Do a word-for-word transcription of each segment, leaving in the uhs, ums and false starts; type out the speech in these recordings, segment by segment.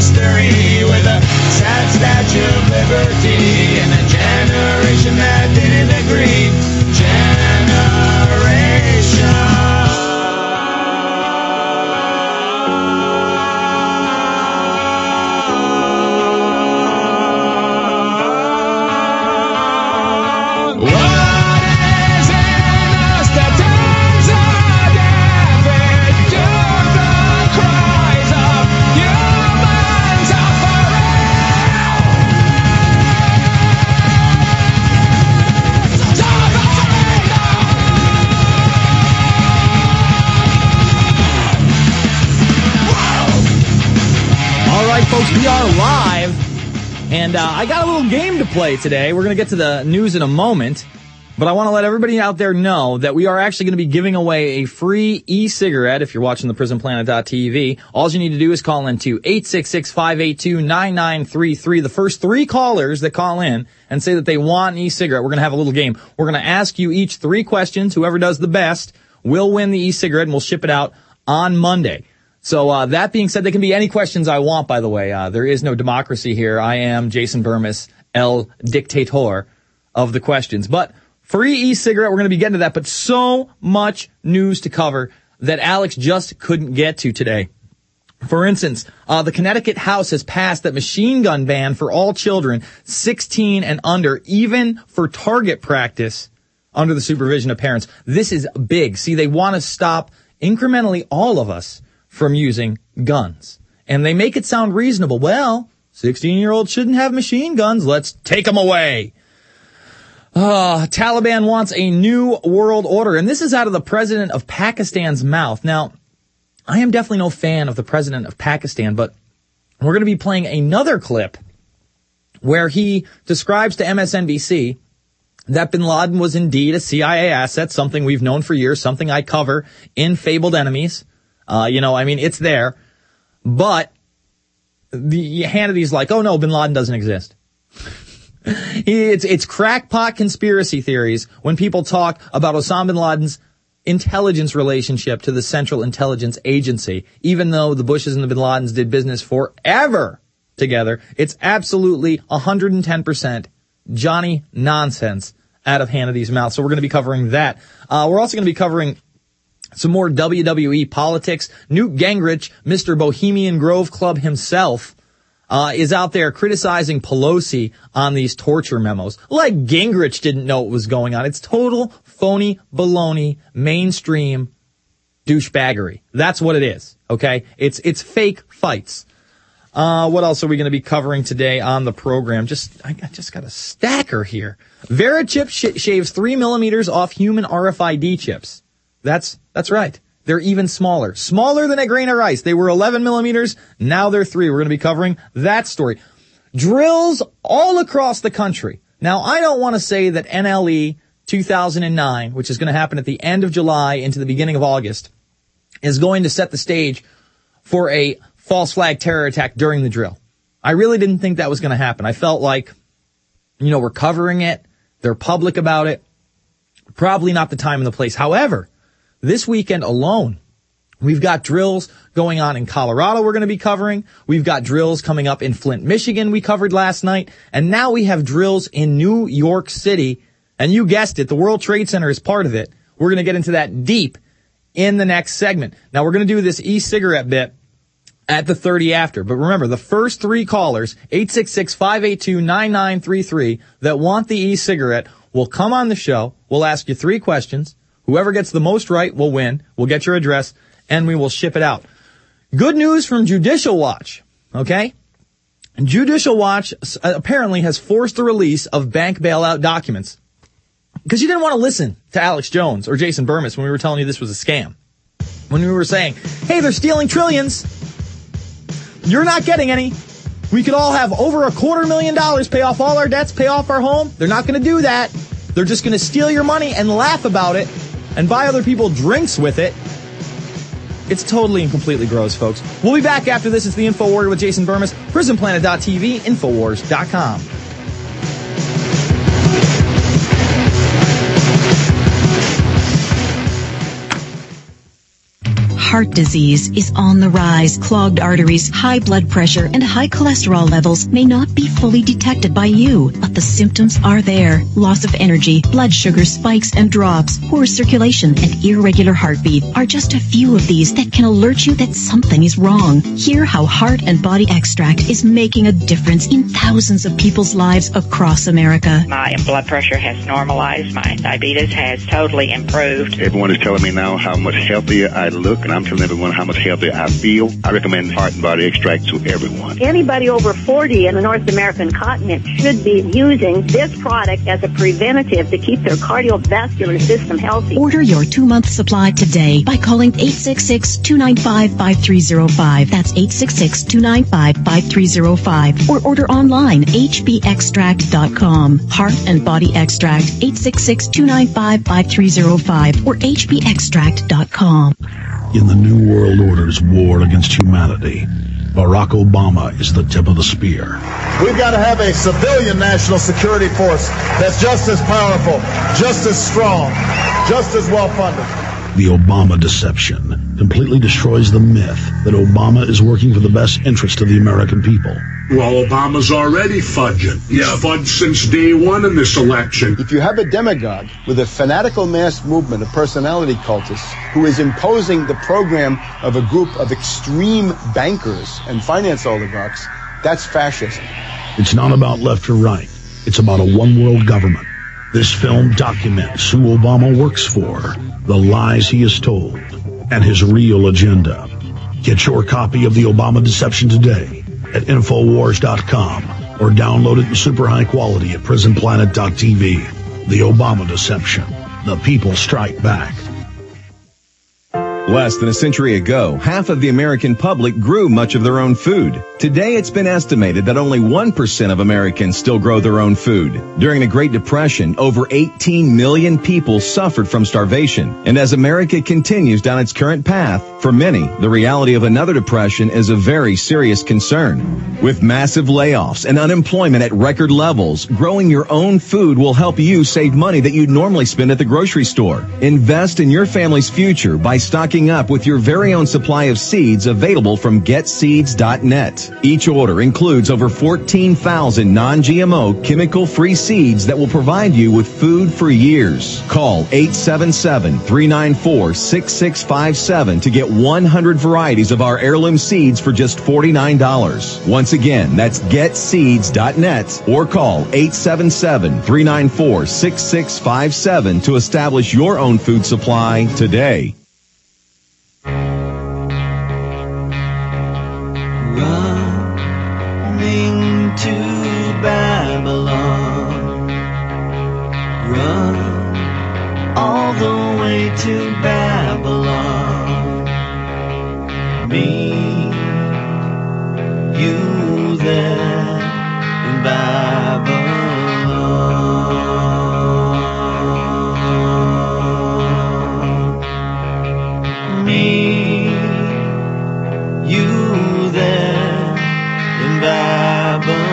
history with a sad statue of liberty and a generation that didn't agree. Generation. Folks, we are live, and uh, I got a little game to play today. We're going to get to the news in a moment, but I want to let everybody out there know that we are actually going to be giving away a free e-cigarette if you're watching the prison planet dot t v. All you need to do is call in to eight six six, five eight two, nine nine three three. The first three callers that call in and say that they want an e-cigarette, we're going to have a little game. We're going to ask you each three questions. Whoever does the best will win the e-cigarette, and we'll ship it out on Monday. So, uh, that being said, there can be any questions I want, by the way. Uh, there is no democracy here. I am Jason Bermas, El Dictator of the questions. But free e-cigarette, we're going to be getting to that. But so much news to cover that Alex just couldn't get to today. For instance, uh, the Connecticut House has passed that machine gun ban for all children sixteen and under, even for target practice under the supervision of parents. This is big. See, they want to stop incrementally all of us from using guns. And they make it sound reasonable. Well, sixteen-year-olds shouldn't have machine guns. Let's take them away. Uh, Taliban wants a new world order. And this is out of the president of Pakistan's mouth. Now, I am definitely no fan of the president of Pakistan, but we're going to be playing another clip where he describes to M S N B C that bin Laden was indeed a C I A asset, something we've known for years, something I cover in Fabled Enemies. Uh, you know, I mean, it's there, but the Hannity's like, oh no, bin Laden doesn't exist. it's, it's crackpot conspiracy theories when people talk about Osama bin Laden's intelligence relationship to the Central Intelligence Agency. Even though the Bushes and the bin Ladens did business forever together, it's absolutely one hundred ten percent Johnny nonsense out of Hannity's mouth. So we're going to be covering that. Uh, we're also going to be covering some more W W E politics. Newt Gingrich, Mister Bohemian Grove Club himself, uh, is out there criticizing Pelosi on these torture memos. Like Gingrich didn't know what was going on. It's total phony, baloney, mainstream douchebaggery. That's what it is, okay? It's, it's fake fights. Uh, what else are we going to be covering today on the program? Just, I, I just got a stacker here. Verichip sh- shaves three millimeters off human R F I D chips. That's, that's right. They're even smaller. Smaller than a grain of rice. They were eleven millimeters. Now they're three. We're going to be covering that story. Drills all across the country. Now, I don't want to say that N L E two thousand nine, which is going to happen at the end of July into the beginning of August, is going to set the stage for a false flag terror attack during the drill. I really didn't think that was going to happen. I felt like, you know, we're covering it. They're public about it. Probably not the time and the place. However, this weekend alone, we've got drills going on in Colorado we're going to be covering. We've got drills coming up in Flint, Michigan we covered last night. And now we have drills in New York City. And you guessed it, the World Trade Center is part of it. We're going to get into that deep in the next segment. Now we're going to do this e-cigarette bit at the thirty after. But remember, the first three callers, eight six six, five eight two, nine nine three three, that want the e-cigarette will come on the show. We'll ask you three questions. Whoever gets the most right will win. We'll get your address, and we will ship it out. Good news from Judicial Watch, okay? Judicial Watch apparently has forced the release of bank bailout documents because you didn't want to listen to Alex Jones or Jason Bermas when we were telling you this was a scam. When we were saying, hey, they're stealing trillions. You're not getting any. We could all have over a quarter million dollars, pay off all our debts, pay off our home. They're not going to do that. They're just going to steal your money and laugh about it and buy other people drinks with it. It's totally and completely gross, folks. We'll be back after this. It's the Info Warrior with Jason Bermas, prison planet dot t v, infowars dot com. heart disease is on the rise. Clogged arteries, high blood pressure, and high cholesterol levels may not be fully detected by you, but the symptoms are there. Loss of energy, blood sugar spikes and drops, poor circulation, and irregular heartbeat are just a few of these that can alert you that something is wrong. Hear how Heart and Body Extract is making a difference in thousands of people's lives across America. My blood pressure has normalized. My diabetes has totally improved. Everyone is telling me now how much healthier I look, and I'm telling everyone how much healthier I feel. I recommend Heart and Body Extract to everyone. Anybody over forty in the North American continent should be using this product as a preventative to keep their cardiovascular system healthy. Order your two-month supply today by calling eight six six, two nine five, five three zero five. That's eight six six, two nine five, five three zero five. Or order online, h b extract dot com. Heart and Body Extract, eight six six, two nine five, five three zero five or h b extract dot com. In the New World Order's war against humanity, Barack Obama is the tip of the spear. We've got to have a civilian national security force that's just as powerful, just as strong, just as well funded. The Obama deception completely destroys the myth that Obama is working for the best interest of the American people. Well, Obama's already fudging. He's yeah. fudged since day one in this election. If you have a demagogue with a fanatical mass movement of personality cultists who is imposing the program of a group of extreme bankers and finance oligarchs, that's fascism. It's not about left or right. It's about a one-world government. This film documents who Obama works for, the lies he has told, and his real agenda. Get your copy of The Obama Deception today at infowars dot com or download it in super high quality at prison planet dot t v. The Obama Deception. The people strike back. Less than a century ago, half of the American public grew much of their own food. Today, it's been estimated that only one percent of Americans still grow their own food. During the Great Depression, over eighteen million people suffered from starvation. And as America continues down its current path, for many, the reality of another depression is a very serious concern. With massive layoffs and unemployment at record levels, growing your own food will help you save money that you'd normally spend at the grocery store. Invest in your family's future by stocking up with your very own supply of seeds available from get seeds dot net. Each order includes over fourteen thousand non G M O chemical-free seeds that will provide you with food for years. Call eight seven seven, three nine four, six six five seven to get one hundred varieties of our heirloom seeds for just forty-nine dollars. Once again, that's get seeds dot net or call eight seven seven, three nine four, six six five seven to establish your own food supply today. Running to Babylon, run all the way to Babylon, meet you there in Babylon, meet you there in Babylon.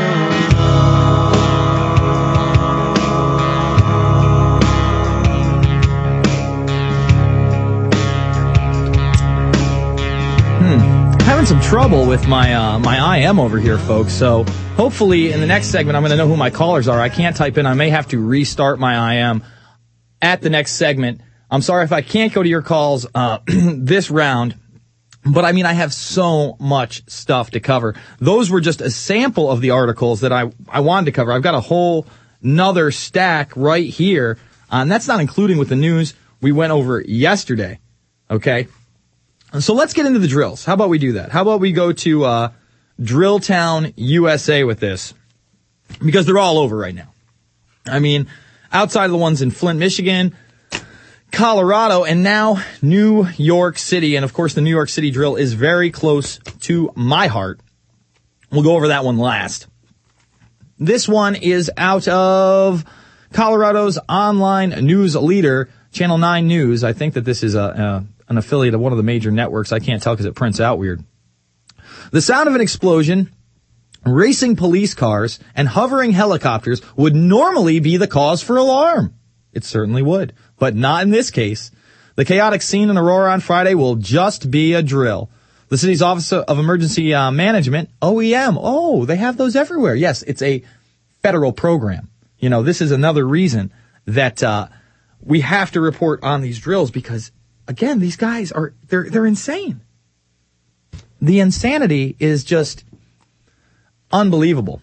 Hmm. Having some trouble with my uh, my I M over here, folks. So hopefully in the next segment I'm going to know who my callers are. I can't type in. I may have to restart my I M at the next segment. I'm sorry if I can't go to your calls uh, this round. But I mean, I have so much stuff to cover. Those were just a sample of the articles that I, I wanted to cover. I've got a whole nother stack right here. Uh, and that's not including with the news we went over yesterday. Okay. So let's get into the drills. How about we do that? How about we go to, uh, Drill Town, U S A with this? Because they're all over right now. I mean, outside of the ones in Flint, Michigan, Colorado, and now New York City. And of course, the New York City drill is very close to my heart. We'll go over that one last. This one is out of Colorado's online news leader, Channel nine News. I think that this is a, a an affiliate of one of the major networks. I can't tell because it prints out weird. The sound of an explosion, racing police cars, and hovering helicopters would normally be the cause for alarm. It certainly would, but not in this case. The chaotic scene in Aurora on Friday will just be a drill. The city's Office of Emergency uh, Management, O E M, oh, they have those everywhere. Yes, it's a federal program. You know, this is another reason that uh we have to report on these drills because, again, these guys are, they're they're insane. The insanity is just unbelievable.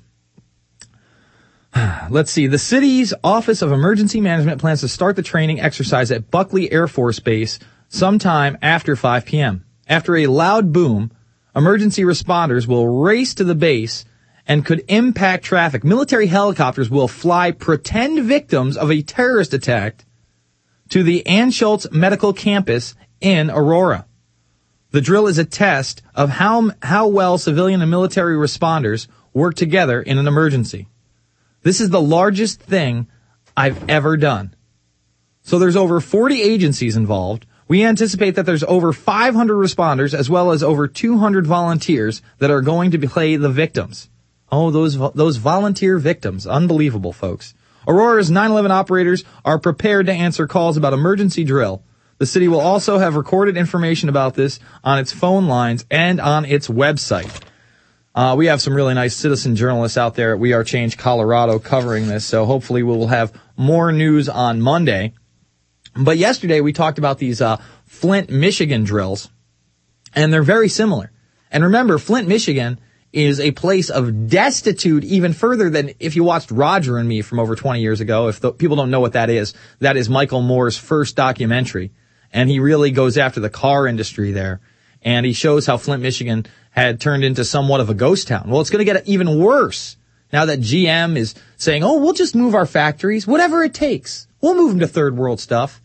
Let's see. The city's Office of Emergency Management plans to start the training exercise at Buckley Air Force Base sometime after five p.m. After a loud boom, emergency responders will race to the base and could impact traffic. Military helicopters will fly pretend victims of a terrorist attack to the Anschutz Medical Campus in Aurora. The drill is a test of how how well civilian and military responders work together in an emergency. This is the largest thing I've ever done. So there's over forty agencies involved. We anticipate that there's over five hundred responders as well as over two hundred volunteers that are going to play the victims. Oh, those those volunteer victims. Unbelievable, folks. Aurora's nine eleven operators are prepared to answer calls about emergency drill. The city will also have recorded information about this on its phone lines and on its website. Uh, we have some really nice citizen journalists out there at We Are Change Colorado covering this, so hopefully we will have more news on Monday. But yesterday we talked about these uh, Flint, Michigan drills, and they're very similar. And remember, Flint, Michigan is a place of destitute even further than if you watched Roger and Me from over twenty years ago. If the, people don't know what that is, that is Michael Moore's first documentary. And he really goes after the car industry there. And he shows how Flint, Michigan had turned into somewhat of a ghost town. Well, it's going to get even worse now that G M is saying, oh, we'll just move our factories, whatever it takes. We'll move them to third world stuff.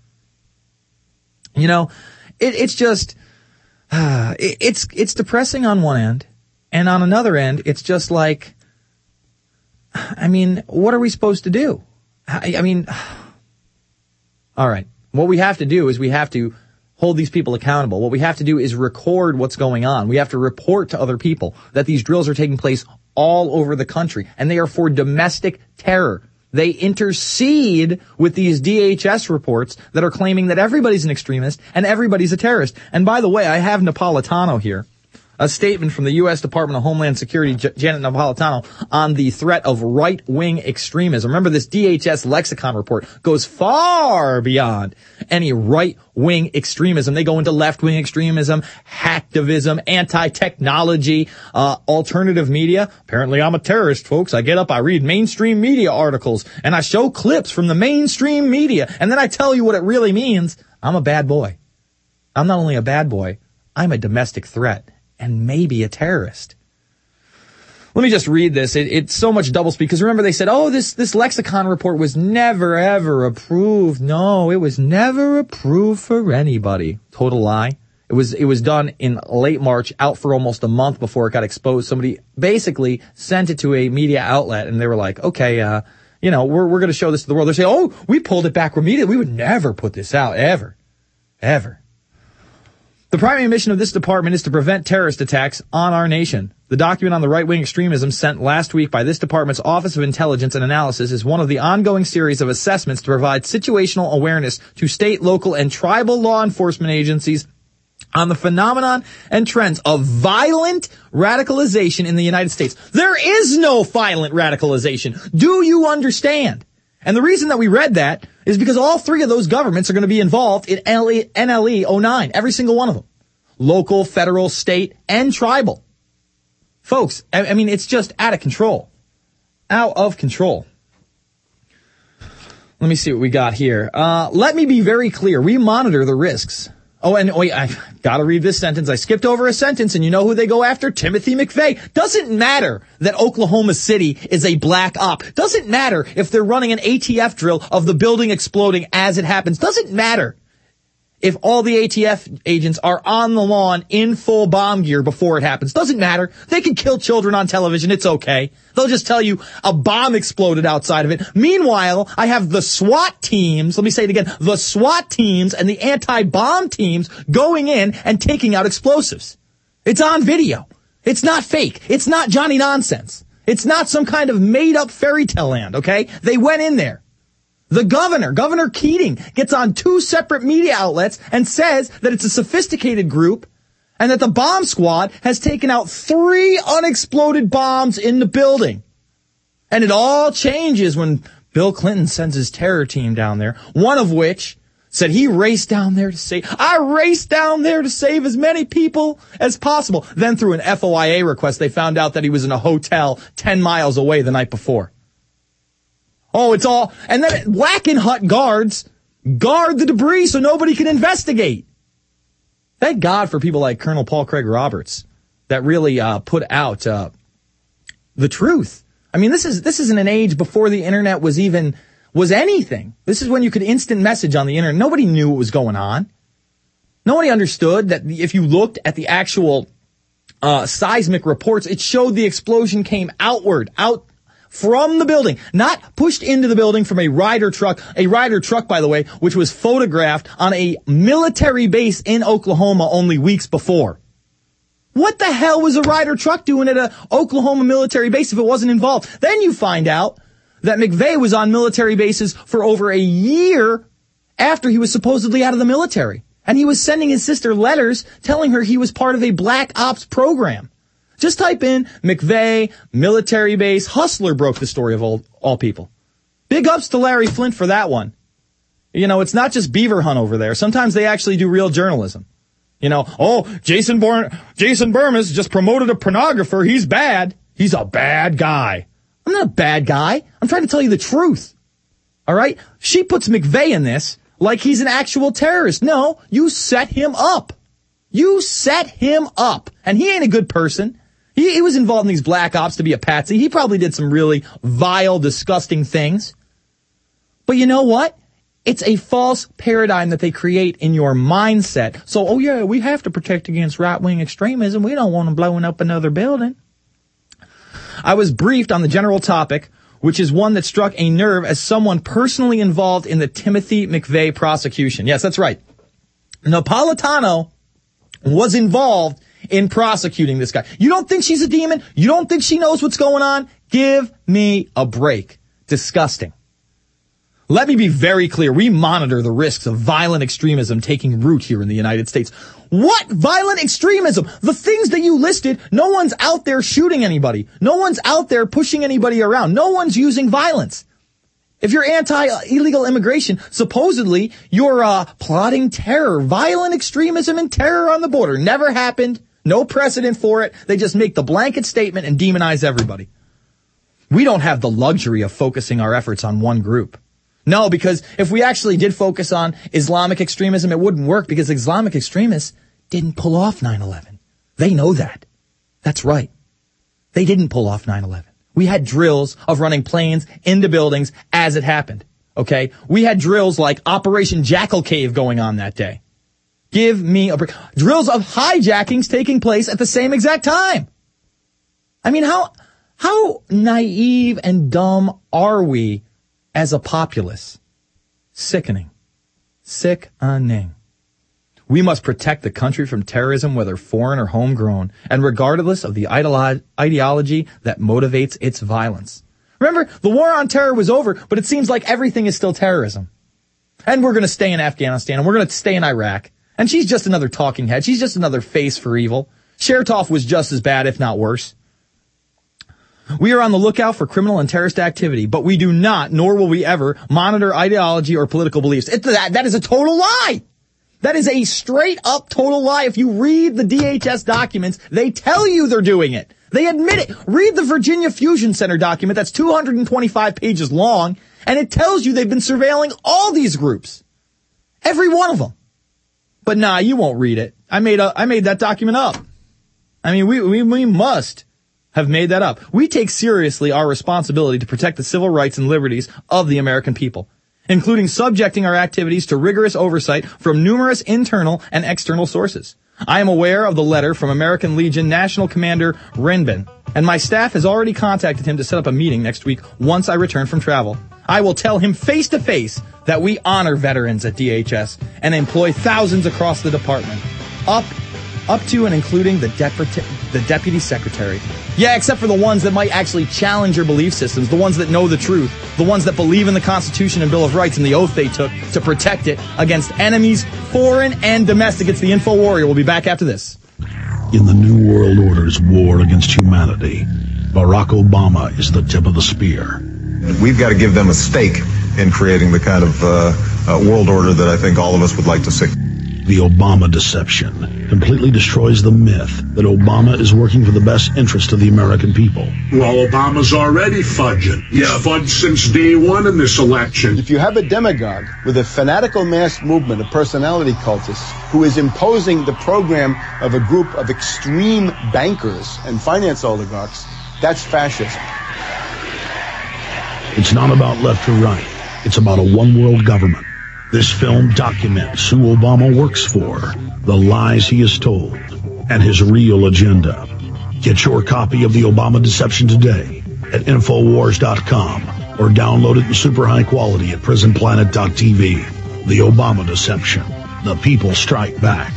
You know, it, it's just, uh, it, it's, it's depressing on one end. And on another end, it's just like, I mean, what are we supposed to do? I, I mean, all right. What we have to do is we have to hold these people accountable. What we have to do is record what's going on. We have to report to other people that these drills are taking place all over the country, and they are for domestic terror. They intercede with these D H S reports that are claiming that everybody's an extremist and everybody's a terrorist. And by the way, I have Napolitano here. A statement from the U S Department of Homeland Security, J- Janet Napolitano, on the threat of right-wing extremism. Remember, this D H S lexicon report goes far beyond any right-wing extremism. They go into left-wing extremism, hacktivism, anti-technology, uh, alternative media. Apparently, I'm a terrorist, folks. I get up, I read mainstream media articles, and I show clips from the mainstream media, and then I tell you what it really means. I'm a bad boy. I'm not only a bad boy, I'm a domestic threat. And maybe a terrorist. Let me just read this. It, it's so much doublespeak because remember they said, oh, this, this lexicon report was never, ever approved. No, it was never approved for anybody. Total lie. It was, it was done in late March, out for almost a month before it got exposed. Somebody basically sent it to a media outlet and they were like, okay, uh, you know, we're, we're going to show this to the world. They say, oh, we pulled it back immediately. We would never put this out, ever, ever. The primary mission of this department is to prevent terrorist attacks on our nation. The document on the right-wing extremism sent last week by this department's Office of Intelligence and Analysis is one of the ongoing series of assessments to provide situational awareness to state, local, and tribal law enforcement agencies on the phenomenon and trends of violent radicalization in the United States. There is no violent radicalization. Do you understand? And the reason that we read that is because all three of those governments are going to be involved in N L E oh nine, every single one of them. Local, federal, state, and tribal. Folks, I mean, it's just out of control. Out of control. Let me see what we got here. Uh, let me be very clear. We monitor the risks. Oh, and wait, I gotta read this sentence. I skipped over a sentence, and you know who they go after? Timothy McVeigh. Doesn't matter that Oklahoma City is a black op. Doesn't matter if they're running an A T F drill of the building exploding as it happens. Doesn't matter if all the A T F agents are on the lawn in full bomb gear before it happens. Doesn't matter. They can kill children on television. It's okay. They'll just tell you a bomb exploded outside of it. Meanwhile, I have the SWAT teams, let me say it again, the SWAT teams and the anti-bomb teams going in and taking out explosives. It's on video. It's not fake. It's not Johnny nonsense. It's not some kind of made-up fairy tale land, okay? They went in there. The governor, Governor Keating, gets on two separate media outlets and says that it's a sophisticated group and that the bomb squad has taken out three unexploded bombs in the building. And it all changes when Bill Clinton sends his terror team down there, one of which said he raced down there to save, I raced down there to save as many people as possible. Then through an F O I A request, they found out that he was in a hotel ten miles away the night before. Oh, it's all, and then Wackenhut guards guard the debris so nobody can investigate. Thank God for people like Colonel Paul Craig Roberts that really uh, put out uh, the truth. I mean, this is this is in an age before the internet was even was anything. This is when you could instant message on the internet. Nobody knew what was going on. Nobody understood that if you looked at the actual uh, seismic reports, it showed the explosion came outward, out from the building, not pushed into the building from a Ryder truck. A Ryder truck, by the way, which was photographed on a military base in Oklahoma only weeks before. What the hell was a Ryder truck doing at a Oklahoma military base if it wasn't involved? Then you find out that McVeigh was on military bases for over a year after he was supposedly out of the military. And he was sending his sister letters telling her he was part of a black ops program. Just type in McVeigh, military base. Hustler broke the story of all, all people. Big ups to Larry Flint for that one. You know, it's not just beaver hunt over there. Sometimes they actually do real journalism. You know, oh, Jason Bur- Jason Burmis just promoted a pornographer. He's bad. He's a bad guy. I'm not a bad guy. I'm trying to tell you the truth. All right? She puts McVeigh in this like he's an actual terrorist. No, you set him up. You set him up. And he ain't a good person. He, he was involved in these black ops to be a patsy. He probably did some really vile, disgusting things. But you know what? It's a false paradigm that they create in your mindset. So, oh yeah, we have to protect against right-wing extremism. We don't want them blowing up another building. I was briefed on the general topic, which is one that struck a nerve as someone personally involved in the Timothy McVeigh prosecution. Yes, that's right. Napolitano was involved in prosecuting this guy. You don't think she's a demon? You don't think she knows what's going on? Give me a break. Disgusting. Let me be very clear. We monitor the risks of violent extremism taking root here in the United States. What violent extremism? The things that you listed, no one's out there shooting anybody. No one's out there pushing anybody around. No one's using violence. If you're anti-illegal immigration, supposedly you're uh, plotting terror, violent extremism and terror on the border. Never happened. No precedent for it. They just make the blanket statement and demonize everybody. We don't have the luxury of focusing our efforts on one group. No, because if we actually did focus on Islamic extremism, it wouldn't work because Islamic extremists didn't pull off nine eleven. They know that. That's right. They didn't pull off nine eleven. We had drills of running planes into buildings as it happened. Okay? We had drills like Operation Jackal Cave going on that day. Give me a break. Drills of hijackings taking place at the same exact time. I mean, how, how naive and dumb are we as a populace? Sickening. Sickening. We must protect the country from terrorism, whether foreign or homegrown, and regardless of the ideolo- ideology that motivates its violence. Remember, the war on terror was over, but it seems like everything is still terrorism. And we're going to stay in Afghanistan, and we're going to stay in Iraq. And she's just another talking head. She's just another face for evil. Chertoff was just as bad, if not worse. We are on the lookout for criminal and terrorist activity, but we do not, nor will we ever, monitor ideology or political beliefs. It, that, that is a total lie. That is a straight-up total lie. If you read the D H S documents, they tell you they're doing it. They admit it. Read the Virginia Fusion Center document that's two hundred twenty-five pages long, and it tells you they've been surveilling all these groups. Every one of them. But nah, you won't read it. I made a, I made that document up. I mean, we, we, we must have made that up. We take seriously our responsibility to protect the civil rights and liberties of the American people, including subjecting our activities to rigorous oversight from numerous internal and external sources. I am aware of the letter from American Legion National Commander Renbin, and my staff has already contacted him to set up a meeting next week once I return from travel. I will tell him face to face that we honor veterans at D H S and employ thousands across the department. Up up to and including the, deputy, the deputy secretary. Yeah, except for the ones that might actually challenge your belief systems, the ones that know the truth, the ones that believe in the Constitution and Bill of Rights and the oath they took to protect it against enemies, foreign and domestic. It's the Info Warrior. We'll be back after this. In the New World Order's war against humanity, Barack Obama is the tip of the spear. We've got to give them a stake in creating the kind of uh, uh, world order that I think all of us would like to see. The Obama deception completely destroys the myth that Obama is working for the best interest of the American people. Well, Obama's already fudging. He's yeah. fudged since day one in this election. If you have a demagogue with a fanatical mass movement of personality cultists who is imposing the program of a group of extreme bankers and finance oligarchs, that's fascism. It's not about left or right. It's about a one-world government. This film documents who Obama works for, the lies he has told, and his real agenda. Get your copy of The Obama Deception today at Infowars dot com or download it in super high quality at Prison Planet dot T V. The Obama Deception. The people strike back.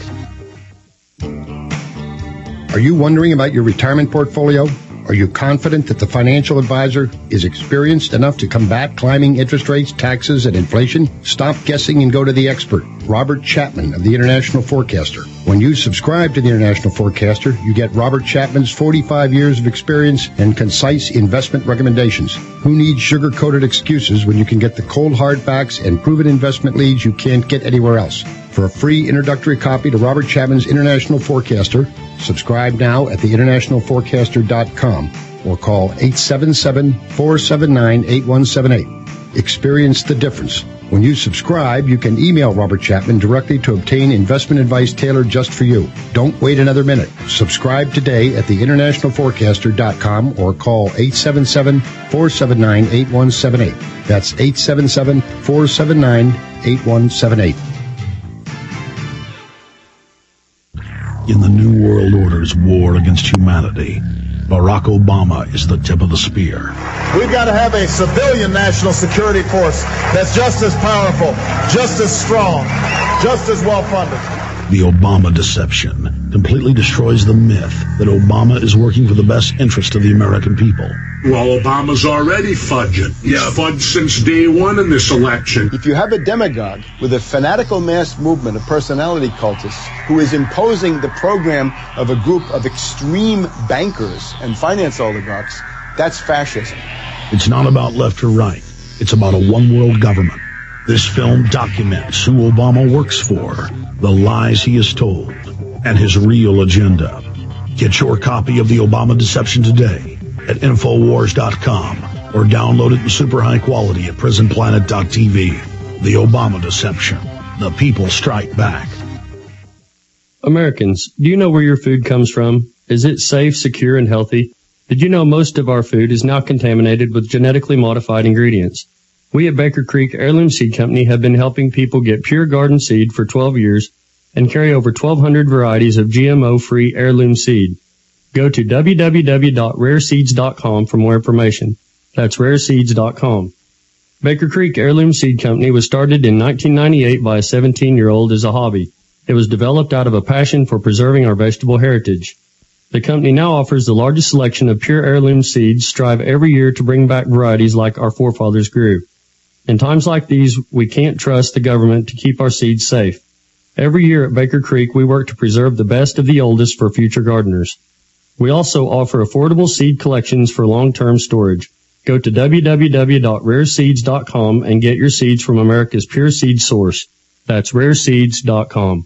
Are you wondering about your retirement portfolio? Are you confident that the financial advisor is experienced enough to combat climbing interest rates, taxes, and inflation? Stop guessing and go to the expert, Robert Chapman of the International Forecaster. When you subscribe to the International Forecaster, you get Robert Chapman's forty-five years of experience and concise investment recommendations. Who needs sugar-coated excuses when you can get the cold hard facts and proven investment leads you can't get anywhere else? For a free introductory copy to Robert Chapman's International Forecaster, subscribe now at the international forecaster dot com or call eight seven seven, four seven nine, eight one seven eight. Experience the difference. When you subscribe, you can email Robert Chapman directly to obtain investment advice tailored just for you. Don't wait another minute. Subscribe today at the international forecaster dot com or call eight seven seven, four seven nine, eight one seven eight. That's eight seven seven, four seven nine, eight one seven eight. In the New World Order's war against humanity, Barack Obama is the tip of the spear. We've got to have a civilian national security force that's just as powerful, just as strong, just as well-funded. The Obama deception completely destroys the myth that Obama is working for the best interest of the American people. Well, Obama's already fudging. He's yeah. fudged since day one in this election. If you have a demagogue with a fanatical mass movement of personality cultists who is imposing the program of a group of extreme bankers and finance oligarchs, that's fascism. It's not about left or right. It's about a one-world government. This film documents who Obama works for, the lies he has told, and his real agenda. Get your copy of The Obama Deception today at Infowars dot com or download it in super high quality at Prison Planet dot T V. The Obama Deception. The people strike back. Americans, do you know where your food comes from? Is it safe, secure, and healthy? Did you know most of our food is now contaminated with genetically modified ingredients? We at Baker Creek Heirloom Seed Company have been helping people get pure garden seed for twelve years and carry over twelve hundred varieties of G M O-free heirloom seed. Go to w w w dot rare seeds dot com for more information. That's rare seeds dot com. Baker Creek Heirloom Seed Company was started in nineteen ninety-eight by a seventeen-year-old as a hobby. It was developed out of a passion for preserving our vegetable heritage. The company now offers the largest selection of pure heirloom seeds, strive every year to bring back varieties like our forefathers grew. In times like these, we can't trust the government to keep our seeds safe. Every year at Baker Creek, we work to preserve the best of the oldest for future gardeners. We also offer affordable seed collections for long-term storage. Go to w w w dot rare seeds dot com and get your seeds from America's pure seed source. That's rare seeds dot com.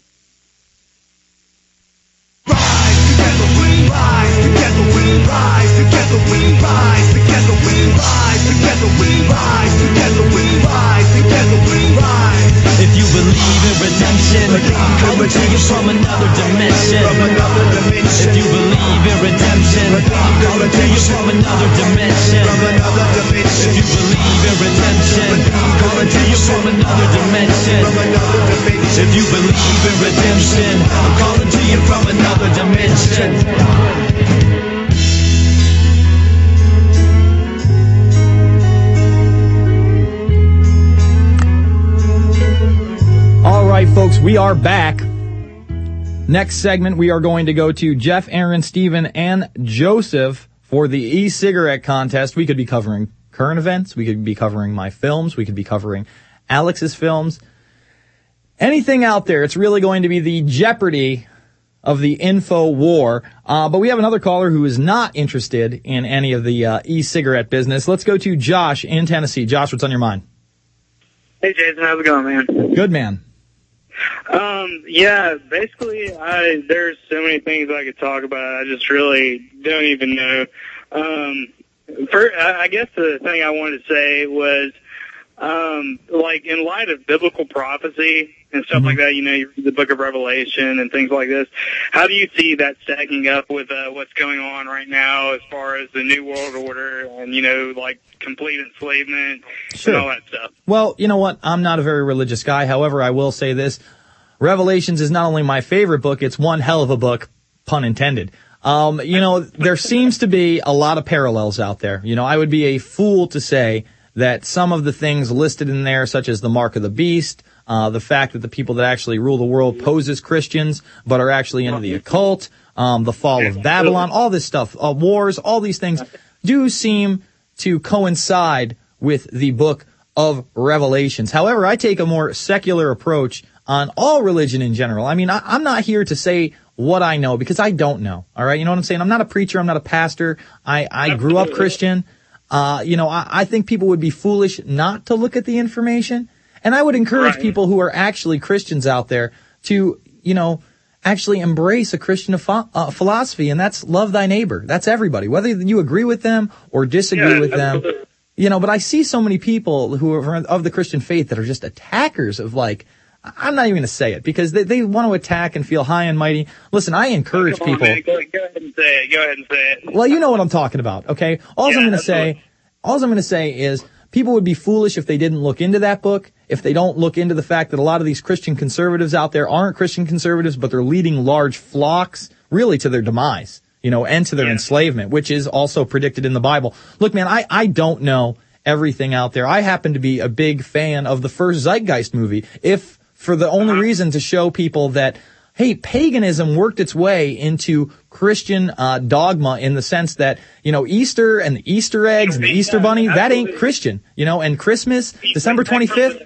Rise, together we rise, together we rise, together we rise, together we rise, together we rise, together we rise, together we rise. If you believe in redemption, I'm coming to you from another dimension. If you believe in redemption, I'm coming to you from another dimension. If you believe in redemption, I'm coming to you from another dimension. If you believe in redemption, I'm calling to you from another dimension. All right, folks, we are back. Next segment, we are going to go to Jeff, Aaron, Steven, and Joseph for the e-cigarette contest. We could be covering current events. We could be covering my films. We could be covering Alex's films. Anything out there. It's really going to be the Jeopardy of the info war. Uh, but we have another caller who is not interested in any of the uh, e-cigarette business. Let's go to Josh in Tennessee. Josh, what's on your mind? Hey, Jason. How's it going, man? Good, man. Um, yeah, basically, I, there's so many things I could talk about. I just really don't even know. Um, for, I guess the thing I wanted to say was, um, like, in light of biblical prophecy and stuff mm-hmm. like that, you know, you read the book of Revelation and things like this, how do you see that stacking up with uh, what's going on right now as far as the New World Order and, you know, like, complete enslavement sure. and all that stuff? Well, you know what? I'm not a very religious guy. However, I will say this. Revelations is not only my favorite book, it's one hell of a book, pun intended. Um, you know, there seems to be a lot of parallels out there. You know, I would be a fool to say that some of the things listed in there, such as the mark of the beast, uh, the fact that the people that actually rule the world pose as Christians, but are actually into the occult, um, the fall of Babylon, all this stuff, uh, wars, all these things do seem to coincide with the book of Revelations. However, I take a more secular approach on all religion in general. I mean, I, I'm not here to say what I know because I don't know. All right. You know what I'm saying? I'm not a preacher. I'm not a pastor. I, I grew up Christian. Uh, you know, I, I think people would be foolish not to look at the information. And I would encourage right. people who are actually Christians out there to, you know, actually embrace a Christian uh, philosophy. And that's love thy neighbor. That's everybody, whether you agree with them or disagree yeah, with them. You know, but I see so many people who are of the Christian faith that are just attackers of, like, I'm not even going to say it because they, they want to attack and feel high and mighty. Listen, I encourage Come on, people. Man. Go, go ahead and say it. Go ahead and say it. Well, you know what I'm talking about, okay? All yeah, I'm going to say, all I'm going to say is people would be foolish if they didn't look into that book, if they don't look into the fact that a lot of these Christian conservatives out there aren't Christian conservatives, but they're leading large flocks really to their demise, you know, and to their yeah. enslavement, which is also predicted in the Bible. Look, man, I, I don't know everything out there. I happen to be a big fan of the first Zeitgeist movie. If for the only reason to show people that, hey, paganism worked its way into Christian uh, dogma in the sense that, you know, Easter and the Easter eggs and the Easter bunny, that ain't Christian, you know, and Christmas, December twenty-fifth,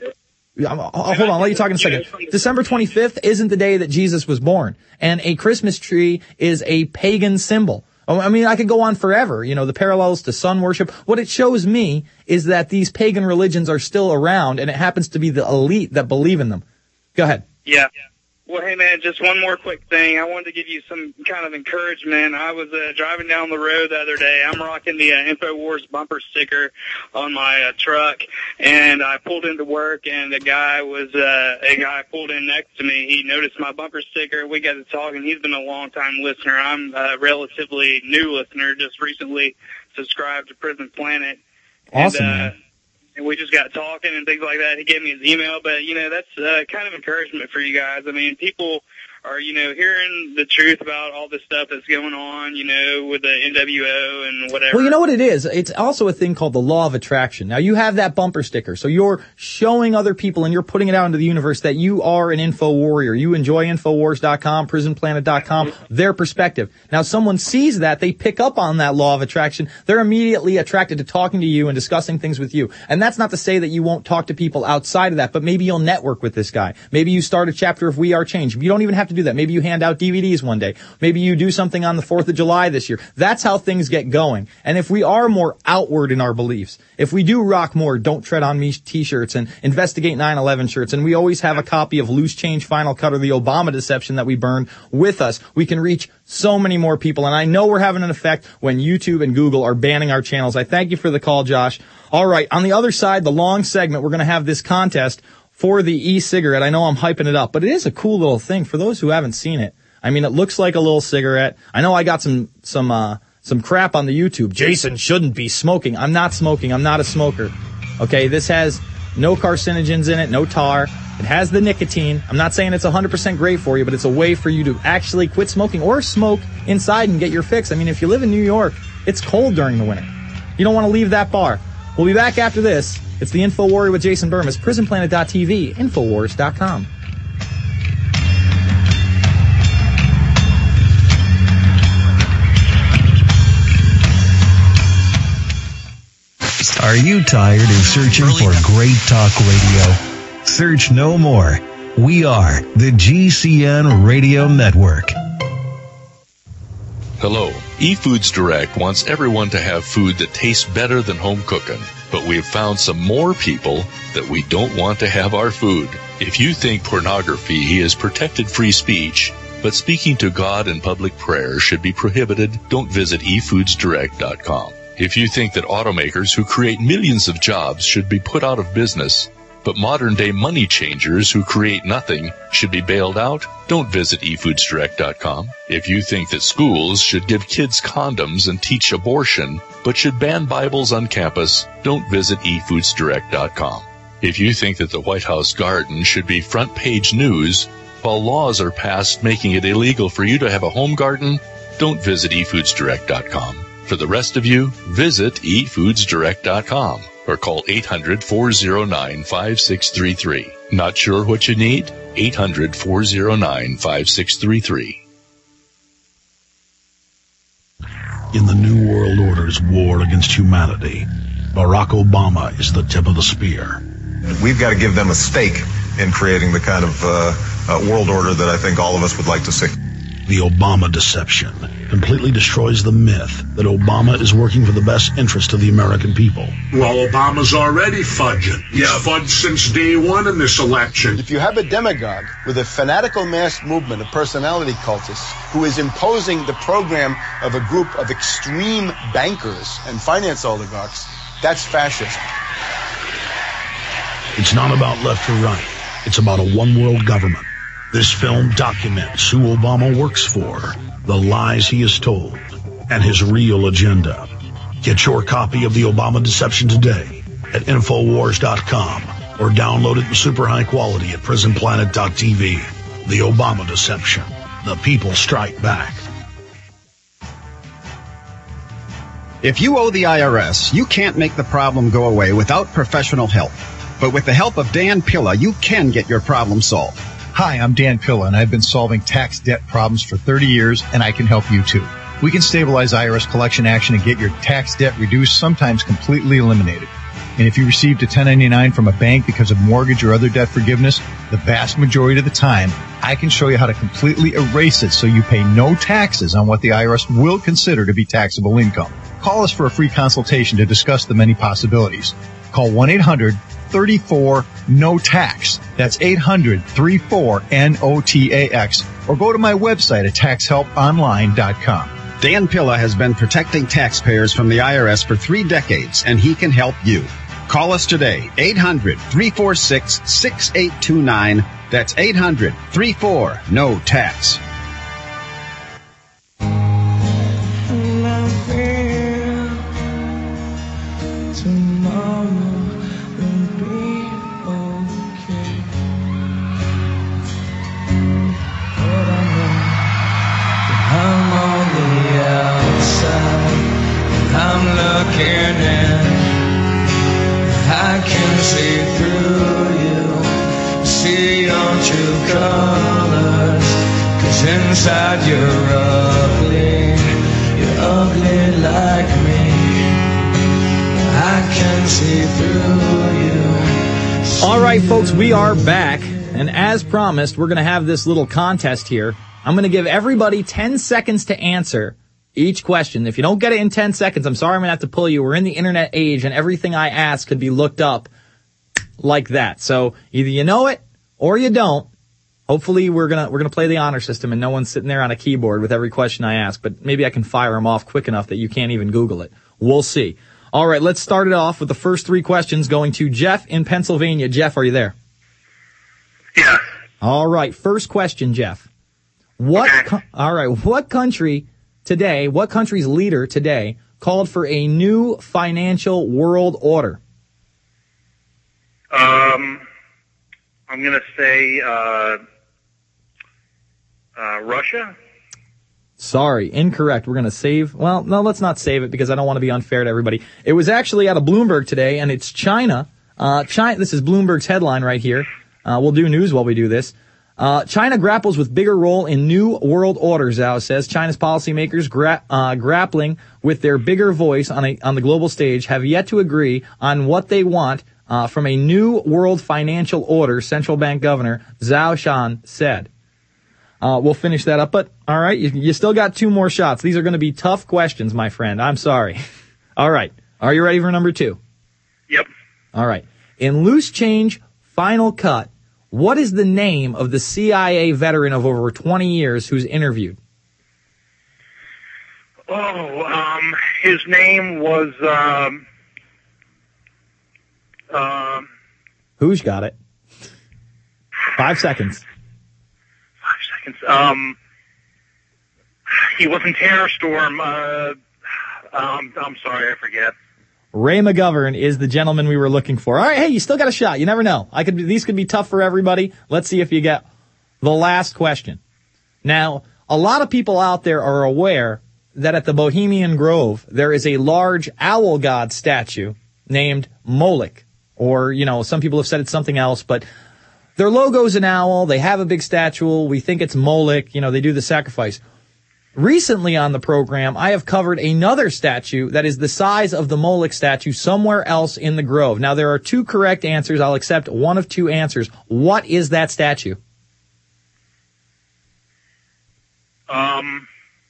hold on, I'll let you talk in a second. December twenty-fifth isn't the day that Jesus was born, and a Christmas tree is a pagan symbol. I mean, I could go on forever, you know, the parallels to sun worship. What it shows me is that these pagan religions are still around, and it happens to be the elite that believe in them. Go ahead. Yeah. Well, hey, man, just one more quick thing. I wanted to give you some kind of encouragement. I was uh, driving down the road the other day. I'm rocking the uh, InfoWars bumper sticker on my uh, truck, and I pulled into work, and a guy was uh, a guy pulled in next to me. He noticed my bumper sticker. We got to talking. He's been a long-time listener. I'm a relatively new listener, just recently subscribed to Prison Planet. Awesome, and, uh, man. And we just got talking and things like that. He gave me his email, but, you know, that's uh, kind of encouragement for you guys. I mean, people are, you know, hearing the truth about all this stuff that's going on, you know, with the N W O and whatever. Well, you know what it is? It's also a thing called the law of attraction. Now, you have that bumper sticker, so you're showing other people and you're putting it out into the universe that you are an info warrior. You enjoy Infowars dot com, Prison Planet dot com, their perspective. Now, someone sees that, they pick up on that law of attraction, they're immediately attracted to talking to you and discussing things with you. And that's not to say that you won't talk to people outside of that, but maybe you'll network with this guy. Maybe you start a chapter of We Are Change. You don't even have to do that. Maybe you hand out D V Ds one day. Maybe you do something on the fourth of July this year. That's how things get going. And if we are more outward in our beliefs, if we do rock more Don't Tread on Me t-shirts and Investigate nine eleven shirts, and we always have a copy of Loose Change Final Cut or the Obama Deception that we burn with us, we can reach so many more people. And I know we're having an effect when YouTube and Google are banning our channels. I thank you for the call, Josh. All right, on the other side, the long segment, we're going to have this contest for the e-cigarette. I know I'm hyping it up, but it is a cool little thing for those who haven't seen it. I mean, it looks like a little cigarette. I know I got some, some, uh, some crap on the YouTube. Jason shouldn't be smoking. I'm not smoking. I'm not a smoker. Okay, this has no carcinogens in it, no tar. It has the nicotine. I'm not saying it's one hundred percent great for you, but it's a way for you to actually quit smoking or smoke inside and get your fix. I mean, if you live in New York, it's cold during the winter. You don't want to leave that bar. We'll be back after this. It's the Info Warrior with Jason Burmis, Prison Planet dot T V, Infowars dot com. Are you tired of searching for great talk radio? Search no more. We are the G C N Radio Network. Hello. eFoods Direct wants everyone to have food that tastes better than home cooking. But we've found some more people that we don't want to have our food. If you think pornography is protected free speech, but speaking to God in public prayer should be prohibited, don't visit e foods direct dot com. If you think that automakers who create millions of jobs should be put out of business, but modern-day money changers who create nothing should be bailed out, don't visit e foods direct dot com. If you think that schools should give kids condoms and teach abortion, but should ban Bibles on campus, don't visit e foods direct dot com. If you think that the White House garden should be front-page news, while laws are passed making it illegal for you to have a home garden, don't visit e foods direct dot com. For the rest of you, visit e foods direct dot com or call eight hundred, four oh nine, five six three three. Not sure what you need? eight hundred, four oh nine, five six three three. In the New World Order's war against humanity, Barack Obama is the tip of the spear. We've got to give them a stake in creating the kind of uh, uh, world order that I think all of us would like to see. The Obama deception completely destroys the myth that Obama is working for the best interest of the American people. Well, Obama's already fudging. He's Yeah. fudged since day one in this election. If you have a demagogue with a fanatical mass movement of personality cultists who is imposing the program of a group of extreme bankers and finance oligarchs, that's fascism. It's not about left or right. It's about a one-world government. This film documents who Obama works for, the lies he has told, and his real agenda. Get your copy of The Obama Deception today at infowars dot com or download it in super high quality at prison planet dot t v. The Obama Deception. The people strike back. If you owe the I R S, you can't make the problem go away without professional help. But with the help of Dan Pilla, you can get your problem solved. Hi, I'm Dan Pilla, and I've been solving tax debt problems for thirty years, and I can help you too. We can stabilize I R S collection action and get your tax debt reduced, sometimes completely eliminated. And if you received a ten ninety-nine from a bank because of mortgage or other debt forgiveness, the vast majority of the time, I can show you how to completely erase it so you pay no taxes on what the I R S will consider to be taxable income. Call us for a free consultation to discuss the many possibilities. Call one eight hundred, three four, N O T A X. That's eight hundred, three four, N O T A X. Or go to my website at tax help online dot com. Dan Pilla has been protecting taxpayers from the I R S for three decades, and he can help you. Call us today, eight hundred, three four six, six eight two nine. That's eight hundred, three four, N O T A X. I'm on the outside, I'm looking in. I can see through you, see your true colors. 'Cause inside you're ugly, you're ugly like me. I can see through you. All right, folks, we are back. And as promised, we're going to have this little contest here. I'm going to give everybody ten seconds to answer each question. If you don't get it in ten seconds, I'm sorry I'm going to have to pull you. We're in the internet age, and everything I ask could be looked up like that. So either you know it or you don't. Hopefully we're going to we're going to play the honor system, and no one's sitting there on a keyboard with every question I ask. But maybe I can fire them off quick enough that you can't even Google it. We'll see. All right, let's start it off with the first three questions going to Jeff in Pennsylvania. Jeff, are you there? Yeah. All right, first question, Jeff. What? Okay. Co- all right, what country today? What country's leader today called for a new financial world order? Um, I'm going to say uh, uh, Russia. Sorry, incorrect. We're going to save. Well, no, let's not save it because I don't want to be unfair to everybody. It was actually out of Bloomberg today, and it's China. Uh, China. This is Bloomberg's headline right here. Uh, we'll do news while we do this. Uh, China grapples with bigger role in new world order, Zhao says. China's policymakers gra- uh, grappling with their bigger voice on a, on the global stage have yet to agree on what they want uh, from a new world financial order, central bank governor Zhao Shan said. Uh, we'll finish that up, but all right, you, you still got two more shots. These are going to be tough questions, my friend. I'm sorry. All right. Are you ready for number two? Yep. All right. In Loose Change Final Cut, what is the name of the C I A veteran of over twenty years who's interviewed? Oh, um, his name was, um, um, Who's got it? Five seconds. Five seconds. Um, he wasn't Terror Storm. Uh, um, I'm sorry, I forget. Ray McGovern is the gentleman we were looking for. All right, hey, you still got a shot. You never know. I could. These could be tough for everybody. Let's see if you get the last question. Now, a lot of people out there are aware that at the Bohemian Grove, there is a large owl god statue named Moloch. Or, you know, some people have said it's something else, but their logo's an owl. They have a big statue. We think it's Moloch. You know, they do the sacrifice. Recently on the program, I have covered another statue that is the size of the Moloch statue somewhere else in the Grove. Now, there are two correct answers. I'll accept one of two answers. What is that statue? Um,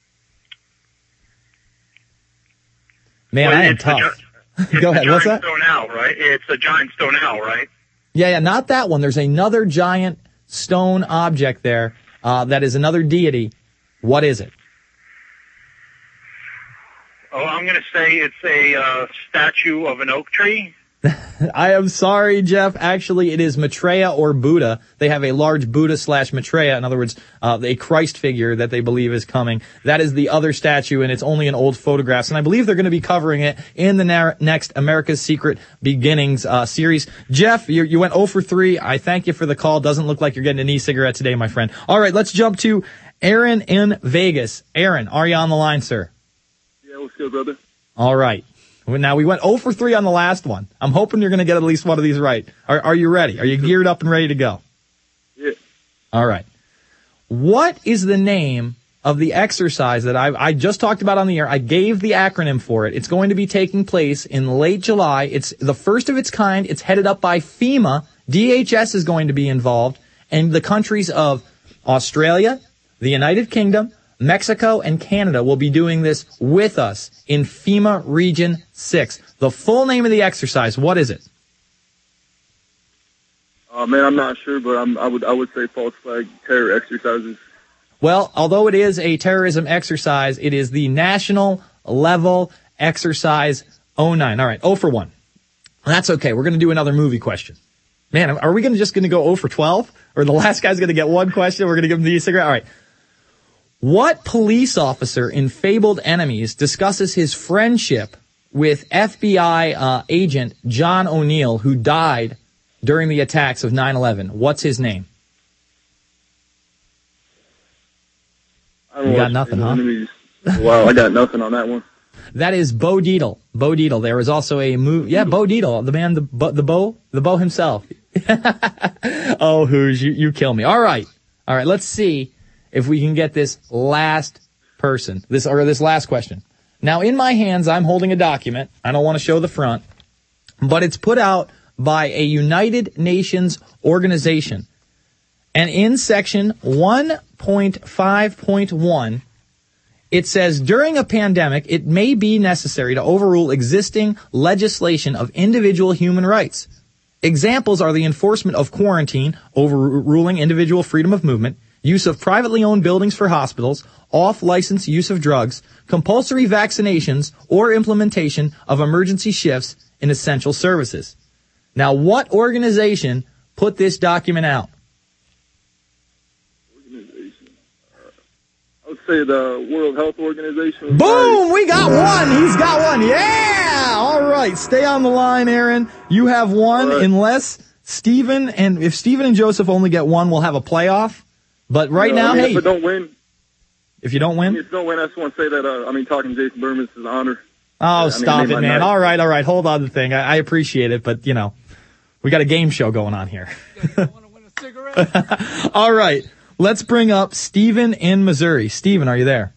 Man, well, I am it's tough. A, gi- Go ahead. What's that? Stone owl, right? It's a giant stone owl, right? Yeah, yeah, not that one. There's another giant stone object there uh, that is another deity. What is it? Oh, I'm going to say it's a uh, statue of an oak tree. I am sorry, Jeff. Actually, it is Maitreya or Buddha. They have a large Buddha slash Maitreya. In other words, uh, a Christ figure that they believe is coming. That is the other statue, and it's only in old photographs. And I believe they're going to be covering it in the na- next America's Secret Beginnings uh, series. Jeff, you, you went zero for three. I thank you for the call. Doesn't look like you're getting an e-cigarette today, my friend. All right, let's jump to Aaron in Vegas. Aaron, are you on the line, sir? Yeah, what's good, brother? All right. Now, we went zero for three on the last one. I'm hoping you're going to get at least one of these right. Are, are you ready? Are you geared up and ready to go? Yeah. All right. What is the name of the exercise that I, I just talked about on the air? I gave the acronym for it. It's going to be taking place in late July. It's the first of its kind. It's headed up by FEMA. D H S is going to be involved. And the countries of Australia, the United Kingdom, Mexico, and Canada will be doing this with us in FEMA Region six. The full name of the exercise, what is it? Uh, man, I'm not sure, but I'm, I would I would say false flag terror exercises. Well, although it is a terrorism exercise, it is the National Level Exercise oh nine. All right, zero for one. That's okay. We're going to do another movie question. Man, are we going to just going to go zero for twelve? Or the last guy's going to get one question, we're going to give him the e-cigarette? All right. What police officer in Fabled Enemies discusses his friendship with F B I uh, agent John O'Neill, who died during the attacks of nine eleven? What's his name? I don't You got watch nothing, huh? Enemies. Wow, I got nothing on that one. That is Bo Dietl. Bo Dietl. There is also a movie. Yeah, Bo Dietl, the man, the Bo, the Bo, the Bo himself. Oh, who's you? You kill me. All right, all right. Let's see if we can get this last person, this or this last question. Now, in my hands, I'm holding a document. I don't want to show the front, but it's put out by a United Nations organization. And in section one point five point one, it says, during a pandemic, it may be necessary to overrule existing legislation of individual human rights. Examples are the enforcement of quarantine, overruling individual freedom of movement, use of privately owned buildings for hospitals, off-license use of drugs, compulsory vaccinations, or implementation of emergency shifts in essential services. Now, what organization put this document out? I would say the World Health Organization. Boom! We got one! He's got one! Yeah! All right, stay on the line, Aaron. You have one, right. Unless Stephen and if Stephen and Joseph only get one, we'll have a playoff. But right no, now, I mean, hey, if I don't win, if you don't win, I mean, if you don't win, I just want to say that. Uh, I mean, talking to Jason Berman is an honor. Oh, I mean, stop it, it, man! night. All right, all right, hold on the thing. I, I appreciate it, but you know, we got a game show going on here. You want to win a cigarette? All right. Let's bring up Steven in Missouri. Steven, are you there?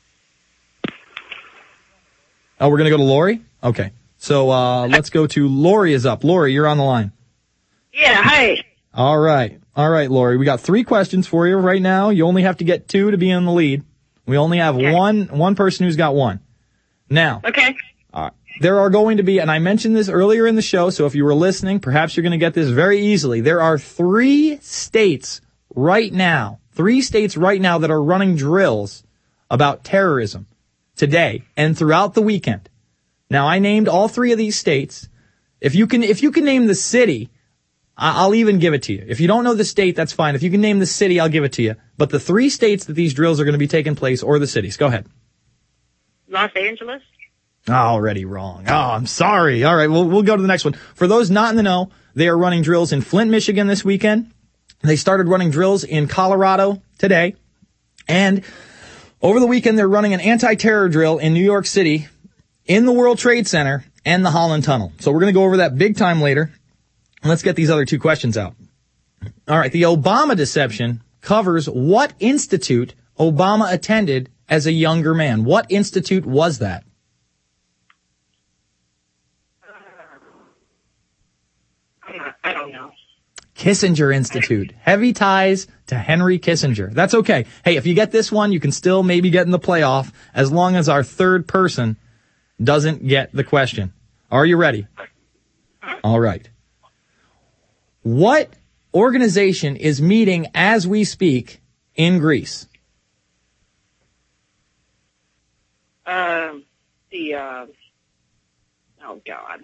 Oh, we're going to go to Lori? Okay. So uh, let's go to Lori is up. Lori, you're on the line. Yeah, hi. All right. All right, Lori. We got three questions for you right now. You only have to get two to be in the lead. We only have okay. one one person who's got one. Now, okay. Uh, there are going to be, and I mentioned this earlier in the show, so if you were listening, perhaps you're going to get this very easily. There are three states right now, three states right now that are running drills about terrorism today and throughout the weekend. Now, I named all three of these states. If you can, if you can name the city, I'll even give it to you. If you don't know the state, that's fine. If you can name the city, I'll give it to you. But the three states that these drills are going to be taking place, or the cities. Go ahead. Los Angeles. Already wrong. Oh, I'm sorry. All right, we'll, we'll go to the next one. For those not in the know, they are running drills in Flint, Michigan this weekend. They started running drills in Colorado today. And over the weekend, they're running an anti-terror drill in New York City, in the World Trade Center, and the Holland Tunnel. So we're going to go over that big time later. Let's get these other two questions out. All right, the Obama deception covers what institute Obama attended as a younger man. What institute was that? I don't know. Kissinger Institute. Heavy ties to Henry Kissinger. That's okay. Hey, if you get this one, you can still maybe get in the playoff as long as our third person doesn't get the question. Are you ready? All right. What organization is meeting as we speak in Greece? Um, the, uh, oh, God.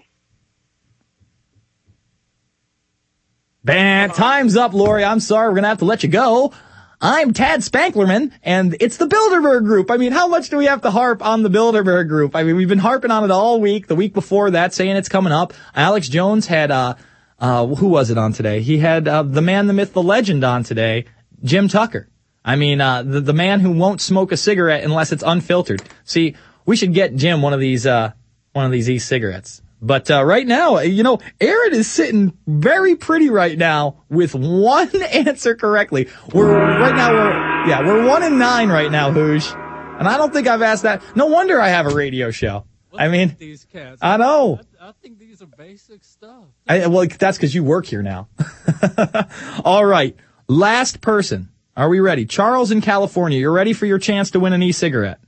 Bam, time's up, Lori. I'm sorry. We're going to have to let you go. I'm Tad Spanklerman, and it's the Bilderberg Group. I mean, how much do we have to harp on the Bilderberg Group? I mean, we've been harping on it all week, the week before that, saying it's coming up. Alex Jones had, uh, uh, who was it on today? He had, uh, the man, the myth, the legend on today, Jim Tucker. I mean, uh, the, the man who won't smoke a cigarette unless it's unfiltered. See, we should get Jim one of these, uh, one of these e-cigarettes. But, uh, right now, you know, Aaron is sitting very pretty right now with one answer correctly. We're, right now, we're, yeah, we're one in nine right now, Hoosh. And I don't think I've asked that. No wonder I have a radio show. What's I mean, these cats? I know. I, I think these are basic stuff. I, well, that's because you work here now. All right. Last person. Are we ready? Charles in California, you're ready for your chance to win an e-cigarette.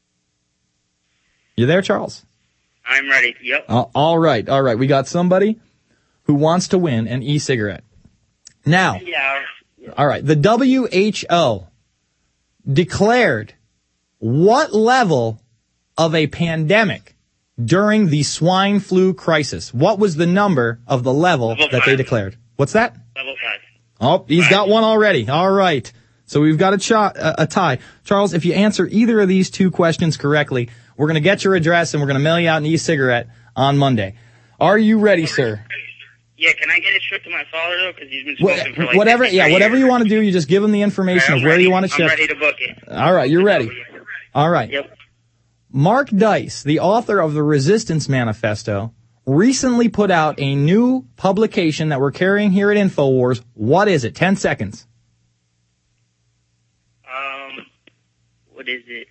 You there, Charles? I'm ready. Yep. Uh, all right. All right. We got somebody who wants to win an e-cigarette. Now, yeah. all right. The W H O declared what level of a pandemic during the swine flu crisis? What was the number of the level, level that five. They declared? What's that? Level five. Oh, he's five. Got one already. All right. So we've got a, ch- a, a tie. Charles, if you answer either of these two questions correctly, we're going to get your address and we're going to mail you out an e-cigarette on Monday. Are you ready, sir? Yeah, can I get it shipped to my father, though? Because he's been smoking for like whatever, yeah, whatever years. You want to do, you just give him the information right, of where ready. you want it shipped. I'm ready to book it. All right, you're ready. All right. Yep. Mark Dice, the author of the Resistance Manifesto, recently put out a new publication that we're carrying here at InfoWars. What is it? Ten seconds. Um, what is it?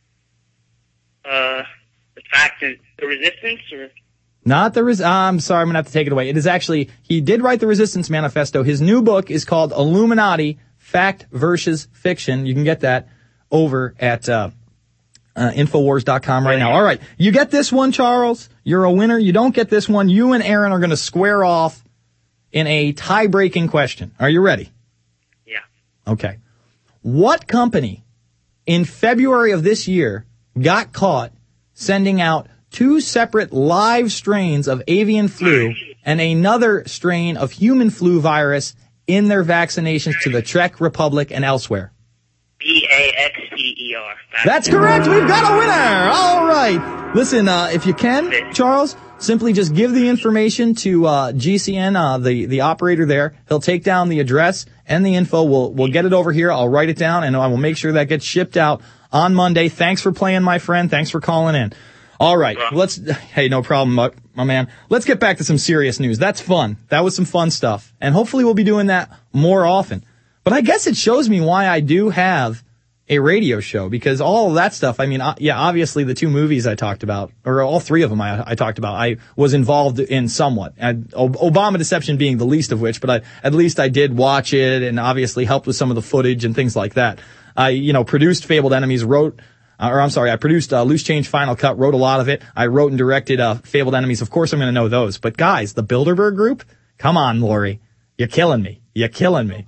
Uh, the fact that the resistance, or not the res. Uh, I'm sorry, I'm gonna have to take it away. It is actually he did write the Resistance Manifesto. His new book is called Illuminati: Fact versus Fiction. You can get that over at uh, uh Infowars dot com right now. All right, you get this one, Charles. You're a winner. You don't get this one. You and Aaron are going to square off in a tie-breaking question. Are you ready? Yeah. Okay. What company in February of this year got caught sending out two separate live strains of avian flu and another strain of human flu virus in their vaccinations to the Czech Republic and elsewhere? B A X P E R. That's correct. We've got a winner. All right. Listen, uh, if you can, Charles, simply just give the information to uh, G C N, uh, the, the operator there. He'll take down the address and the info. We'll, we'll get it over here. I'll write it down, and I will make sure that gets shipped out on Monday. Thanks for playing, my friend. Thanks for calling in. All right, let's, hey, no problem, my, my man. Let's get back to some serious news. That's fun. That was some fun stuff. And hopefully we'll be doing that more often. But I guess it shows me why I do have a radio show, because all of that stuff, I mean, uh, yeah, obviously the two movies I talked about, or all three of them I, I talked about, I was involved in somewhat. I, Obama Deception being the least of which, but I, at least I did watch it and obviously helped with some of the footage and things like that. I, you know, produced Fabled Enemies, wrote, uh, or I'm sorry, I produced uh, Loose Change Final Cut, wrote a lot of it. I wrote and directed uh, Fabled Enemies. Of course I'm going to know those. But guys, the Bilderberg Group, come on, Lori. You're killing me. You're killing me.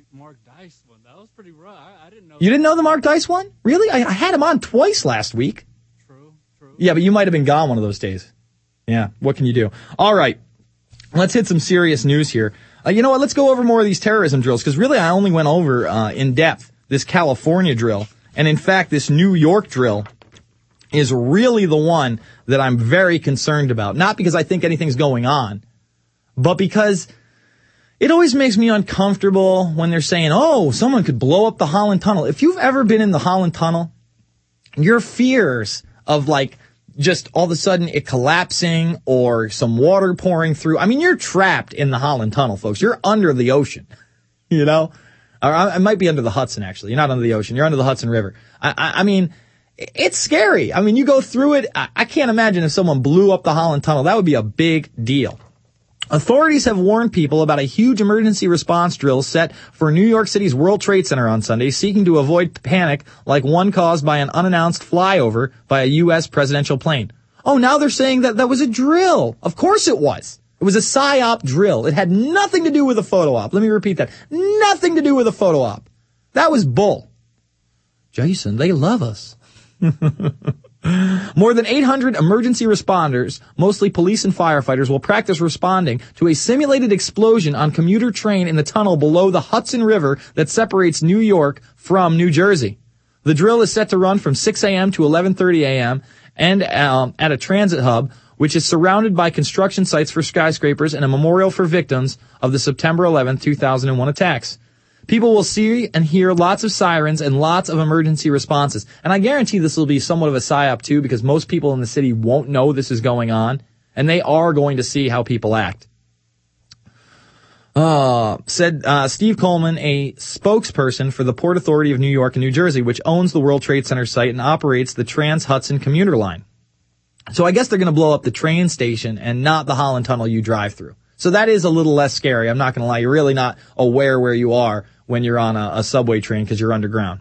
You didn't know the Mark Dice one? Really? I, I had him on twice last week. True, true. Yeah, but you might have been gone one of those days. Yeah, what can you do? All right, let's hit some serious news here. Uh, you know what? Let's go over more of these terrorism drills, because really I only went over uh, in depth this California drill. And in fact, this New York drill is really the one that I'm very concerned about. Not because I think anything's going on, but because it always makes me uncomfortable when they're saying, oh, someone could blow up the Holland Tunnel. If you've ever been in the Holland Tunnel, your fears of, like, just all of a sudden it collapsing or some water pouring through. I mean, you're trapped in the Holland Tunnel, folks. You're under the ocean, you know? Or it might be under the Hudson, actually. You're not under the ocean. You're under the Hudson River. I, I, I mean, it's scary. I mean, you go through it. I, I can't imagine if someone blew up the Holland Tunnel. That would be a big deal. Authorities have warned people about a huge emergency response drill set for New York City's World Trade Center on Sunday, seeking to avoid panic like one caused by an unannounced flyover by a U S presidential plane. Oh, now they're saying that that was a drill. Of course it was. It was a PSYOP drill. It had nothing to do with a photo op. Let me repeat that. Nothing to do with a photo op. That was bull. Jason, they love us. More than eight hundred emergency responders, mostly police and firefighters, will practice responding to a simulated explosion on commuter train in the tunnel below the Hudson River that separates New York from New Jersey. The drill is set to run from six a.m. to eleven thirty a.m. and um, at a transit hub, which is surrounded by construction sites for skyscrapers and a memorial for victims of the September eleventh, two thousand one attacks. People will see and hear lots of sirens and lots of emergency responses. And I guarantee this will be somewhat of a PSYOP too, because most people in the city won't know this is going on, and they are going to see how people act. Uh, said uh, Steve Coleman, a spokesperson for the Port Authority of New York and New Jersey, which owns the World Trade Center site and operates the Trans-Hudson commuter line. So I guess they're going to blow up the train station and not the Holland Tunnel you drive through. So that is a little less scary. I'm not going to lie. You're really not aware where you are when you're on a, a subway train because you're underground.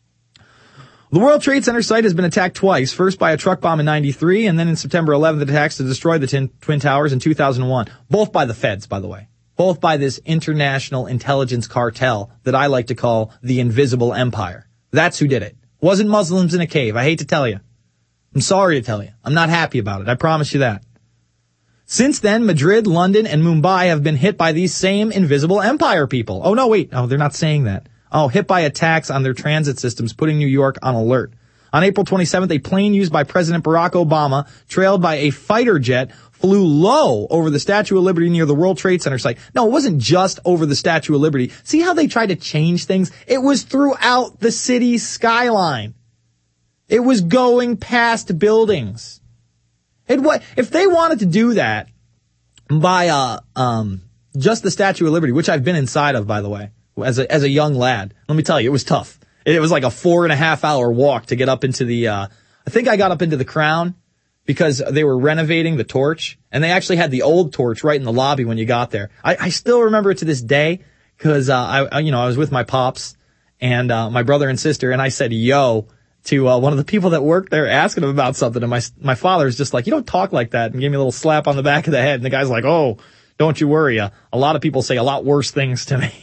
The World Trade Center site has been attacked twice, first by a truck bomb in ninety-three, and then in September eleventh, attacks to destroy the tin, Twin Towers in two thousand one. Both by the feds, by the way. Both by this international intelligence cartel that I like to call the Invisible Empire. That's who did it. Wasn't Muslims in a cave. I hate to tell you. I'm sorry to tell you. I'm not happy about it. I promise you that. Since then, Madrid, London, and Mumbai have been hit by these same Invisible Empire people. Oh, no, wait. Oh, they're not saying that. Oh, hit by attacks on their transit systems, putting New York on alert. On April twenty-seventh, a plane used by President Barack Obama, trailed by a fighter jet, flew low over the Statue of Liberty near the World Trade Center site. No, it wasn't just over the Statue of Liberty. See how they tried to change things? It was throughout the city's skyline. It was going past buildings. It what if they wanted to do that by uh um just the Statue of Liberty, which I've been inside of, by the way, as a as a young lad. Let me tell you, it was tough. It was like a four and a half hour walk to get up into the. Uh, I think I got up into the Crown because they were renovating the torch, and they actually had the old torch right in the lobby when you got there. I, I still remember it to this day because uh, I you know I was with my pops and uh, my brother and sister, and I said yo to uh, one of the people that worked there, asking him about something, and my my father's just like, you don't talk like that, and gave me a little slap on the back of the head, and the guy's like, oh, don't you worry, uh, a lot of people say a lot worse things to me.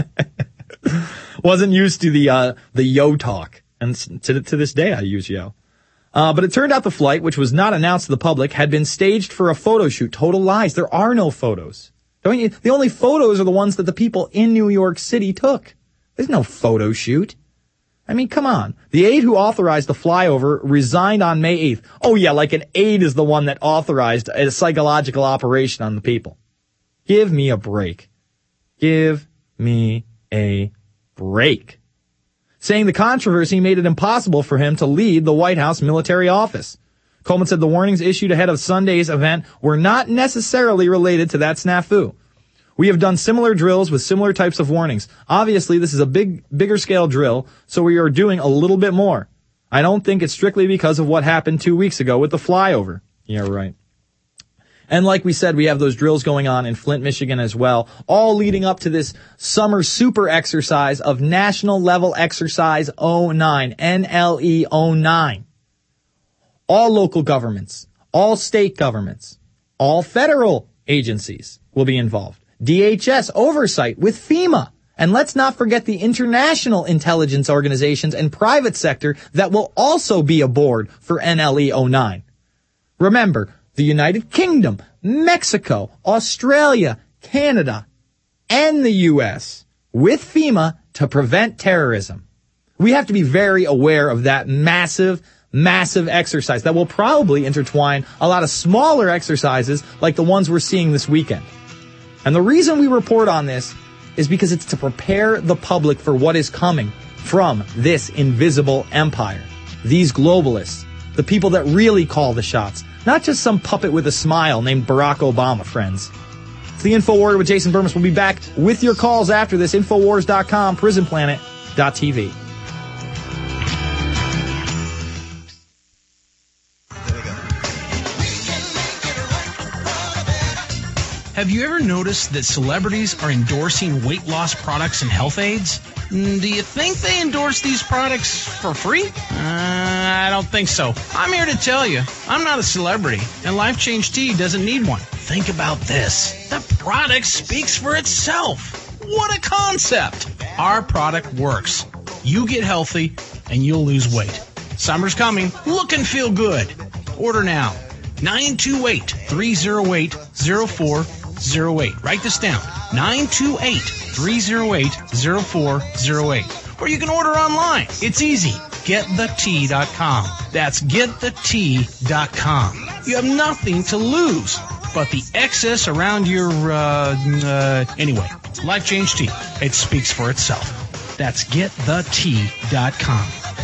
Wasn't used to the uh the yo talk, and to to this day I use yo. Uh, but it turned out the flight, which was not announced to the public, had been staged for a photo shoot. Total lies. There are no photos. Don't you? The only photos are the ones that the people in New York City took. There's no photo shoot. I mean, come on. The aide who authorized the flyover resigned on May eighth. Oh, yeah, like an aide is the one that authorized a psychological operation on the people. Give me a break. Give me a break. Saying the controversy made it impossible for him to lead the White House military office. Coleman said the warnings issued ahead of Sunday's event were not necessarily related to that snafu. We have done similar drills with similar types of warnings. Obviously, this is a big, bigger scale drill, so we are doing a little bit more. I don't think it's strictly because of what happened two weeks ago with the flyover. Yeah, right. And like we said, we have those drills going on in Flint, Michigan as well, all leading up to this summer super exercise of National Level Exercise oh nine, N L E oh nine. All local governments, all state governments, all federal agencies will be involved. D H S oversight with FEMA. And let's not forget the international intelligence organizations and private sector that will also be aboard for N L E oh nine. Remember, the United Kingdom, Mexico, Australia, Canada, and the U S with FEMA to prevent terrorism. We have to be very aware of that massive, massive exercise that will probably intertwine a lot of smaller exercises like the ones we're seeing this weekend. And the reason we report on this is because it's to prepare the public for what is coming from this invisible empire. These globalists, the people that really call the shots, not just some puppet with a smile named Barack Obama, friends. It's the InfoWarrior with Jason Burmis. We'll be back with your calls after this. Infowars dot com, prison planet dot t v. Have you ever noticed that celebrities are endorsing weight loss products and health aids? Mm, do you think they endorse these products for free? Uh, I don't think so. I'm here to tell you, I'm not a celebrity, and Life Change Tea doesn't need one. Think about this. The product speaks for itself. What a concept! Our product works. You get healthy, and you'll lose weight. Summer's coming. Look and feel good. Order now. nine two eight, three oh eight, oh four oh eight. Write this down. nine two eight, three oh eight, oh four oh eight. Or you can order online. It's easy. get the tea dot com. That's get the tea dot com. You have nothing to lose but the excess around your, uh, uh, anyway. Life Change Tea. It speaks for itself. That's get the tea dot com.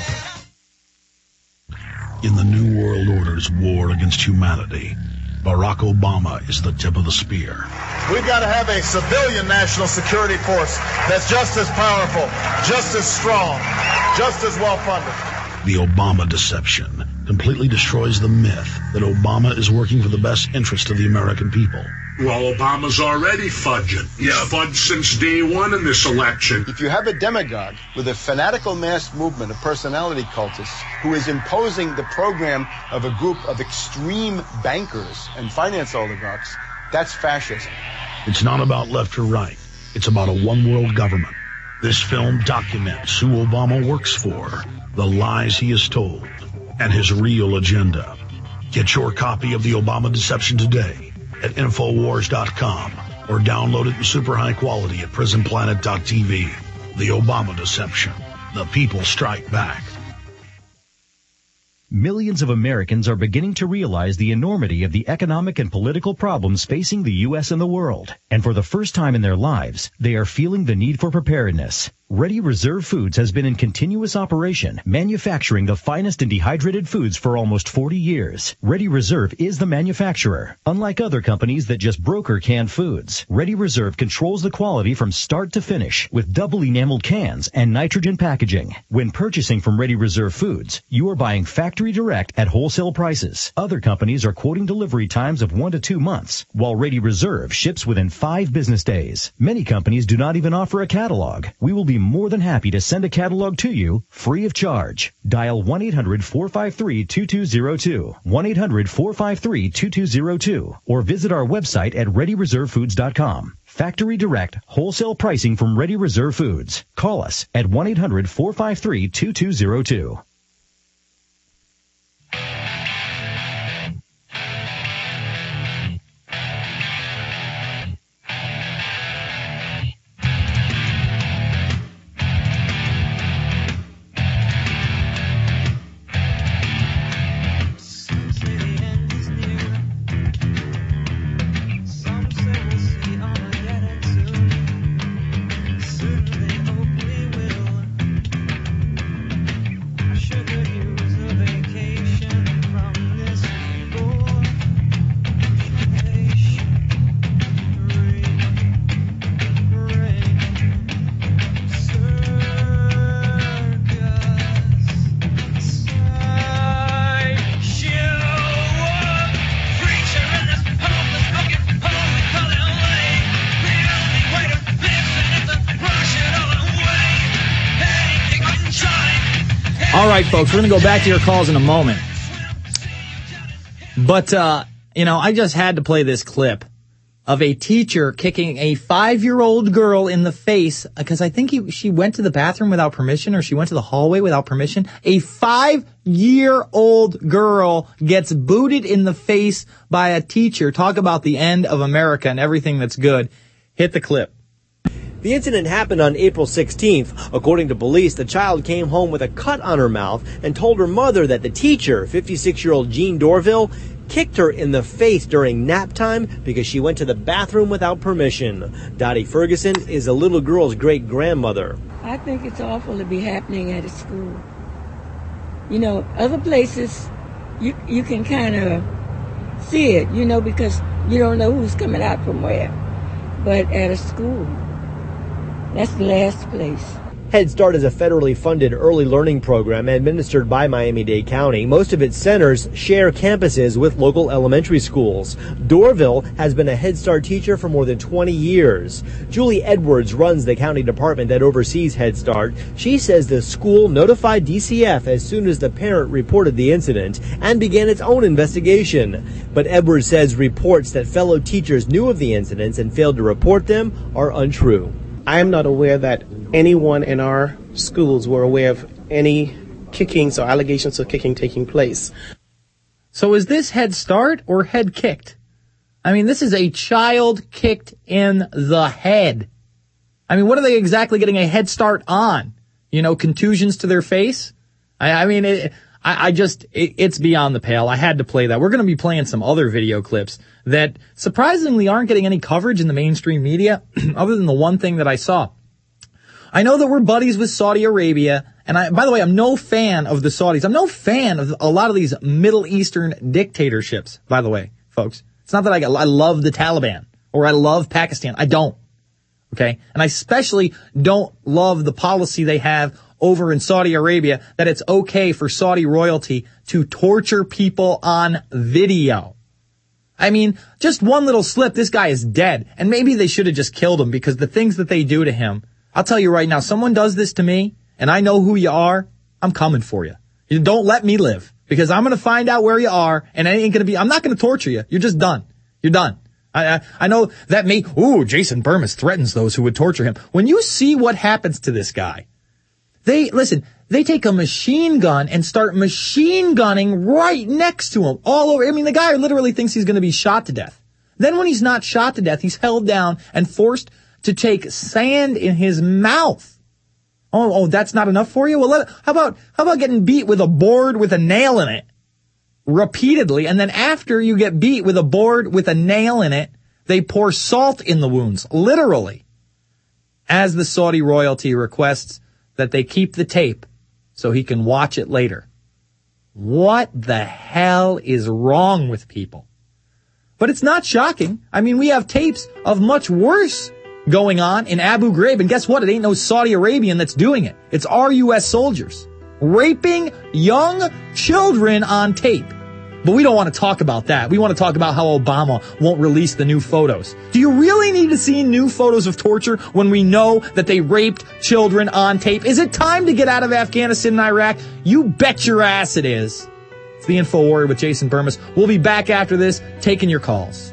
In the New World Order's war against humanity, Barack Obama is the tip of the spear. We've got to have a civilian national security force that's just as powerful, just as strong, just as well funded. The Obama deception completely destroys the myth that Obama is working for the best interest of the American people. Well, Obama's already fudging. He's fudged since day one in this election. If you have a demagogue with a fanatical mass movement of personality cultists who is imposing the program of a group of extreme bankers and finance oligarchs, that's fascism. It's not about left or right. It's about a one-world government. This film documents who Obama works for, the lies he has told, and his real agenda. Get your copy of The Obama Deception today at Infowars dot com or download it in super high quality at prison planet dot t v. The Obama Deception. The people strike back. Millions of Americans are beginning to realize the enormity of the economic and political problems facing the U S and the world. And for the first time in their lives, they are feeling the need for preparedness. Ready Reserve Foods has been in continuous operation, manufacturing the finest and dehydrated foods for almost forty years. Ready Reserve is the manufacturer. Unlike other companies that just broker canned foods, Ready Reserve controls the quality from start to finish with double enameled cans and nitrogen packaging. When purchasing from Ready Reserve Foods, you are buying factory direct at wholesale prices. Other companies are quoting delivery times of one to two months, while Ready Reserve ships within five business days. Many companies do not even offer a catalog. We will be more than happy to send a catalog to you free of charge. Dial one eight hundred, four five three, two two zero two, one eight hundred, four five three, two two zero two, or visit our website at ready reserve foods dot com. Factory direct, wholesale pricing from Ready Reserve Foods. Call us at one eight hundred, four five three, two two zero two. right, folks, we're going to go back to your calls in a moment. But, uh, you know, I just had to play this clip of a teacher kicking a five-year-old girl in the face because I think he, she went to the bathroom without permission or she went to the hallway without permission. A five-year-old girl gets booted in the face by a teacher. Talk about the end of America and everything that's good. Hit the clip. The incident happened on April sixteenth. According to police, the child came home with a cut on her mouth and told her mother that the teacher, fifty-six-year-old Jean Dorville, kicked her in the face during nap time because she went to the bathroom without permission. Dottie Ferguson is the little girl's great-grandmother. I think it's awful to be happening at a school. You know, other places, you you can kind of see it, you know, because you don't know who's coming out from where. But at a school, that's the last place. Head Start is a federally funded early learning program administered by Miami-Dade County. Most of its centers share campuses with local elementary schools. Dorville has been a Head Start teacher for more than twenty years. Julie Edwards runs the county department that oversees Head Start. She says the school notified D C F as soon as the parent reported the incident and began its own investigation. But Edwards says reports that fellow teachers knew of the incidents and failed to report them are untrue. I am not aware that anyone in our schools were aware of any kickings or allegations of kicking taking place. So is this Head Start or head kicked? I mean, this is a child kicked in the head. I mean, what are they exactly getting a head start on? You know, contusions to their face? I, I mean, it, I, I just, it, it's beyond the pale. I had to play that. We're going to be playing some other video clips that surprisingly aren't getting any coverage in the mainstream media, other than the one thing that I saw. I know that we're buddies with Saudi Arabia, and I, by the way, I'm no fan of the Saudis. I'm no fan of a lot of these Middle Eastern dictatorships, by the way, folks. It's not that I, I love the Taliban or I love Pakistan. I don't. Okay? And I especially don't love the policy they have over in Saudi Arabia that it's okay for Saudi royalty to torture people on video. I mean, just one little slip, this guy is dead. And maybe they should have just killed him because the things that they do to him, I'll tell you right now, someone does this to me and I know who you are, I'm coming for you. You don't let me live because I'm going to find out where you are and I ain't going to be, I'm not going to torture you. You're just done. You're done. I, I, I know that may, ooh, Jason Bermas threatens those who would torture him. When you see what happens to this guy, they, listen, they take a machine gun and start machine gunning right next to him all over. I mean, the guy literally thinks he's going to be shot to death. Then when he's not shot to death, he's held down and forced to take sand in his mouth. Oh, oh, that's not enough for you? Well, let, how about, how about getting beat with a board with a nail in it repeatedly? And then after you get beat with a board with a nail in it, they pour salt in the wounds, literally, as the Saudi royalty requests that they keep the tape so he can watch it later. What the hell is wrong with people? But it's not shocking. I mean, we have tapes of much worse going on in Abu Ghraib, and guess what? It ain't no Saudi Arabian that's doing it. It's our U S soldiers raping young children on tape. But we don't want to talk about that. We want to talk about how Obama won't release the new photos. Do you really need to see new photos of torture when we know that they raped children on tape? Is it time to get out of Afghanistan and Iraq? You bet your ass it is. It's the Info Warrior with Jason Bermas. We'll be back after this, taking your calls.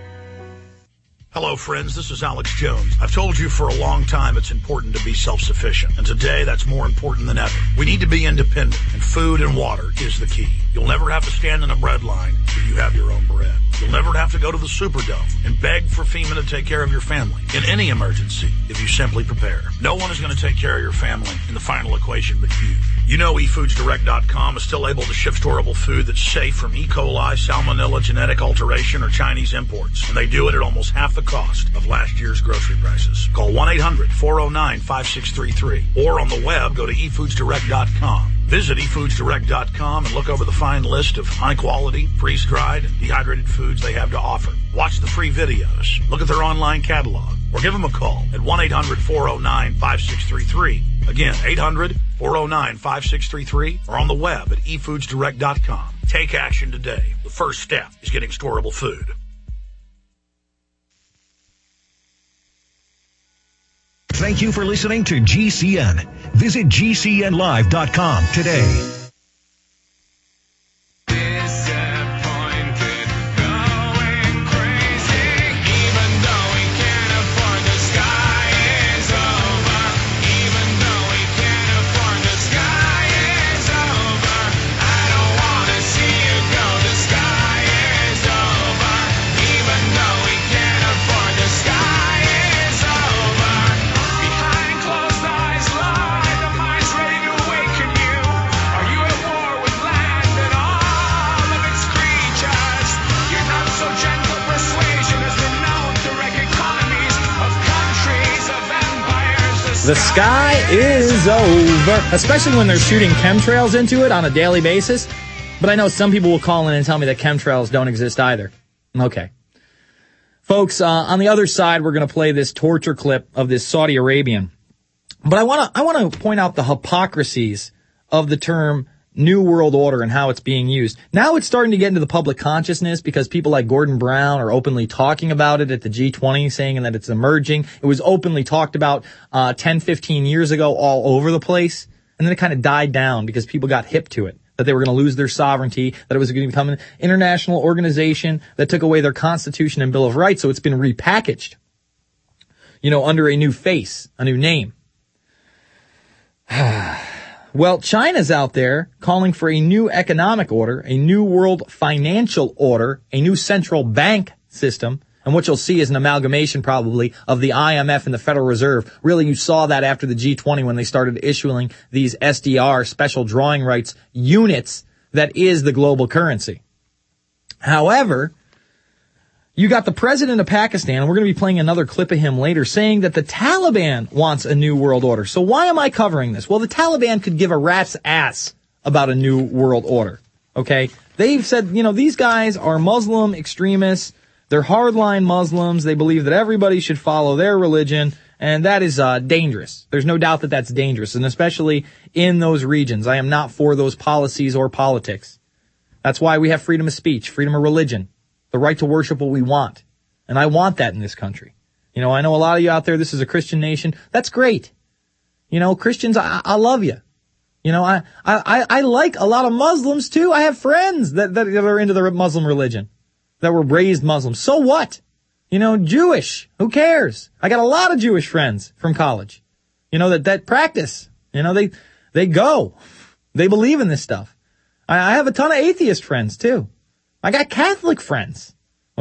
Hello, friends. This is Alex Jones. I've told you for a long time it's important to be self-sufficient, and today that's more important than ever. We need to be independent, and food and water is the key. You'll never have to stand in a bread line if you have your own bread. You'll never have to go to the Superdome and beg for FEMA to take care of your family in any emergency if you simply prepare. No one is going to take care of your family in the final equation but you. You know e foods direct dot com is still able to ship storable food that's safe from E. coli, salmonella, genetic alteration, or Chinese imports. And they do it at almost half the cost of last year's grocery prices. Call one eight hundred four oh nine five six three three or on the web go to e foods direct dot com. Visit e foods direct dot com and look over the fine list of high-quality, freeze-dried, and dehydrated foods they have to offer. Watch the free videos, look at their online catalog, or give them a call at one eight hundred four oh nine five six three three. Again, eight hundred four oh nine five six three three or on the web at e foods direct dot com. Take action today. The first step is getting storable food. Thank you for listening to G C N. Visit G C N live dot com today. The sky is over, especially when they're shooting chemtrails into it on a daily basis. But I know some people will call in and tell me that chemtrails don't exist either. Okay. Folks, uh, on the other side, we're going to play this torture clip of this Saudi Arabian. But I want to I want to point out the hypocrisies of the term New World Order and how it's being used. Now it's starting to get into the public consciousness because people like Gordon Brown are openly talking about it at the G twenty, saying that it's emerging. It was openly talked about uh ten, fifteen years ago all over the place. And then it kind of died down because people got hip to it, that they were going to lose their sovereignty, that it was going to become an international organization that took away their Constitution and Bill of Rights. So it's been repackaged, you know, under a new face, a new name. Well, China's out there calling for a new economic order, a new world financial order, a new central bank system. And what you'll see is an amalgamation probably of the I M F and the Federal Reserve. Really, you saw that after the G twenty when they started issuing these S D R, special drawing rights units, that is the global currency. However, you got the president of Pakistan, and we're going to be playing another clip of him later, saying that the Taliban wants a new world order. So why am I covering this? Well, the Taliban could give a rat's ass about a new world order. Okay? They've said, you know, these guys are Muslim extremists. They're hardline Muslims. They believe that everybody should follow their religion, and that is uh dangerous. There's no doubt that that's dangerous, and especially in those regions. I am not for those policies or politics. That's why we have freedom of speech, freedom of religion, the right to worship what we want. And I want that in this country. You know, I know a lot of you out there, this is a Christian nation. That's great. You know, Christians, I, I love you. You know, I, I, I like a lot of Muslims too. I have friends that, that are into the Muslim religion, that were raised Muslims. So what? You know, Jewish. Who cares? I got a lot of Jewish friends from college, you know, that, that practice. You know, they, they go. They believe in this stuff. I, I have a ton of atheist friends too. I got Catholic friends.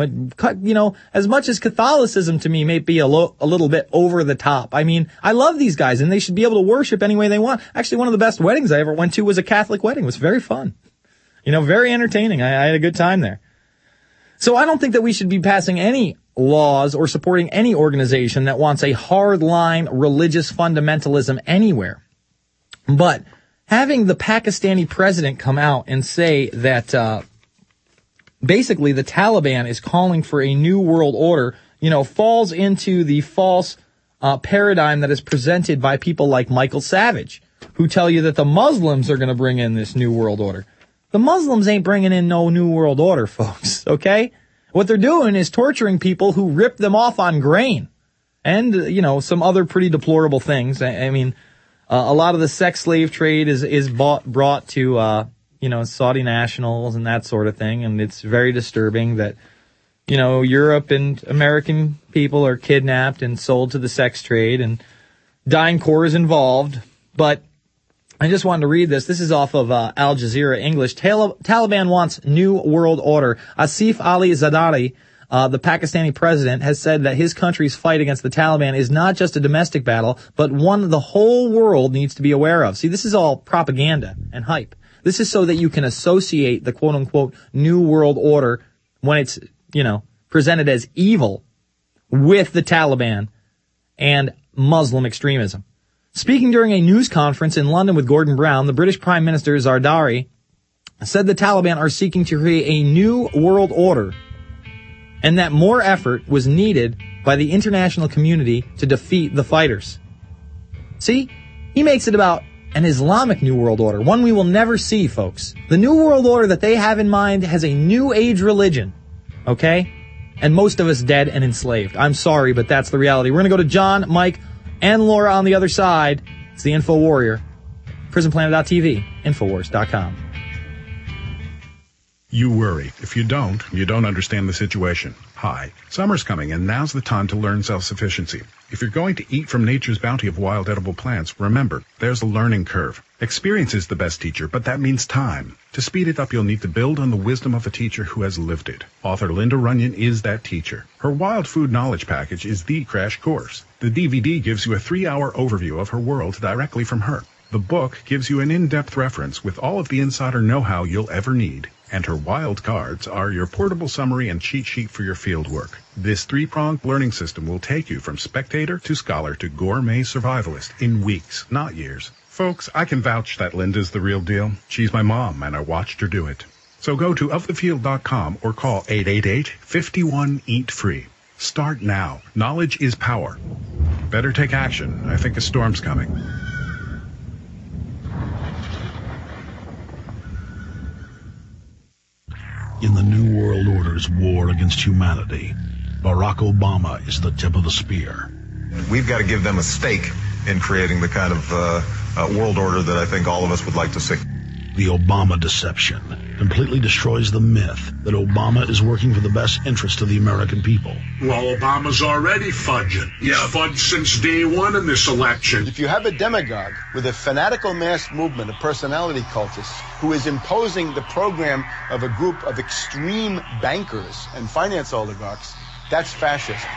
You know, as much as Catholicism to me may be a, lo- a little bit over the top. I mean, I love these guys and they should be able to worship any way they want. Actually, one of the best weddings I ever went to was a Catholic wedding. It was very fun. You know, very entertaining. I, I had a good time there. So I don't think that we should be passing any laws or supporting any organization that wants a hardline religious fundamentalism anywhere. But having the Pakistani president come out and say that, uh, basically the Taliban is calling for a new world order, you know, falls into the false uh, paradigm that is presented by people like Michael Savage, who tell you that the Muslims are going to bring in this new world order. The Muslims ain't bringing in no new world order, folks, okay? What they're doing is torturing people who rip them off on grain and, you know, some other pretty deplorable things. I, I mean, uh, a lot of the sex slave trade is, is bought, brought to, uh, you know, Saudi nationals and that sort of thing. And it's very disturbing that, you know, Europe and American people are kidnapped and sold to the sex trade, and DynCorp is involved. But I just wanted to read this. This is off of uh, Al Jazeera English. Tal- Taliban wants new world order. Asif Ali Zardari, uh, the Pakistani president, has said that his country's fight against the Taliban is not just a domestic battle, but one the whole world needs to be aware of. See, this is all propaganda and hype. This is so that you can associate the quote-unquote new world order when it's, you know, presented as evil with the Taliban and Muslim extremism. Speaking during a news conference in London with Gordon Brown, the British Prime Minister Zardari said the Taliban are seeking to create a new world order and that more effort was needed by the international community to defeat the fighters. See, he makes it about an Islamic new world order, one we will never see, folks. The new world order that they have in mind has a new age religion, okay? And most of us dead and enslaved. I'm sorry, but that's the reality. We're going to go to John, Mike, and Laura on the other side. It's the Info Warrior. prison planet dot t v, infowars dot com. You worry. If you don't, you don't understand the situation. Hi. Summer's coming, and now's the time to learn self-sufficiency. If you're going to eat from nature's bounty of wild edible plants, remember, there's a learning curve. Experience is the best teacher, but that means time. To speed it up, you'll need to build on the wisdom of a teacher who has lived it. Author Linda Runyon is that teacher. Her Wild Food Knowledge Package is the crash course. The D V D gives you a three-hour overview of her world directly from her. The book gives you an in-depth reference with all of the insider know-how you'll ever need. And her wild cards are your portable summary and cheat sheet for your field work. This three-pronged learning system will take you from spectator to scholar to gourmet survivalist in weeks, not years. Folks, I can vouch that Linda's the real deal. She's my mom, and I watched her do it. So go to of the field dot com or call eight eight eight, five one, eat free. Start now. Knowledge is power. Better take action. I think a storm's coming. In the New World Order's war against humanity, Barack Obama is the tip of the spear. We've got to give them a stake in creating the kind of uh, uh, world order that I think all of us would like to see. The Obama deception completely destroys the myth that Obama is working for the best interest of the American people. Well, Obama's already fudging. He's yeah. fudged since day one in this election. If you have a demagogue with a fanatical mass movement of personality cultists who is imposing the program of a group of extreme bankers and finance oligarchs, that's fascism.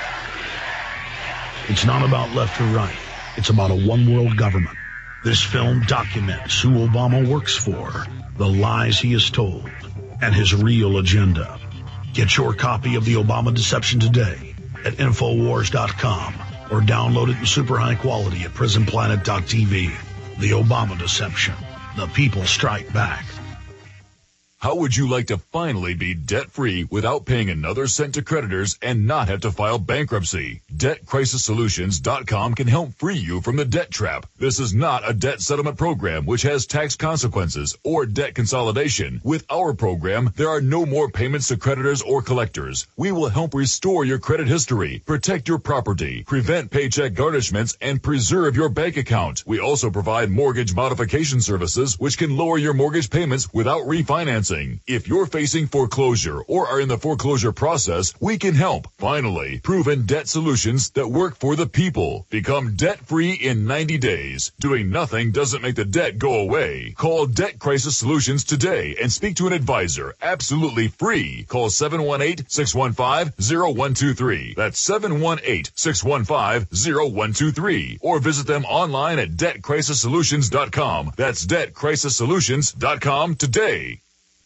It's not about left or right. It's about a one-world government. This film documents who Obama works for, the lies he has told, and his real agenda. Get your copy of The Obama Deception today at infowars dot com or download it in super high quality at prison planet dot t v. The Obama Deception. The people strike back. How would you like to finally be debt-free without paying another cent to creditors and not have to file bankruptcy? debt crisis solutions dot com can help free you from the debt trap. This is not a debt settlement program which has tax consequences or debt consolidation. With our program, there are no more payments to creditors or collectors. We will help restore your credit history, protect your property, prevent paycheck garnishments, and preserve your bank account. We also provide mortgage modification services which can lower your mortgage payments without refinancing. If you're facing foreclosure or are in the foreclosure process, we can help. Finally, proven debt solutions that work for the people. Become debt-free in ninety days. Doing nothing doesn't make the debt go away. Call Debt Crisis Solutions today and speak to an advisor. Absolutely free. Call seven one eight, six one five, zero one two three. That's seven one eight, six one five, zero one two three. Or visit them online at debt crisis solutions dot com. That's debt crisis solutions dot com today.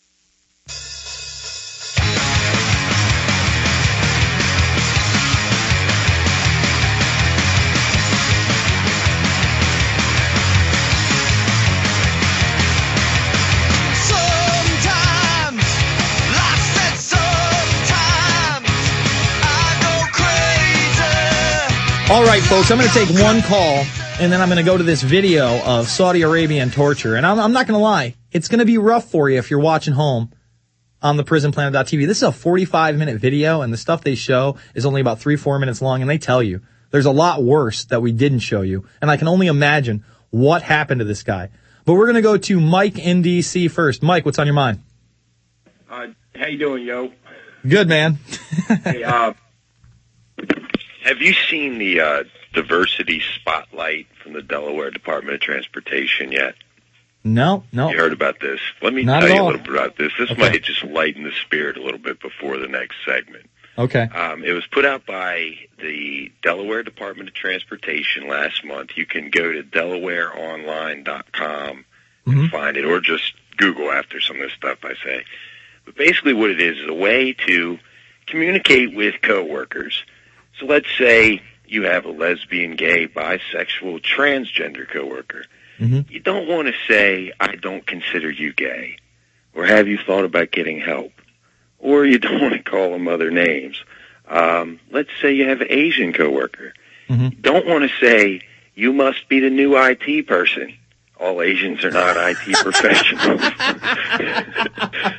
All right, folks, I'm going to take one call, and then I'm going to go to this video of Saudi Arabian torture. And I'm, I'm not going to lie. It's going to be rough for you if you're watching home on the prison planet dot t v. This is a forty-five minute video, and the stuff they show is only about three, four minutes long, and they tell you there's a lot worse that we didn't show you. And I can only imagine what happened to this guy. But we're going to go to Mike in D C first. Mike, what's on your mind? Uh, how you doing, yo? Good, man. Hey, uh, have you seen the uh, diversity spotlight from the Delaware Department of Transportation yet? No, no. You heard about this? Let me Not tell at you all. a little bit about this. This Okay. might just lighten the spirit a little bit before the next segment. Okay. Um, it was put out by the Delaware Department of Transportation last month. You can go to delaware online dot com and Mm-hmm. find it, or just Google after some of this stuff I say. But basically what it is is a way to communicate with coworkers. So let's say you have a lesbian, gay, bisexual, transgender coworker. Mm-hmm. You don't want to say, I don't consider you gay, or have you thought about getting help? Or you don't want to call them other names. Um, let's say you have an Asian coworker. Mm-hmm. You don't want to say, you must be the new I T person. All Asians are not I T professionals.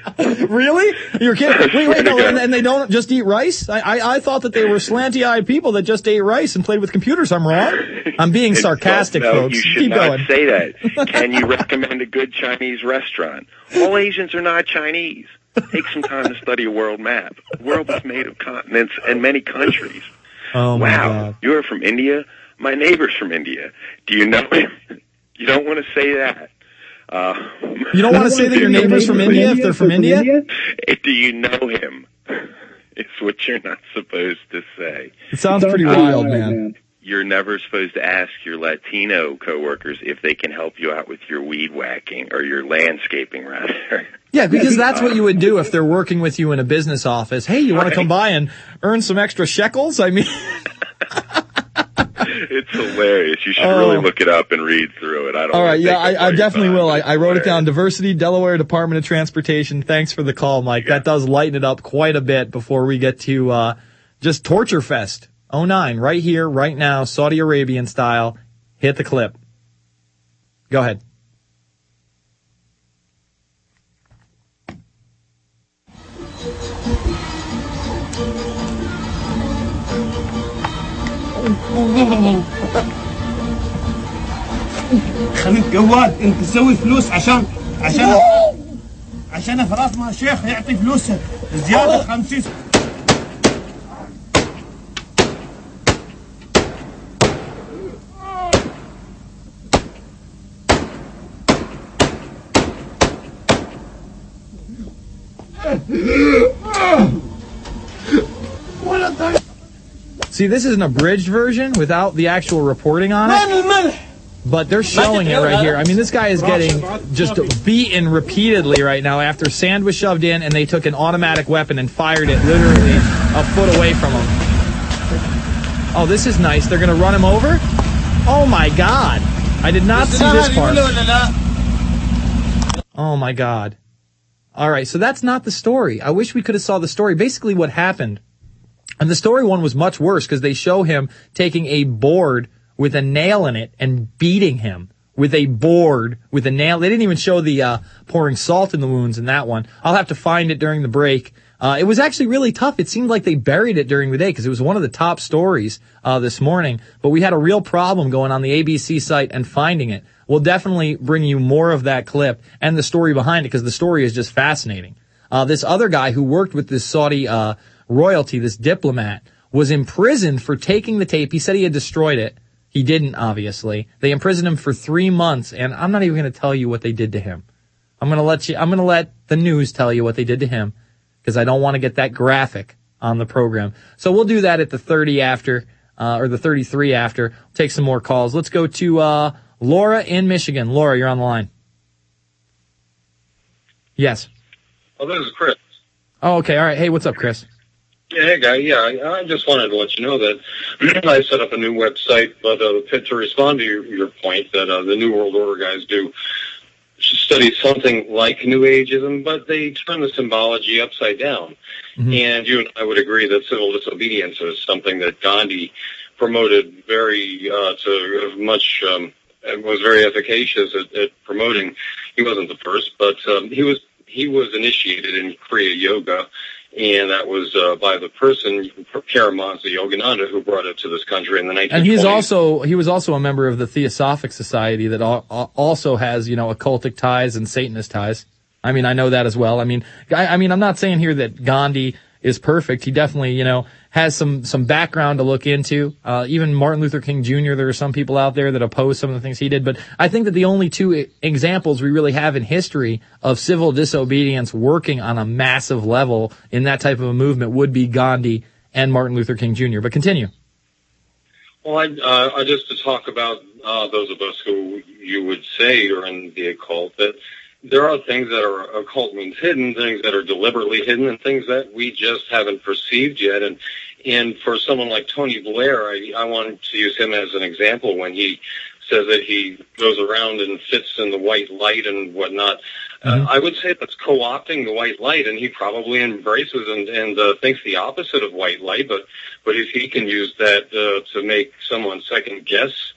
Really? You're kidding? Wait, wait, no, and, and they don't just eat rice? I, I, I thought that they were slanty-eyed people that just ate rice and played with computers. I'm wrong? I'm being sarcastic, no, folks. You should Keep not going. say that. Can you recommend a good Chinese restaurant? All Asians are not Chinese. Take some time to study a world map. The world is made of continents and many countries. Oh, my wow, God. You're from India? My neighbor's from India. Do you know him? You don't want to say that. Uh, You don't want to say that your neighbor's from India if they're from India? Do you know him? It's what you're not supposed to say. It sounds pretty wild, man. You're never supposed to ask your Latino coworkers if they can help you out with your weed whacking or your landscaping, rather. Yeah, because that's what you would do if they're working with you in a business office. Hey, you want to come by and earn some extra shekels? I mean... It's hilarious. You should Oh. really look it up and read through it. I don't All wanna right, yeah, take up I, all I your definitely time, will. but I, it's I wrote it down. hilarious. Diversity, Delaware Department of Transportation. Thanks for the call, Mike. That does lighten it up quite a bit before we get to uh just Torture Fest oh nine, right here, right now, Saudi Arabian style. Hit the clip. Go ahead. خليك جواد انت تسوي فلوس عشان عشان عشان فراس ما شيخ يعطي فلوس زياده خمسين. See, this is an abridged version without the actual reporting on it. But they're showing it right here. I mean, this guy is getting just beaten repeatedly right now after sand was shoved in and they took an automatic weapon and fired it literally a foot away from him. Oh, this is nice. They're going to run him over? Oh, my God. I did not see this part. Oh, my God. All right, so that's not the story. I wish we could have saw the story. Basically what happened, and the story one was much worse because they show him taking a board with a nail in it and beating him with a board with a nail. They didn't even show the uh pouring salt in the wounds in that one. I'll have to find it during the break. Uh, it was actually really tough. It seemed like they buried it during the day because it was one of the top stories uh this morning, but we had a real problem going on the A B C site and finding it. We'll definitely bring you more of that clip and the story behind it because the story is just fascinating. Uh this other guy who worked with this Saudi uh royalty, this diplomat, was imprisoned for taking the tape. He said he had destroyed it. He didn't, obviously. They imprisoned him for three months, and I'm not even going to tell you what they did to him. I'm going to let you, I'm going to let the news tell you what they did to him, because I don't want to get that graphic on the program. So we'll do that at the thirty after, uh, or the thirty-three after. Take some more calls. Let's go to, uh, Laura in Michigan. Laura, you're on the line. Yes. Oh, this is Chris. Oh, okay. All right. Hey, what's up, Chris? Yeah, hey, guy. Yeah, I, I just wanted to let you know that I set up a new website, but uh, to respond to your, your point that uh, the New World Order guys do study something like New Ageism, but they turn the symbology upside down. Mm-hmm. And you and I would agree that civil disobedience is something that Gandhi promoted very uh, to much. Um, was very efficacious at, at promoting. He wasn't the first, but um, he was he was initiated in Kriya Yoga. And that was uh, by the person, Paramahansa Yogananda, who brought it to this country in the nineteen twenties. And he's also, he was also a member of the Theosophic Society that al- also has, you know, occultic ties and Satanist ties. I mean, I know that as well. I mean, I, I mean, I'm not saying here that Gandhi is perfect. He definitely, you know, has some, some background to look into. Uh, even Martin Luther King Junior, there are some people out there that oppose some of the things he did. But I think that the only two examples we really have in history of civil disobedience working on a massive level in that type of a movement would be Gandhi and Martin Luther King Junior But continue. Well, I, uh, I just to talk about uh, those of us who you would say are in the occult, that there are things that are occult means hidden, things that are deliberately hidden, and things that we just haven't perceived yet. And and for someone like Tony Blair, I, I wanted to use him as an example when he says that he goes around and fits in the white light and whatnot. Mm-hmm. Uh, I would say that's co-opting the white light, and he probably embraces and, and uh, thinks the opposite of white light. But but if he can use that uh, to make someone second guess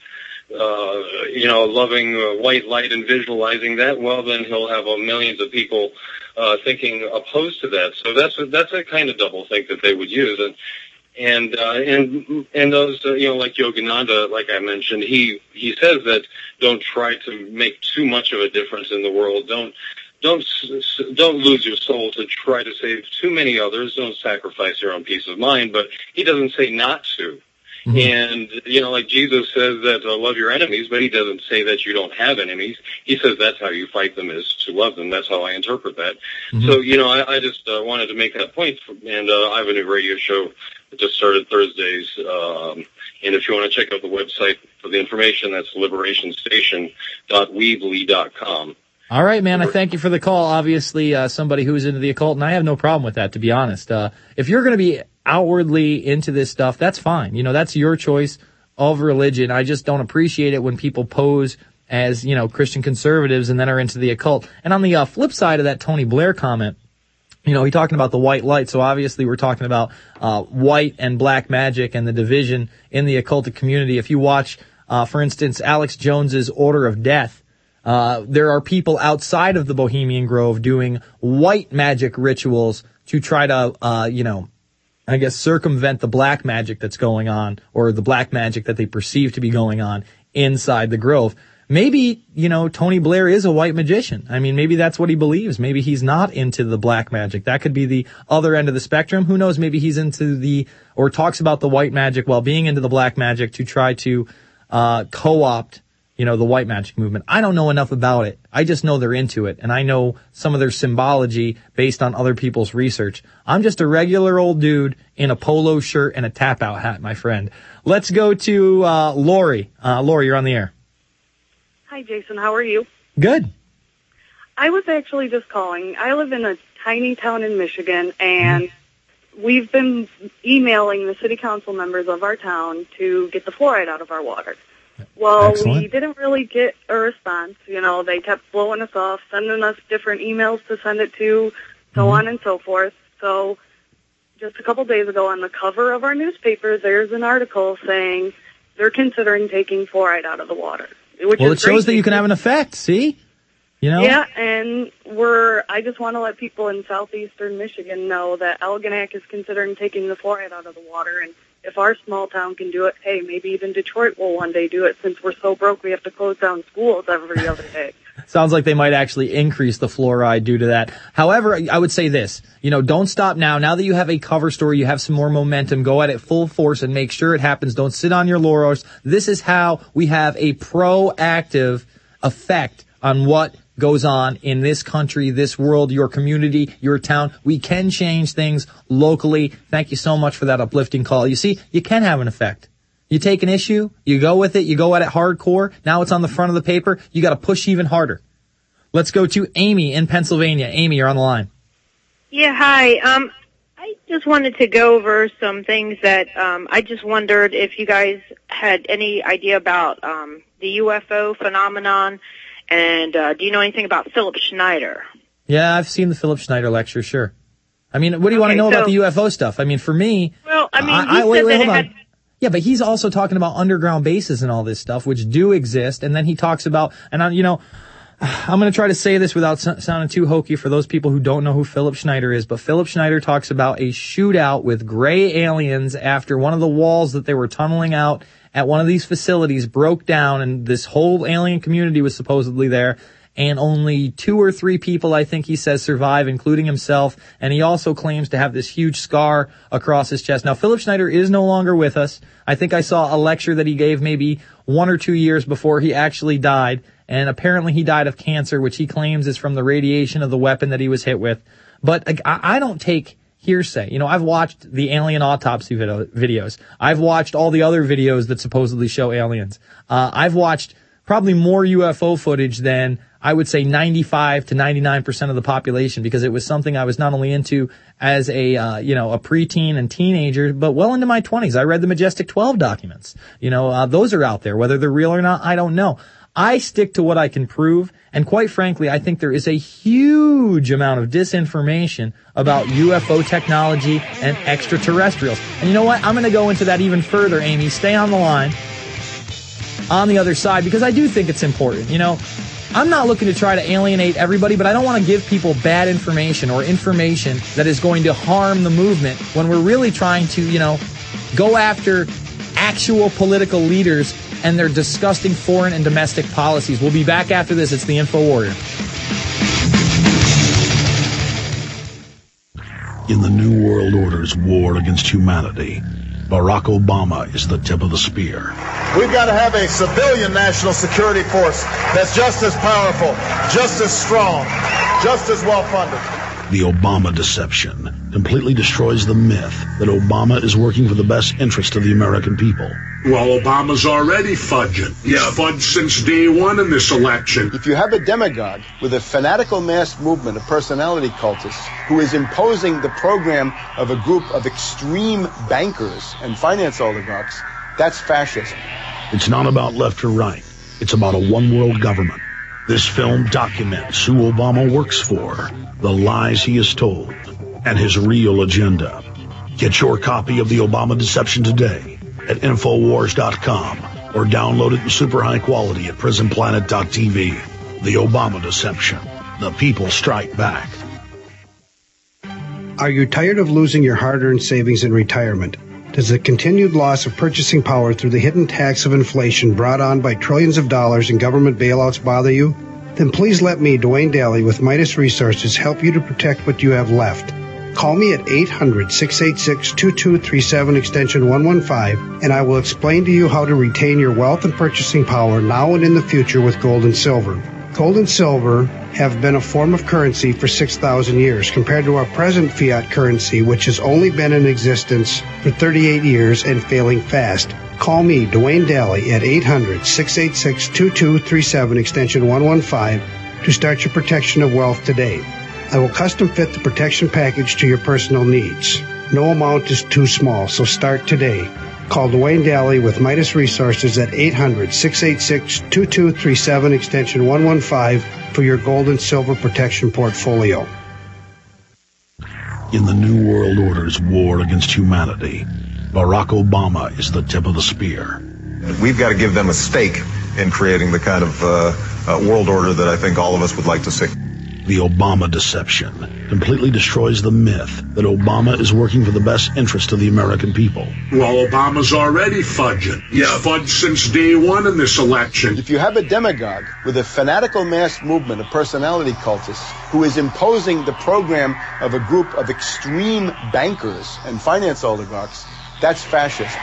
uh, you know, loving uh, white light and visualizing that, well, then he'll have uh, millions of people uh, thinking opposed to that. So that's a, that's a kind of double think that they would use. And and uh, and and those, uh, you know, like Yogananda, like I mentioned, he he says that don't try to make too much of a difference in the world. Don't don't don't lose your soul to try to save too many others. Don't sacrifice your own peace of mind. But he doesn't say not to. Mm-hmm. And, you know, like Jesus says that uh, love your enemies, but he doesn't say that you don't have enemies. He says that's how you fight them, is to love them. That's how I interpret that. Mm-hmm. So, you know, I, I just uh, wanted to make that point. And uh, I have a new radio show that just started Thursdays. Um, and if you want to check out the website for the information, that's liberation station dot weebly dot com. All right, man. I thank you for the call. Obviously, uh, somebody who's into the occult, and I have no problem with that, to be honest. Uh, if you're going to be outwardly into this stuff, that's fine. You know, that's your choice of religion. I just don't appreciate it when people pose as, you know, Christian conservatives and then are into the occult. And on the uh, flip side of that Tony Blair comment, you know, he talking about the white light. So obviously we're talking about uh, white and black magic and the division in the occultic community. If you watch, uh, for instance, Alex Jones's Order of Death, Uh, there are people outside of the Bohemian Grove doing white magic rituals to try to, uh, you know, I guess circumvent the black magic that's going on, or the black magic that they perceive to be going on inside the Grove. Maybe, you know, Tony Blair is a white magician. I mean, maybe that's what he believes. Maybe he's not into the black magic. That could be the other end of the spectrum. Who knows? Maybe he's into the, or talks about the white magic while being into the black magic to try to, uh, co-opt, you know, the white magic movement. I don't know enough about it. I just know they're into it, and I know some of their symbology based on other people's research. I'm just a regular old dude in a polo shirt and a tap-out hat, my friend. Let's go to uh Lori. Uh Lori, you're on the air. Hi, Jason. How are you? Good. I was actually just calling. I live in a tiny town in Michigan, and mm-hmm. we've been emailing the city council members of our town to get the fluoride out of our water. Well, Excellent. We didn't really get a response. You know, they kept blowing us off, sending us different emails to send it to, so mm-hmm. on and so forth. So just a couple days ago on the cover of our newspaper, there's an article saying they're considering taking fluoride out of the water. Which well, is it shows great that you can have an effect, see? You know? Yeah, and we're, I just want to let people in southeastern Michigan know that Algonac is considering taking the fluoride out of the water, and if our small town can do it, hey, maybe even Detroit will one day do it, since we're so broke we have to close down schools every other day. Sounds like they might actually increase the fluoride due to that. However, I would say this, you know, don't stop now. Now that you have a cover story, you have some more momentum, go at it full force and make sure it happens. Don't sit on your laurels. This is how we have a proactive effect on what goes on in this country, this world, your community, your town. We can change things locally. Thank you so much for that uplifting call. You see, you can have an effect. You take an issue, you go with it, you go at it hardcore. Now it's on the front of the paper. You got to push even harder. Let's go to Amy in Pennsylvania. Amy, you're on the line. Yeah, hi. Um, I just wanted to go over some things that um, I just wondered if you guys had any idea about um, the U F O phenomenon. And uh, do you know anything about Philip Schneider? Yeah, I've seen the Philip Schneider lecture, sure. I mean, what do you okay, want to know so, about the U F O stuff? I mean, for me... Well, I mean, I, he I, wait, said wait, that hold it on. had... Yeah, but he's also talking about underground bases and all this stuff, which do exist. And then he talks about... And, I, you know, I'm going to try to say this without sounding too hokey for those people who don't know who Philip Schneider is. But Philip Schneider talks about a shootout with gray aliens after one of the walls that they were tunneling out at one of these facilities broke down, and this whole alien community was supposedly there. And only two or three people, I think he says, survive, including himself. And he also claims to have this huge scar across his chest. Now, Philip Schneider is no longer with us. I think I saw a lecture that he gave maybe one or two years before he actually died. And apparently he died of cancer, which he claims is from the radiation of the weapon that he was hit with. But I, I don't take hearsay. You know, I've watched the alien autopsy video, videos. I've watched all the other videos that supposedly show aliens. Uh, I've watched probably more U F O footage than I would say ninety-five to ninety-nine percent of the population, because it was something I was not only into as a, uh, you know, a preteen and teenager, but well into my twenties. I read the Majestic twelve documents. You know, uh, those are out there. Whether they're real or not, I don't know. I stick to what I can prove, and quite frankly, I think there is a huge amount of disinformation about U F O technology and extraterrestrials. And you know what? I'm going to go into that even further, Amy. Stay on the line. on the other side because I do think it's important. You know, I'm not looking to try to alienate everybody, but I don't want to give people bad information or information that is going to harm the movement when we're really trying to, you know, go after actual political leaders and their disgusting foreign and domestic policies. We'll be back after this. It's the InfoWarrior. In the New World Order's war against humanity, Barack Obama is the tip of the spear. We've got to have a civilian national security force that's just as powerful, just as strong, just as well-funded. The Obama deception completely destroys the myth that Obama is working for the best interest of the American people. Well, Obama's already fudging. He's fudged since day one in this election. If you have a demagogue with a fanatical mass movement of personality cultists who is imposing the program of a group of extreme bankers and finance oligarchs, that's fascism. It's not about left or right. It's about a one-world government. This film documents who Obama works for, the lies he has told, and his real agenda. Get your copy of The Obama Deception today at Infowars dot com or download it in super high quality at Prison Planet dot T V. The Obama Deception. The people strike back. Are you tired of losing your hard-earned savings in retirement? Does the continued loss of purchasing power through the hidden tax of inflation brought on by trillions of dollars in government bailouts bother you? Then please let me, Dwayne Daly with Midas Resources, help you to protect what you have left. Call me at eight hundred, six eight six, two two three seven extension one one five and I will explain to you how to retain your wealth and purchasing power now and in the future with gold and silver. Gold and silver have been a form of currency for six thousand years compared to our present fiat currency, which has only been in existence for thirty-eight years and failing fast. Call me, Dwayne Daly, at eight hundred, six eight six, two two three seven extension one one five to start your protection of wealth today. I will custom fit the protection package to your personal needs. No amount is too small, so start today. Call Dwayne Daly with Midas Resources at eight hundred, six eight six, two two three seven extension one one five for your gold and silver protection portfolio. In the New World Order's war against humanity, Barack Obama is the tip of the spear. We've got to give them a stake in creating the kind of uh, uh, world order that I think all of us would like to see. The Obama deception completely destroys the myth that Obama is working for the best interest of the American people. Well, Obama's already fudging. He's fudged since day one in this election. If you have a demagogue with a fanatical mass movement of personality cultists who is imposing the program of a group of extreme bankers and finance oligarchs, that's fascism.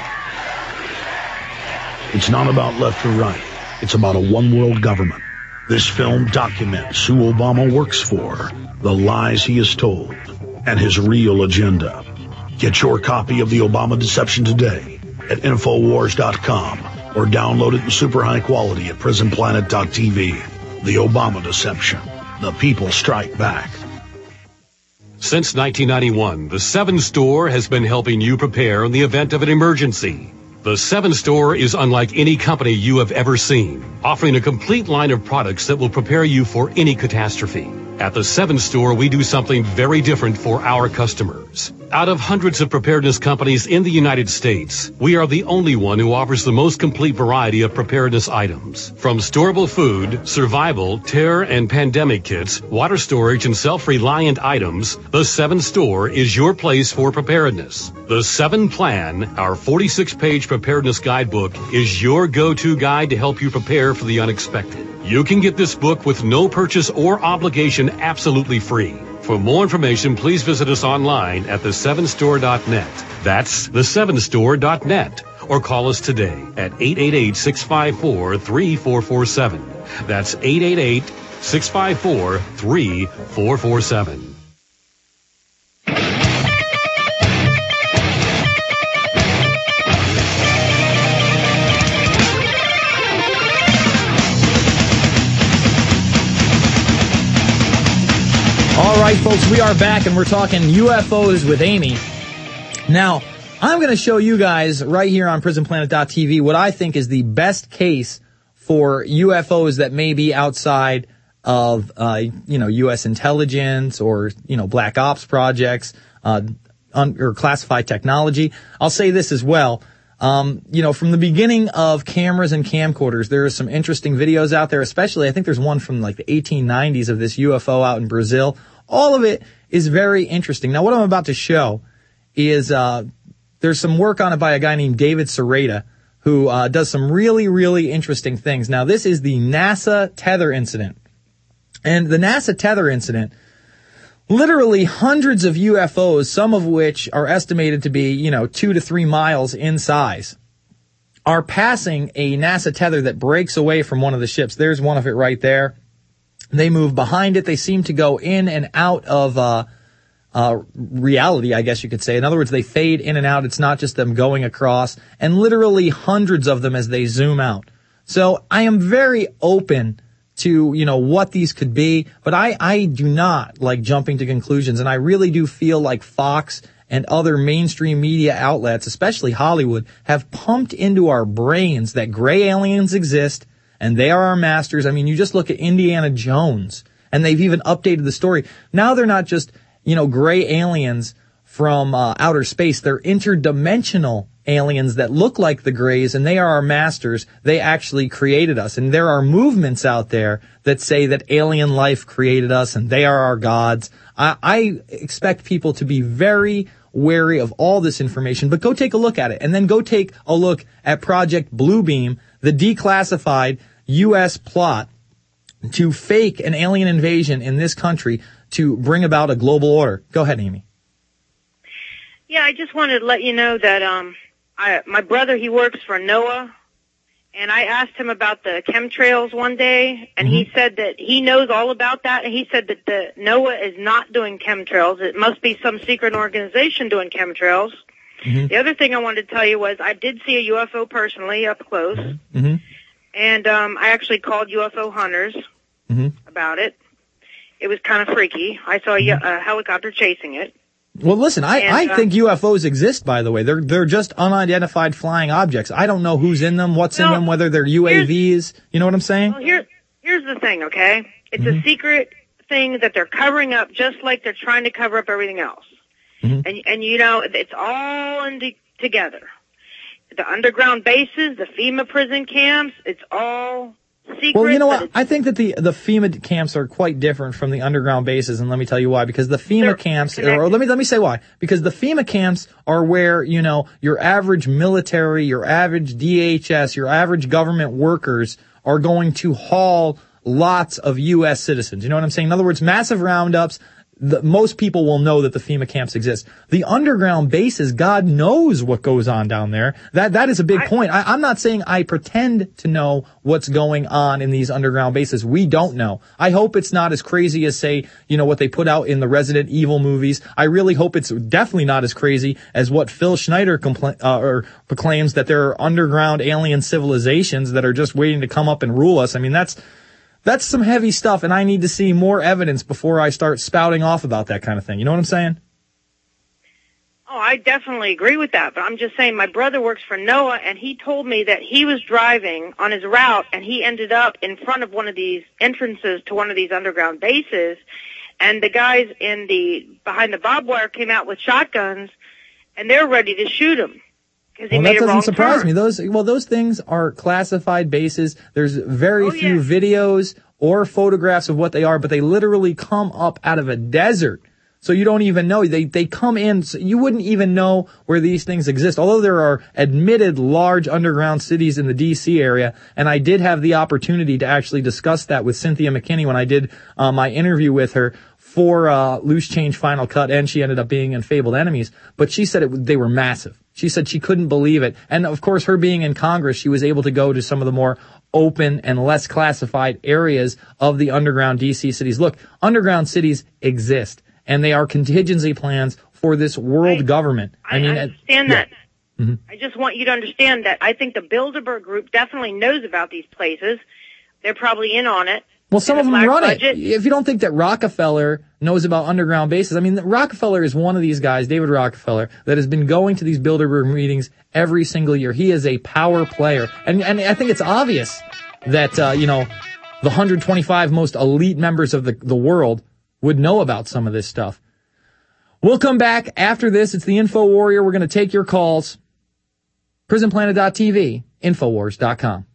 It's not about left or right. It's about a one-world government. This film documents who Obama works for, the lies he has told, and his real agenda. Get your copy of The Obama Deception today at Infowars dot com or download it in super high quality at Prison Planet dot T V. The Obama Deception. The people strike back. Since nineteen ninety-one, the Seven Store has been helping you prepare in the event of an emergency. The Seven Store is unlike any company you have ever seen, offering a complete line of products that will prepare you for any catastrophe. At the Seven Store, we do something very different for our customers. Out of hundreds of preparedness companies in the United States, we are the only one who offers the most complete variety of preparedness items. From storable food, survival, terror and pandemic kits, water storage and self-reliant items, the Seven Store is your place for preparedness. The Seven Plan, our forty-six page preparedness guidebook, is your go-to guide to help you prepare for the unexpected. You can get this book with no purchase or obligation absolutely free. For more information, please visit us online at the seven store dot net. That's the seven store dot net. Or call us today at eight eight eight, six five four, three four four seven. That's eight eight eight, six five four, three four four seven. All right, folks, we are back, and we're talking U F Os with Amy. Now, I'm going to show you guys right here on Prison Planet dot T V what I think is the best case for U F Os that may be outside of, uh, you know, U S intelligence or, you know, black ops projects, uh, un- or classified technology. I'll say this as well. Um, you know, from the beginning of cameras and camcorders, there are some interesting videos out there, especially I think there's one from like the eighteen nineties of this U F O out in Brazil. All of it is very interesting. Now, what I'm about to show is uh there's some work on it by a guy named David Sereda, who uh does some really, really interesting things. Now, this is the NASA tether incident. And the NASA tether incident, literally hundreds of U F Os, some of which are estimated to be, you know, two to three miles in size, are passing a NASA tether that breaks away from one of the ships. There's one of it right there. They move behind it. They seem to go in and out of uh, uh reality, I guess you could say. In other words, they fade in and out. It's not just them going across, and literally hundreds of them as they zoom out. So I am very open to, you know, what these could be, but I, I do not like jumping to conclusions, and I really do feel like Fox and other mainstream media outlets, especially Hollywood, have pumped into our brains that gray aliens exist, and they are our masters. I mean, you just look at Indiana Jones, and they've even updated the story. Now they're not just, you know, gray aliens from uh, outer space. They're interdimensional aliens that look like the Greys, and they are our masters. They actually created us. And there are movements out there that say that alien life created us and they are our gods. I, I expect people to be very wary of all this information, but go take a look at it. And then go take a look at Project Bluebeam, the declassified U S plot to fake an alien invasion in this country to bring about a global order. Go ahead, Amy. Yeah, I just wanted to let you know that um, I, my brother, he works for NOAA, and I asked him about the chemtrails one day, and mm-hmm. he said that he knows all about that, and he said that the NOAA is not doing chemtrails. It must be some secret organization doing chemtrails. Mm-hmm. The other thing I wanted to tell you was I did see a U F O personally up close, mm-hmm. and um, I actually called U F O hunters mm-hmm. about it. It was kind of freaky. I saw a, a helicopter chasing it. Well, listen, I, and, I uh, think U F Os exist, by the way. They're they're just unidentified flying objects. I don't know who's in them, what's well, in them, whether they're U A Vs. You know what I'm saying? Well, here, here's the thing, okay? It's mm-hmm. a secret thing that they're covering up just like they're trying to cover up everything else. Mm-hmm. And, and you know, it's all in the, together. The underground bases, the FEMA prison camps, it's all secret. Well, you know what? I think that the the FEMA camps are quite different from the underground bases, and let me tell you why. Because the FEMA They're camps, connected. or let me let me say why. Because the FEMA camps are where, you know, your average military, your average D H S, your average government workers are going to haul lots of U S citizens. You know what I'm saying? In other words, massive roundups. The, most people will know that the FEMA camps exist. The underground bases, God knows what goes on down there. That that is a big I, point. I, I'm not saying I pretend to know what's going on in these underground bases. We don't know. I hope it's not as crazy as, say, you know, what they put out in the Resident Evil movies. I really hope it's definitely not as crazy as what Phil Schneider compla- uh, or proclaims, that there are underground alien civilizations that are just waiting to come up and rule us. I mean, that's That's some heavy stuff, and I need to see more evidence before I start spouting off about that kind of thing. You know what I'm saying? Oh, I definitely agree with that, but I'm just saying my brother works for NOAA, and he told me that he was driving on his route, and he ended up in front of one of these entrances to one of these underground bases, and the guys in the behind the barbed wire came out with shotguns, and they're ready to shoot him. Well, that doesn't surprise turn. me. Those well, those things are classified bases. There's very oh, few yeah. videos or photographs of what they are, but they literally come up out of a desert. So you don't even know. They they come in. So you wouldn't even know where these things exist. Although there are admitted large underground cities in the D C area, and I did have the opportunity to actually discuss that with Cynthia McKinney when I did uh, my interview with her for uh, Loose Change Final Cut, and she ended up being in Fabled Enemies. But she said it, they were massive. She said she couldn't believe it. And, of course, her being in Congress, she was able to go to some of the more open and less classified areas of the underground D C cities. Look, underground cities exist, and they are contingency plans for this world I, government. I, I mean, I understand uh, that. Yeah. Mm-hmm. I just want you to understand that I think the Bilderberg Group definitely knows about these places. They're probably in on it. Well, some of them run budget. it. If you don't think that Rockefeller knows about underground bases, I mean, Rockefeller is one of these guys, David Rockefeller, that has been going to these Bilderberg meetings every single year. He is a power player. And, and I think it's obvious that, uh, you know, the one hundred twenty-five most elite members of the, the world would know about some of this stuff. We'll come back after this. It's the Info Warrior. We're going to take your calls. prison planet dot t v, infowars dot com.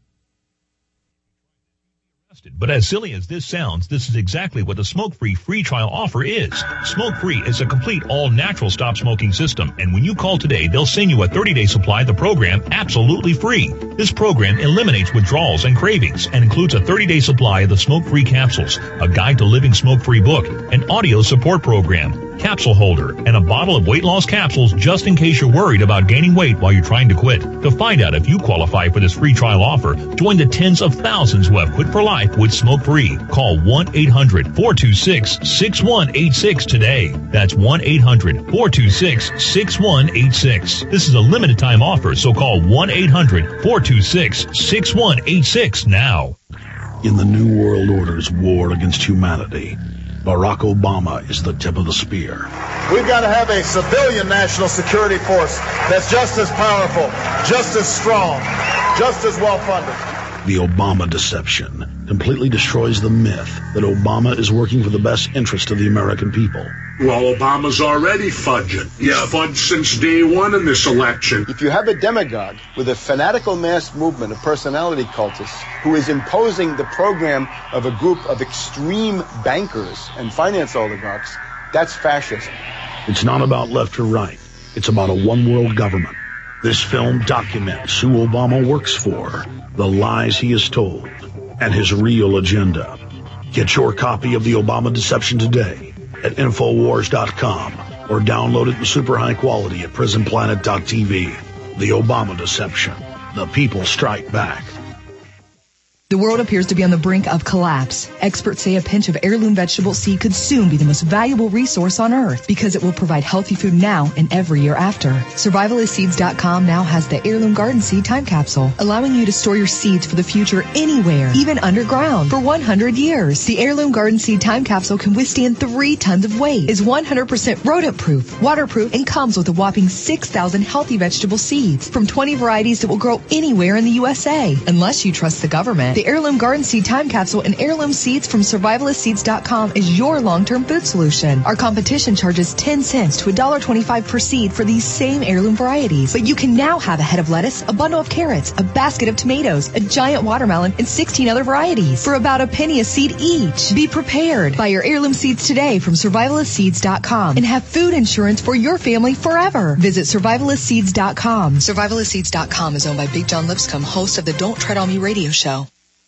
But as silly as this sounds, this is exactly what the smoke-free free trial offer is. Smoke-free is a complete all-natural stop smoking system, and when you call today, they'll send you a thirty-day supply of the program absolutely free. This program eliminates withdrawals and cravings and includes a thirty-day supply of the smoke-free capsules, a guide to living smoke-free book, an audio support program, capsule holder, and a bottle of weight loss capsules just in case you're worried about gaining weight while you're trying to quit. To find out if you qualify for this free trial offer, join the tens of thousands who have quit for life with Smoke Free. Call one eight hundred four two six six one eight six today. That's one eight hundred four two six six one eight six. This is a limited time offer, so call one eight hundred four two six six one eight six now. In the New World Order's war against humanity, Barack Obama is the tip of the spear. We've got to have a civilian national security force that's just as powerful, just as strong, just as well funded. The Obama deception completely destroys the myth that Obama is working for the best interest of the American people. Well, Obama's already fudging. He's yeah. fudged since day one in this election. If you have a demagogue with a fanatical mass movement of personality cultists who is imposing the program of a group of extreme bankers and finance oligarchs, that's fascism. It's not about left or right. It's about a one-world government. This film documents who Obama works for, the lies he has told, and his real agenda. Get your copy of The Obama Deception today at infowars dot com or download it in super high quality at prison planet dot t v. The Obama Deception. The people strike back. The world appears to be on the brink of collapse. Experts say a pinch of heirloom vegetable seed could soon be the most valuable resource on Earth because it will provide healthy food now and every year after. survivalist seeds dot com now has the Heirloom Garden Seed Time Capsule, allowing you to store your seeds for the future anywhere, even underground, for one hundred years. The Heirloom Garden Seed Time Capsule can withstand three tons of weight, is one hundred percent rodent-proof, waterproof, and comes with a whopping six thousand healthy vegetable seeds from twenty varieties that will grow anywhere in the U S A. Unless you trust the government, the Heirloom Garden Seed Time Capsule and heirloom seeds from survivalist seeds dot com is your long-term food solution. Our competition charges ten cents to one dollar twenty-five per seed for these same heirloom varieties. But you can now have a head of lettuce, a bundle of carrots, a basket of tomatoes, a giant watermelon, and sixteen other varieties for about a penny a seed each. Be prepared. Buy your heirloom seeds today from survivalist seeds dot com and have food insurance for your family forever. Visit survivalist seeds dot com. survivalist seeds dot com is owned by Big John Lipscomb, host of the Don't Tread on Me radio show.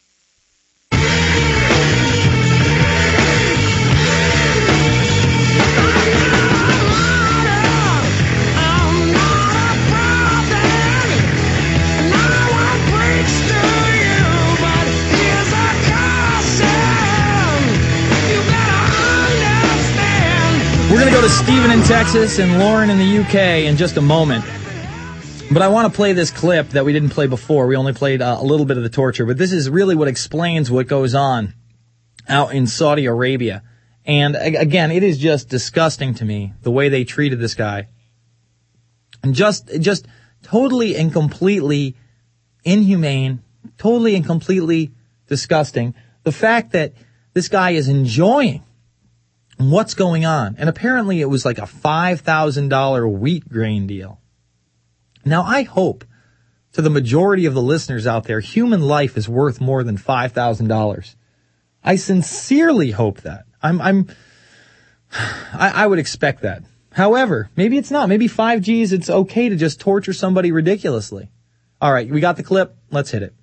We're going to go to Stephen in Texas and Lauren in the U K in just a moment. But I want to play this clip that we didn't play before. We only played uh, a little bit of the torture. But this is really what explains what goes on out in Saudi Arabia. And again, it is just disgusting to me, the way they treated this guy. And just, just totally and completely inhumane, totally and completely disgusting. The fact that this guy is enjoying what's going on. And apparently it was like a five thousand dollars wheat grain deal. Now, I hope to the majority of the listeners out there, human life is worth more than five thousand dollars. I sincerely hope that. I'm, I'm, I, I would expect that. However, maybe it's not. Maybe five G's, it's okay to just torture somebody ridiculously. All right, we got the clip. Let's hit it.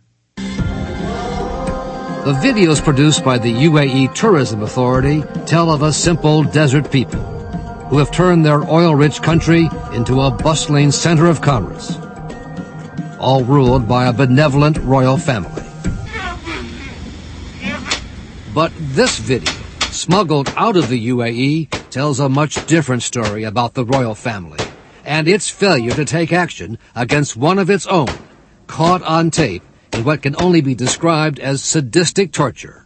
The videos produced by the U A E Tourism Authority tell of a simple desert people who have turned their oil-rich country into a bustling center of commerce, all ruled by a benevolent royal family. But this video, smuggled out of the U A E, tells a much different story about the royal family and its failure to take action against one of its own, caught on tape in what can only be described as sadistic torture.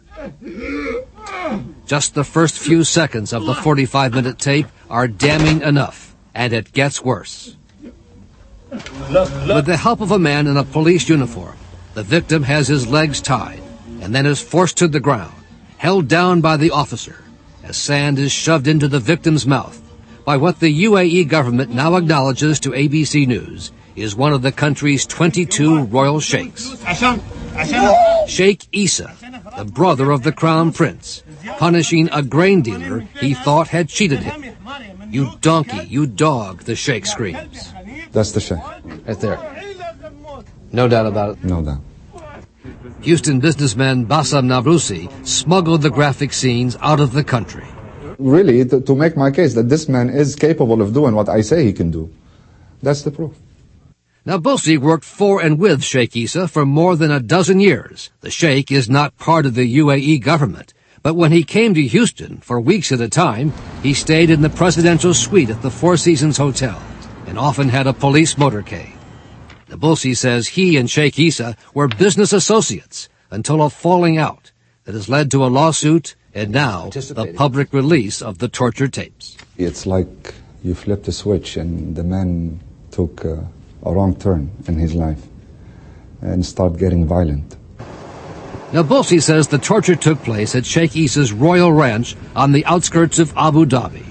Just the first few seconds of the forty-five minute tape are damning enough, and it gets worse. With the help of a man in a police uniform, the victim has his legs tied and then is forced to the ground, held down by the officer, as sand is shoved into the victim's mouth by what the U A E government now acknowledges to A B C News is one of the country's twenty-two royal sheikhs. Sheikh Issa, the brother of the crown prince, punishing a grain dealer he thought had cheated him. "You donkey, you dog," the sheikh screams. That's the sheikh. Right there. No doubt about it. No doubt. Houston businessman Bassam Nablusi smuggled the graphic scenes out of the country. Really, to, to make my case that this man is capable of doing what I say he can do. That's the proof. Nablusi worked for and with Sheikh Issa for more than a dozen years. The sheikh is not part of the U A E government, but when he came to Houston for weeks at a time, he stayed in the presidential suite at the Four Seasons Hotel and often had a police motorcade. Nablusi says he and Sheikh Issa were business associates until a falling out that has led to a lawsuit and now the public release of the torture tapes. It's like you flipped a switch and the man took uh, a wrong turn in his life and started getting violent. Nablusi says the torture took place at Sheikh Issa's royal ranch on the outskirts of Abu Dhabi.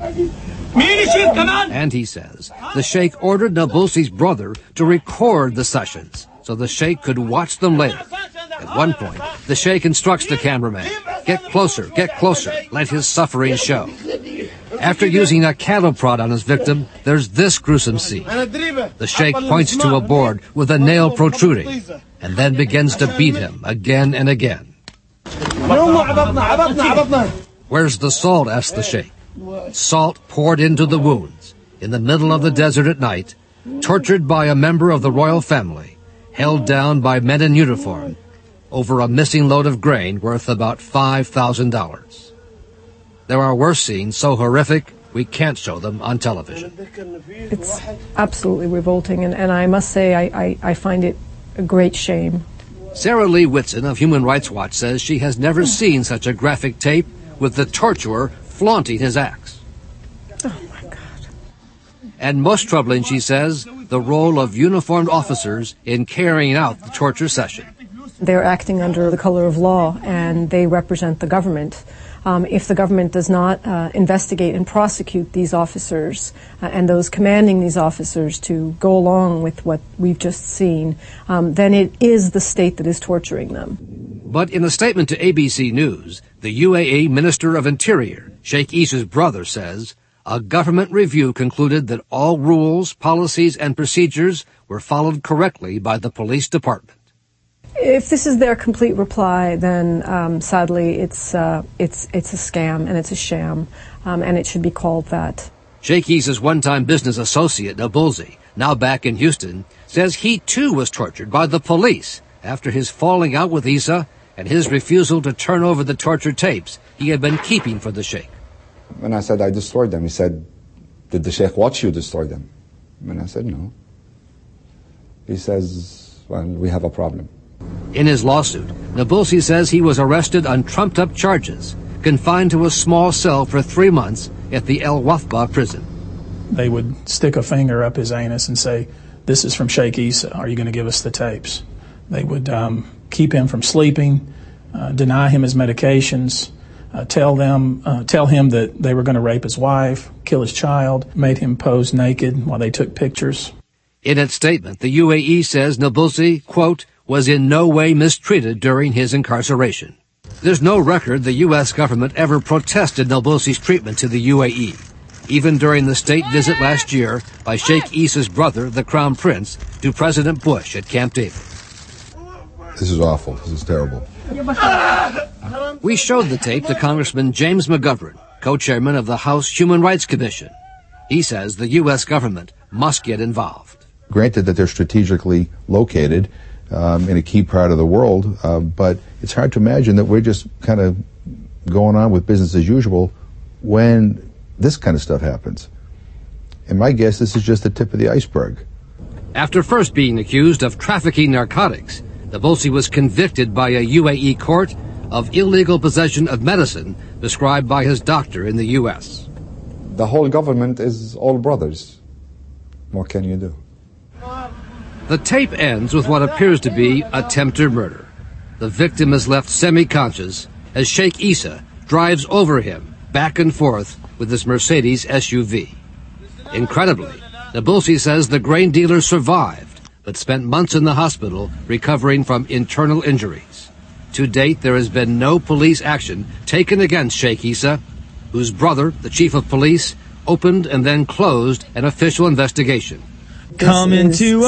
And he says the sheikh ordered Nablusi's brother to record the sessions so the sheikh could watch them later. At one point, the sheikh instructs the cameraman, "Get closer, get closer, let his suffering show." After using a cattle prod on his victim, there's this gruesome scene. The sheikh points to a board with a nail protruding and then begins to beat him again and again. "Where's the salt?" asks the sheikh. Salt poured into the wounds in the middle of the desert at night, tortured by a member of the royal family, held down by men in uniform over a missing load of grain worth about five thousand dollars. There are worse scenes so horrific we can't show them on television. It's absolutely revolting, and, and I must say I, I, I find it a great shame. Sarah Lee Whitson of Human Rights Watch says she has never seen such a graphic tape with the torturer flaunting his axe. Oh, my God. And most troubling, she says, the role of uniformed officers in carrying out the torture session. They're acting under the color of law, and they represent the government. Um, if the government does not uh, investigate and prosecute these officers uh, and those commanding these officers to go along with what we've just seen, um, then it is the state that is torturing them. But in a statement to A B C News, the U A E Minister of Interior, Sheikh Issa's brother, says a government review concluded that all rules, policies, and procedures were followed correctly by the police department. If this is their complete reply, then um, sadly it's uh, it's it's a scam and it's a sham, um, and it should be called that. Sheikh Issa's one-time business associate, Nablusi, now back in Houston, says he too was tortured by the police after his falling out with Issa and his refusal to turn over the torture tapes he had been keeping for the sheikh. When I said I destroyed them, he said, "Did the sheikh watch you destroy them?" And I said, "No." He says, "Well, we have a problem." In his lawsuit, Nablusi says he was arrested on trumped-up charges, confined to a small cell for three months at the El Wafba prison. They would stick a finger up his anus and say, "This is from Sheikh Issa. Are you going to give us the tapes?" They would um, keep him from sleeping, uh, deny him his medications, uh, tell them, uh, tell him that they were going to rape his wife, kill his child, made him pose naked while they took pictures. In its statement, the U A E says Nablusi, quote, was in no way mistreated during his incarceration. There's no record the U S government ever protested Nablusi's treatment to the U A E, even during the state visit last year by Sheikh Issa's brother, the Crown Prince, to President Bush at Camp David. This is awful. This is terrible. We showed the tape to Congressman James McGovern, co-chairman of the House Human Rights Commission. He says the U S government must get involved. Granted that they're strategically located um, in a key part of the world, uh, but it's hard to imagine that we're just kind of going on with business as usual when this kind of stuff happens. And my guess, this is just the tip of the iceberg. After first being accused of trafficking narcotics, Nablusi was convicted by a U A E court of illegal possession of medicine prescribed by his doctor in the U S. The whole government is all brothers. What can you do? The tape ends with what appears to be attempted murder. The victim is left semi-conscious as Sheikh Issa drives over him back and forth with his Mercedes S U V. Incredibly, Nabulsi says the grain dealer survived, but spent months in the hospital recovering from internal injuries. To date, there has been no police action taken against Sheikh Issa, whose brother, the chief of police, opened and then closed an official investigation. Coming to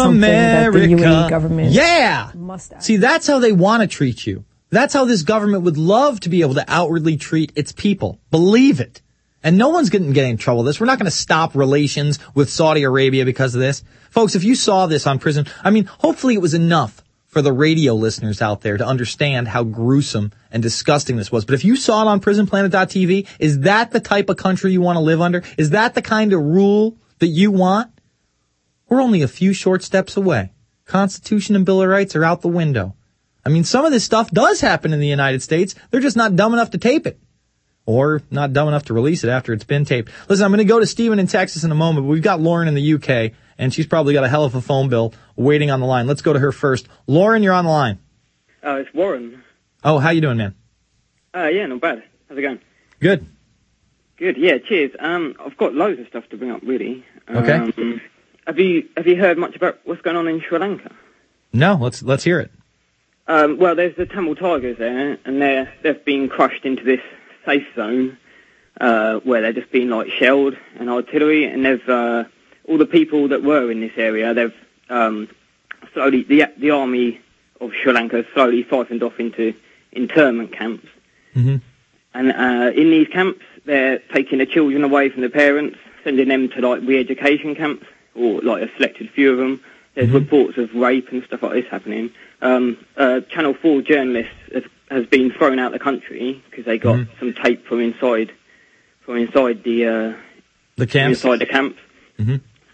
America. Yeah! See, that's how they want to treat you. That's how this government would love to be able to outwardly treat its people. Believe it. And no one's going to get in trouble with this. We're not going to stop relations with Saudi Arabia because of this. Folks, if you saw this on Prison, I mean, hopefully it was enough for the radio listeners out there to understand how gruesome and disgusting this was. But if you saw it on prison planet dot t v, is that the type of country you want to live under? Is that the kind of rule that you want? We're only a few short steps away. Constitution and Bill of Rights are out the window. I mean, some of this stuff does happen in the United States. They're just not dumb enough to tape it. Or not dumb enough to release it after it's been taped. Listen, I'm going to go to Stephen in Texas in a moment, but we've got Lauren in the U K, and she's probably got a hell of a phone bill waiting on the line. Let's go to her first. Lauren, you're on the line. Uh, it's Warren. Oh, how you doing, man? Uh, yeah, not bad. How's it going? Good. Good, yeah, cheers. Um, I've got loads of stuff to bring up, really. Okay. Um, have you have you heard much about what's going on in Sri Lanka? No, let's let's hear it. Um, well, there's the Tamil Tigers there, and they're, they've been crushed into this safe zone uh, where they're just being, like, shelled and artillery, and they've, uh, all the people that were in this area, they've um, slowly, the, the army of Sri Lanka slowly siphoned off into internment camps. Mm-hmm. And uh, in these camps, they're taking the children away from the parents, sending them to, like, re-education camps, or, like, a selected few of them. There's Mm-hmm. reports of rape and stuff like this happening. Um, uh, Channel four journalists have, has been thrown out the country because they got Mm-hmm. some tape from inside, from inside the uh, The camps? inside the camps. Mm-hmm.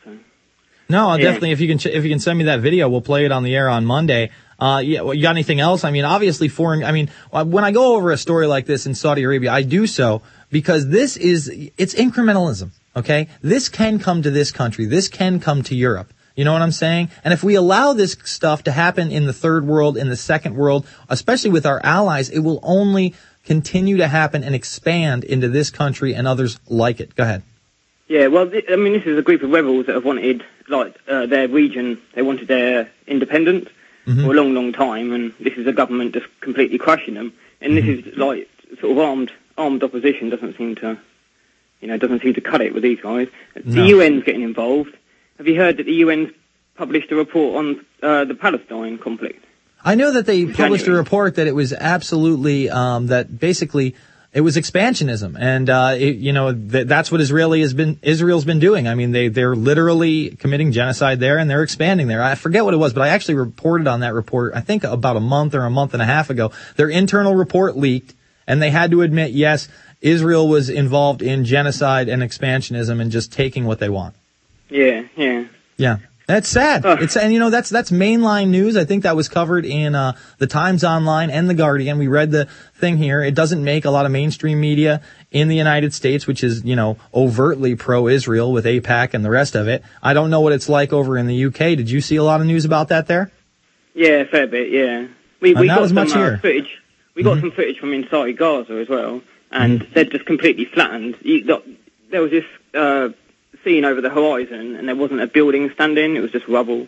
No, I'll Yeah. definitely, if you can, ch- if you can send me that video, we'll play it on the air on Monday. Uh, yeah, well, you got anything else? I mean, obviously foreign, I mean, when I go over a story like this in Saudi Arabia, I do so because this is, it's incrementalism, okay? This can come to this country. This can come to Europe. You know what I'm saying? And if we allow this stuff to happen in the third world, in the second world, especially with our allies, it will only continue to happen and expand into this country and others like it. Go ahead. Yeah, well, th- I mean, this is a group of rebels that have wanted, like, uh, their region, they wanted their independence Mm-hmm. for a long, long time, and this is a government just completely crushing them. And this is, like, sort of armed armed opposition doesn't seem to, you know, doesn't seem to cut it with these guys. No. The U N's getting involved. Have you heard that the U N's published a report on uh, the Palestine conflict? I know that they published a January. report that it was absolutely, um, that basically it was expansionism. And, uh, it, you know, th- that's what Israeli has been, Israel's been doing. I mean, they, they're literally committing genocide there and they're expanding there. I forget what it was, but I actually reported on that report, I think about a month or a month and a half ago. Their internal report leaked and they had to admit, yes, Israel was involved in genocide and expansionism and just taking what they want. Yeah, yeah. Yeah. That's sad. It's, and you know, that's, that's mainline news. I think that was covered in, uh, the Times Online and the Guardian. We read the thing here. It doesn't make a lot of mainstream media in the United States, which is, you know, overtly pro-Israel with AIPAC and the rest of it. I don't know what it's like over in the U K. Did you see a lot of news about that there? Yeah, a fair bit, yeah. We, Uh, we not got as some much uh, here. footage. We got some footage from inside Gaza as well, and they're just completely flattened. You, got- there was this, uh, scene over the horizon, and there wasn't a building standing, it was just rubble.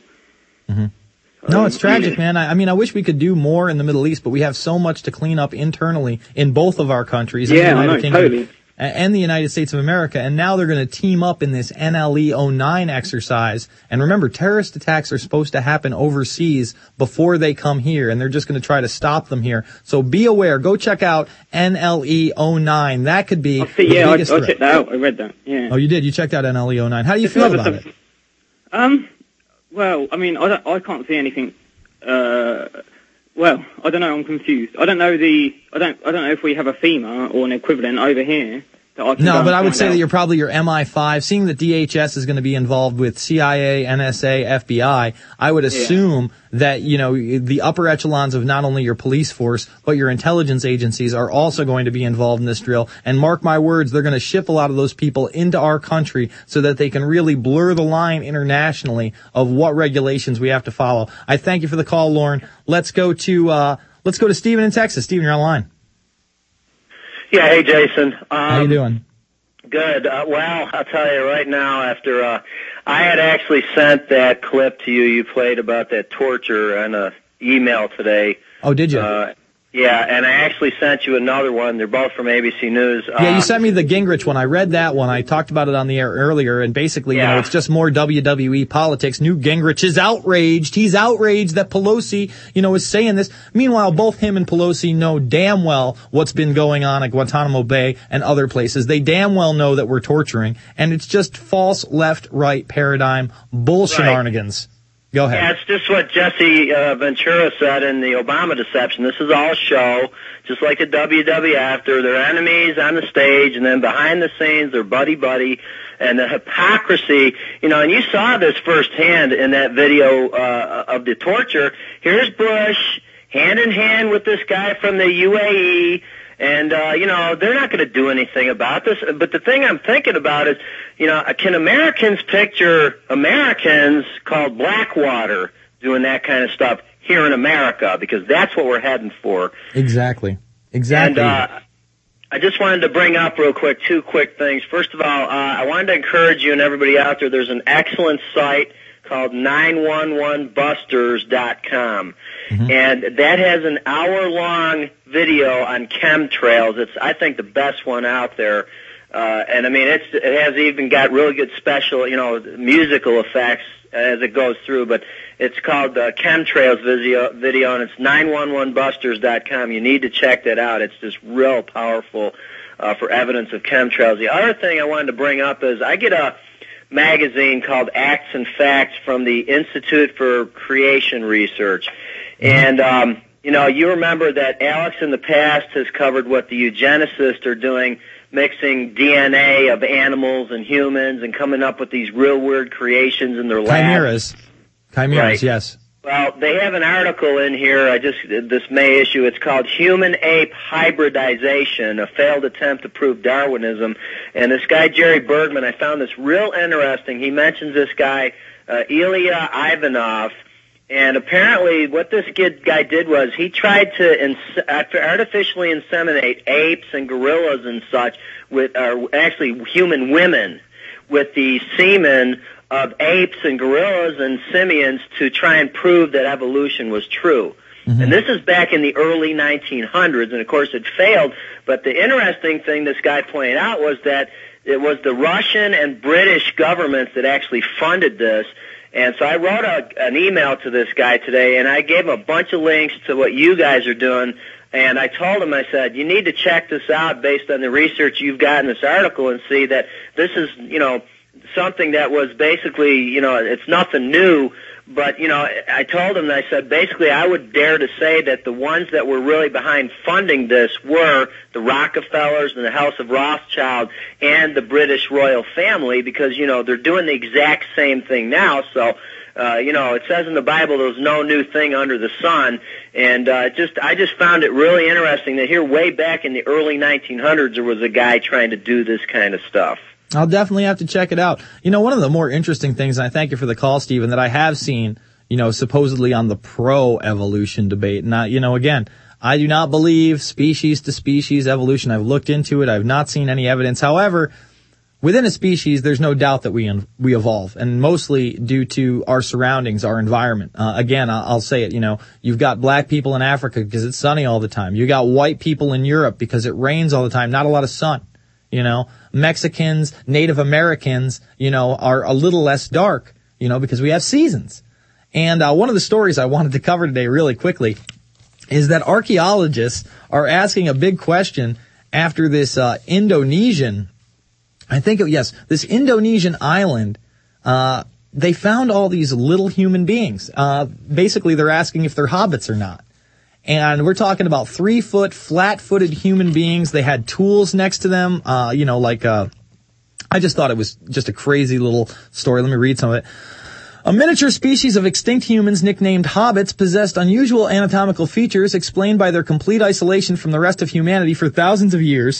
No, it's tragic, man. I, I mean, I wish we could do more in the Middle East, but we have so much to clean up internally in both of our countries, in Yeah, the I United know, Kingdom totally. a- and the United States of America. And now they're going to team up in this N L E oh nine exercise. And remember, terrorist attacks are supposed to happen overseas before they come here, and they're just going to try to stop them here. So be aware. Go check out N L E oh nine. That could be See, the yeah, I, I biggest threat. checked that out, I read that, yeah. Oh, you did? You checked out N L E oh nine. How do you There's feel some about other it? stuff- Um, well, I mean, I, don't, I can't see anything, uh, well, I don't know, I'm confused. I don't know the, I don't, I don't know if we have a FEMA or an equivalent over here that I can go No, and but I would find say out. that you're probably your M I five. Seeing that D H S is going to be involved with C I A, N S A, F B I, I would assume that, you know, the upper echelons of not only your police force, but your intelligence agencies are also going to be involved in this drill. And mark my words, they're going to ship a lot of those people into our country so that they can really blur the line internationally of what regulations we have to follow. I thank you for the call, Lauren. Let's go to, uh, let's go to Stephen in Texas. Stephen, you're on the line. Yeah, hey, Jason. Um, How you doing? Good. Uh, well, I'll tell you right now, after uh, I had actually sent that clip to you, you played about that torture on an email today. Oh, did you? Uh, yeah, and I actually sent you another one. They're both from A B C News. Yeah, you Um, sent me the Gingrich one. I read that one. I talked about it on the air earlier, and basically, you know, Yeah. it's just more W W E politics. Newt Gingrich is outraged. He's outraged that Pelosi, you know, is saying this. Meanwhile, both him and Pelosi know damn well what's been going on at Guantanamo Bay and other places. They damn well know that we're torturing, and it's just false left-right paradigm bullshit-arnigans. Go ahead. Yeah, it's just what Jesse uh, Ventura said in the Obama deception. This is all show, just like the W W F. They're their enemies on the stage, and then behind the scenes, they're buddy-buddy. And the hypocrisy, you know, and you saw this firsthand in that video uh, of the torture. Here's Bush, hand in hand with this guy from the U A E. And, uh, you know, they're not going to do anything about this. But the thing I'm thinking about is, you know, can Americans picture Americans called Blackwater doing that kind of stuff here in America? Because that's what we're heading for. Exactly. Exactly. And, uh, I just wanted to bring up real quick two quick things. First of all, uh, I wanted to encourage you and everybody out there, there's an excellent site called nine one one busters dot com. Mm-hmm. And that has an hour-long video on chemtrails. It's, I think, the best one out there. Uh, and, I mean, it's, it has even got really good special, you know, musical effects as it goes through. But it's called uh, Chemtrails video, video, and it's nine one one busters dot com. You need to check that out. It's just real powerful uh, for evidence of chemtrails. The other thing I wanted to bring up is I get a magazine called Acts and Facts from the Institute for Creation Research. And, um, you know, you remember that Alex in the past has covered what the eugenicists are doing, mixing D N A of animals and humans and coming up with these real weird creations in their lab. Chimeras. Chimeras, Right. yes. Well, they have an article in here, I just, this May issue, it's called Human-Ape Hybridization, a failed attempt to prove Darwinism. And this guy, Jerry Bergman, I found this real interesting. He mentions this guy, uh, Ilya Ivanov, and apparently what this kid guy did was he tried to ins- artificially inseminate apes and gorillas and such with, uh, actually human women with the semen of apes and gorillas and simians to try and prove that evolution was true. Mm-hmm. And this is back in the early nineteen hundreds, and of course it failed. But the interesting thing this guy pointed out was that it was the Russian and British governments that actually funded this. And so I wrote a, an email to this guy today, and I gave him a bunch of links to what you guys are doing. And I told him, I said, you need to check this out based on the research you've got in this article and see that this is, you know, something that was basically, you know, it's nothing new. But, you know, I told him, I said, basically I would dare to say that the ones that were really behind funding this were the Rockefellers and the House of Rothschild and the British royal family because, you know, they're doing the exact same thing now. So, uh, you know, it says in the Bible there's no new thing under the sun. And uh, just I just found it really interesting that here way back in the early nineteen hundreds there was a guy trying to do this kind of stuff. I'll definitely have to check it out. You know, one of the more interesting things, and I thank you for the call, Stephen, that I have seen, you know, supposedly on the pro-evolution debate. Now, you know, again, I do not believe species to species evolution. I've looked into it. I've not seen any evidence. However, within a species, there's no doubt that we we evolve, and mostly due to our surroundings, our environment. Uh, again, I'll say it, you know, you've got black people in Africa because it's sunny all the time. You got white people in Europe because it rains all the time, not a lot of sun. You know, Mexicans, Native Americans, you know, are a little less dark, you know, because we have seasons. And uh, one of the stories I wanted to cover today really quickly is that archaeologists are asking a big question after this uh, Indonesian, I think, it, yes, this Indonesian island, uh, they found all these little human beings. Uh, basically, they're asking if they're hobbits or not. And we're talking about three-foot, flat-footed human beings. They had tools next to them, uh, you know, like, uh, I just thought it was just a crazy little story. Let me read some of it. A miniature species of extinct humans nicknamed hobbits possessed unusual anatomical features explained by their complete isolation from the rest of humanity for thousands of years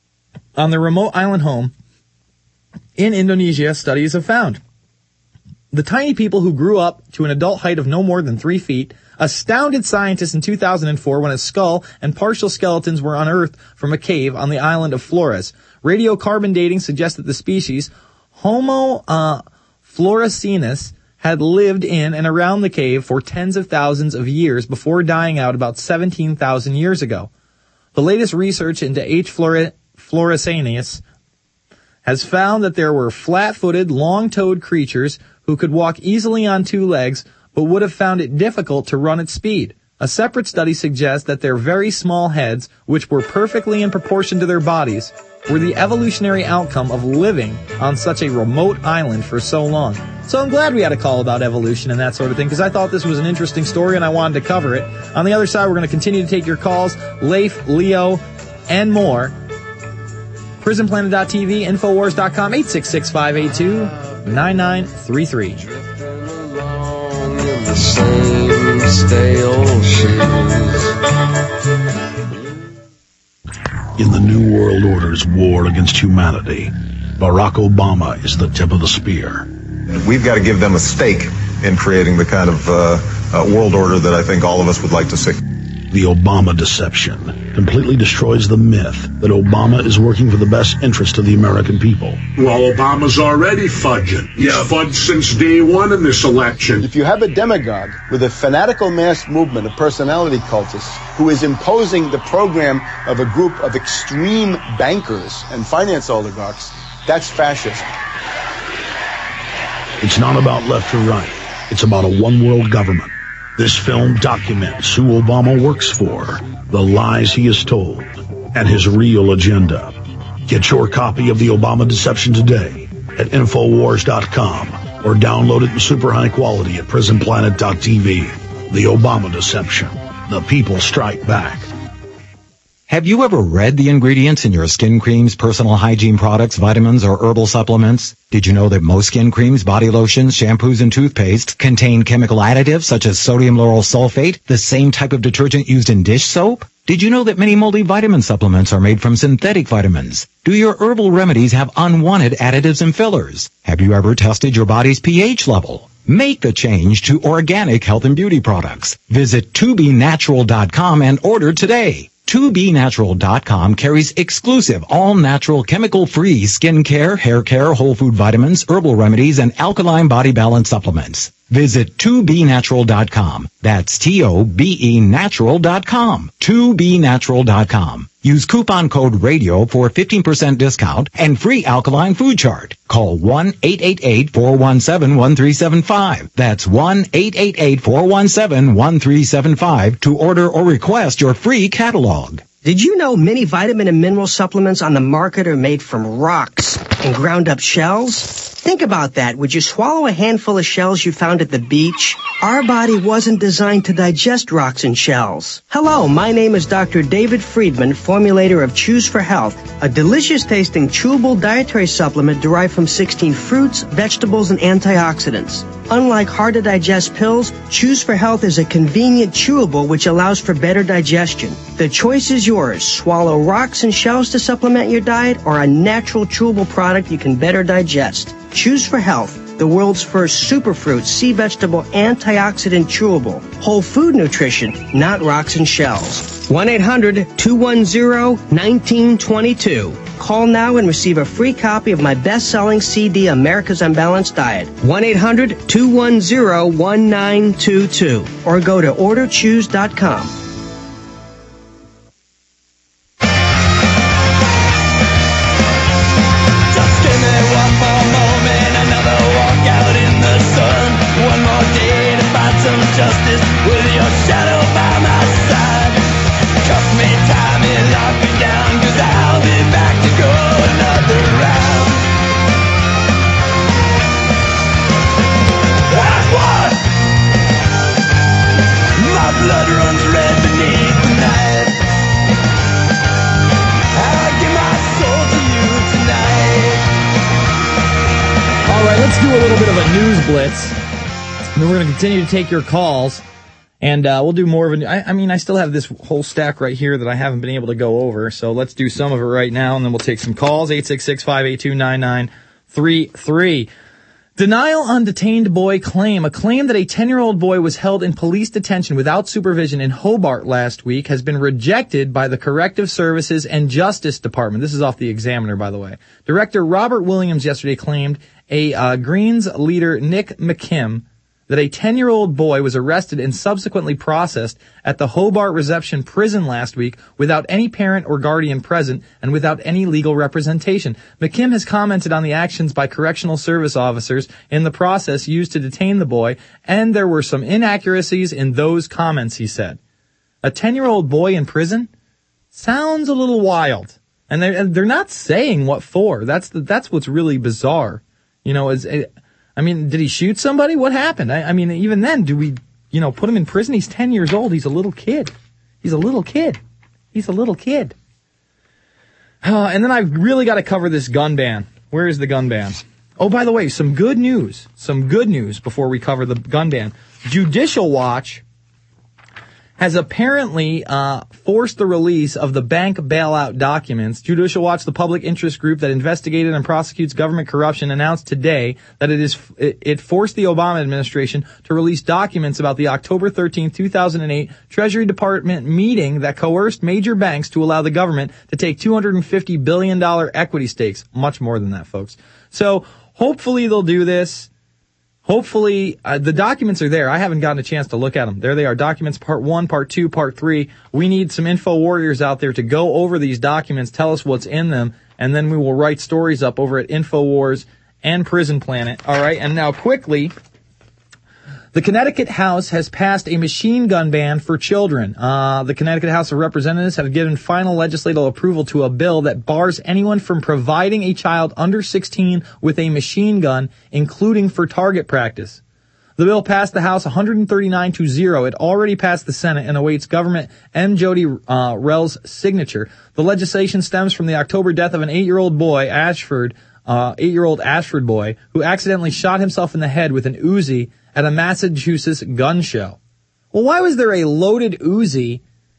on their remote island home in Indonesia, studies have found. The tiny people who grew up to an adult height of no more than three feet astounded scientists in two thousand four when a skull and partial skeletons were unearthed from a cave on the island of Flores. Radiocarbon dating suggests that the species Homo uh, floresiensis had lived in and around the cave for tens of thousands of years before dying out about seventeen thousand years ago. The latest research into H. floresiensis has found that there were flat-footed, long-toed creatures who could walk easily on two legs but would have found it difficult to run at speed. A separate study suggests that their very small heads, which were perfectly in proportion to their bodies, were the evolutionary outcome of living on such a remote island for so long. So I'm glad we had a call about evolution and that sort of thing, because I thought this was an interesting story and I wanted to cover it. On the other side, we're going to continue to take your calls, Leif, Leo, and more. prison planet dot t v, infowars dot com, eight six six, five eight two, nine nine three three. The same stale shoes. In the New World Order's war against humanity, Barack Obama is the tip of the spear. We've got to give them a stake in creating the kind of uh, uh, world order that I think all of us would like to see. The Obama deception completely destroys the myth that Obama is working for the best interest of the American people. Well, Obama's already fudging. He's yeah. fudged since day one in this election. If you have a demagogue with a fanatical mass movement of personality cultists who is imposing the program of a group of extreme bankers and finance oligarchs, that's fascism. It's not about left or right. It's about a one-world government. This film documents who Obama works for, the lies he has told, and his real agenda. Get your copy of The Obama Deception today at infowars dot com or download it in super high quality at prison planet dot t v. The Obama Deception. The people strike back. Have you ever read the ingredients in your skin creams, personal hygiene products, vitamins, or herbal supplements? Did you know that most skin creams, body lotions, shampoos, and toothpaste contain chemical additives such as sodium lauryl sulfate, the same type of detergent used in dish soap? Did you know that many multivitamin supplements are made from synthetic vitamins? Do your herbal remedies have unwanted additives and fillers? Have you ever tested your body's pH level? Make the change to organic health and beauty products. Visit two b natural dot com and order today. two b natural dot com carries exclusive, all-natural, chemical-free skin care, hair care, whole food vitamins, herbal remedies, and alkaline body balance supplements. Visit two b natural dot com. That's T O B E natural dot com. two b natural dot com. Use coupon code RADIO for a fifteen percent discount and free alkaline food chart. Call one eight eight eight, four one seven, one three seven five. That's one eight eight eight, four one seven, one three seven five to order or request your free catalog. Did you know many vitamin and mineral supplements on the market are made from rocks and ground up shells? Think about that. Would you swallow a handful of shells you found at the beach? Our body wasn't designed to digest rocks and shells. Hello, my name is Doctor David Friedman, formulator of Choose for Health, a delicious-tasting chewable dietary supplement derived from sixteen fruits, vegetables, and antioxidants. Unlike hard-to-digest pills, Choose for Health is a convenient chewable which allows for better digestion. The choice is yours. Swallow rocks and shells to supplement your diet or a natural chewable product you can better digest. Choose for Health, the world's first superfruit, sea vegetable, antioxidant chewable. Whole food nutrition, not rocks and shells. one eight hundred, two one zero, one nine two two. Call now and receive a free copy of my best-selling C D, America's Unbalanced Diet. one eight hundred, two one zero, one nine two two. Or go to order choose dot com. Justice with your shadow by my side. Cuff me, tie me, lock me down, cause I'll be back to go another round. That's what my blood runs red beneath the night. I give my soul to you tonight. Alright, let's do a little bit of a news blitz. And then we're going to continue to take your calls, and uh, we'll do more of a... I, I mean, I still have this whole stack right here that I haven't been able to go over, so let's do some of it right now, and then we'll take some calls, eight six six, five eight two, nine nine three three. Denial on detained boy claim. A claim that a ten-year-old boy was held in police detention without supervision in Hobart last week has been rejected by the Corrective Services and Justice Department. This is off the Examiner, by the way. Director Robert Williams yesterday claimed a uh, Greens leader, Nick McKim, that a ten-year-old boy was arrested and subsequently processed at the Hobart Reception Prison last week without any parent or guardian present and without any legal representation. McKim has commented on the actions by correctional service officers in the process used to detain the boy, and there were some inaccuracies in those comments, he said. A ten-year-old boy in prison? Sounds a little wild. And they're, they're not saying what for. That's the, that's what's really bizarre. You know, is it, I mean, did he shoot somebody? What happened? I, I mean, even then, do we, you know, put him in prison? He's ten years old. He's a little kid. He's a little kid. He's a little kid. Uh, and then I've really got to cover this gun ban. Where is the gun ban? Oh, by the way, some good news. Some good news before we cover the gun ban. Judicial Watch has apparently uh forced the release of the bank bailout documents. Judicial Watch, the public interest group that investigated and prosecutes government corruption, announced today that it is it, it forced the Obama administration to release documents about the October thirteenth, two thousand eight Treasury Department meeting that coerced major banks to allow the government to take two hundred fifty billion dollars equity stakes. Much more than that, folks. So hopefully they'll do this. Hopefully, uh, the documents are there. I haven't gotten a chance to look at them. There they are. Documents part one, part two, part three. We need some info warriors out there to go over these documents, tell us what's in them, and then we will write stories up over at InfoWars and Prison Planet. All right. And now quickly, the Connecticut House has passed a machine gun ban for children. Uh, the Connecticut House of Representatives have given final legislative approval to a bill that bars anyone from providing a child under sixteen with a machine gun, including for target practice. The bill passed the House one thirty-nine to zero. It already passed the Senate and awaits Government M. Jody uh, Rell's signature. The legislation stems from the October death of an eight-year-old boy, Ashford, uh, eight-year-old Ashford boy, who accidentally shot himself in the head with an Uzi at a Massachusetts gun show. Well, why was there a loaded Uzi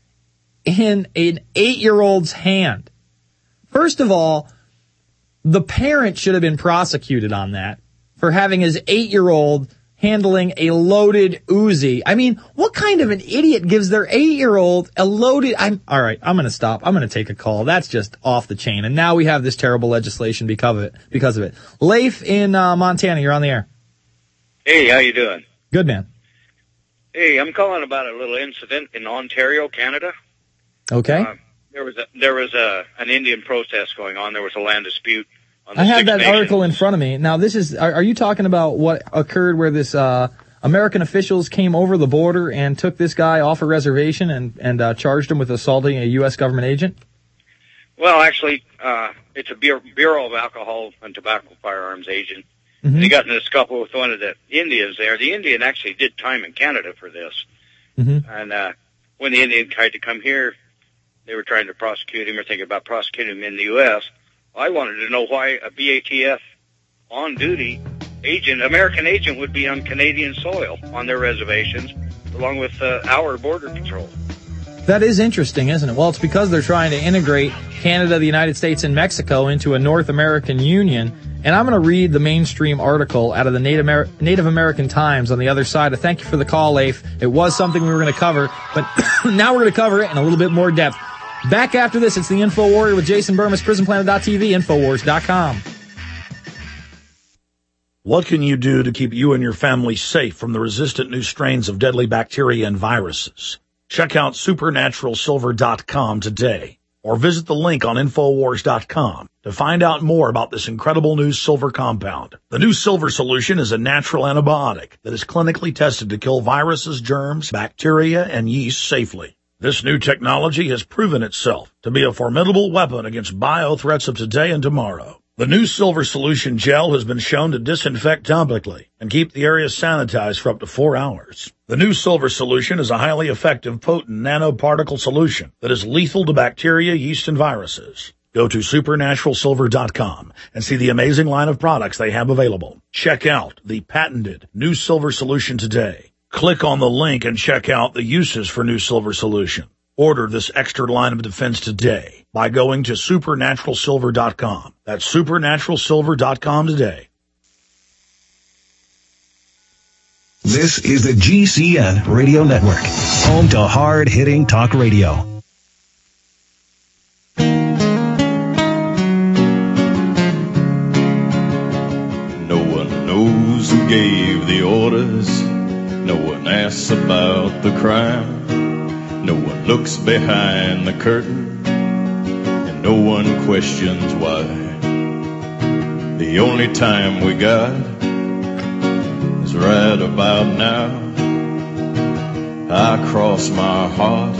in an eight-year-old's hand? First of all, the parent should have been prosecuted on that for having his eight-year-old handling a loaded Uzi. I mean, what kind of an idiot gives their eight-year-old a loaded... I'm all right, I'm going to stop. I'm going to take a call. That's just off the chain. And now we have this terrible legislation because of it. Because of it. Leif in uh, Montana, you're on the air. Hey, how you doing? Good, man. Hey, I'm calling about a little incident in Ontario, Canada. Okay. Uh, there was a, there was a an Indian protest going on. There was a land dispute. On the I have Six that Nations. article in front of me. Now, this is, are, are you talking about what occurred where this, uh, American officials came over the border and took this guy off a reservation and, and, uh, charged him with assaulting a U S government agent? Well, actually, uh, it's a Bureau, Bureau of Alcohol and Tobacco Firearms agent. Mm-hmm. And he got in a scuffle with one of the Indians there. The Indian actually did time in Canada for this. Mm-hmm. And, uh, when the Indian tried to come here, they were trying to prosecute him or thinking about prosecuting him in the U S I wanted to know why a B A T F on-duty agent, American agent, would be on Canadian soil on their reservations, along with uh, our border patrol. That is interesting, isn't it? Well, it's because they're trying to integrate Canada, the United States, and Mexico into a North American Union. And I'm going to read the mainstream article out of the Native, Amer- Native American Times on the other side. I thank you for the call, Leif. It was something we were going to cover, but now we're going to cover it in a little bit more depth. Back after this, it's the Info Warrior with Jason Burmis, prison planet dot t v, infowars dot com. What can you do to keep you and your family safe from the resistant new strains of deadly bacteria and viruses? Check out supernatural silver dot com today, or visit the link on infowars dot com to find out more about this incredible new silver compound. The new silver solution is a natural antibiotic that is clinically tested to kill viruses, germs, bacteria, and yeast safely. This new technology has proven itself to be a formidable weapon against bio-threats of today and tomorrow. The new Silver Solution Gel has been shown to disinfect topically and keep the area sanitized for up to four hours. The new Silver Solution is a highly effective, potent nanoparticle solution that is lethal to bacteria, yeast, and viruses. Go to supernatural silver dot com and see the amazing line of products they have available. Check out the patented new Silver Solution today. Click on the link and check out the uses for new Silver Solution. Order this extra line of defense today by going to supernatural silver dot com. That's supernatural silver dot com today. This is the G C N Radio Network, home to hard-hitting talk radio. No one knows who gave the orders. No one asks about the crime. No one looks behind the curtain. And no one questions why. The only time we got is right about now. I cross my heart.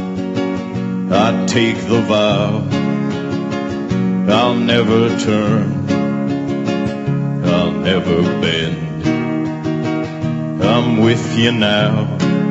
I take the vow. I'll never turn. I'll never bend. I'm with you now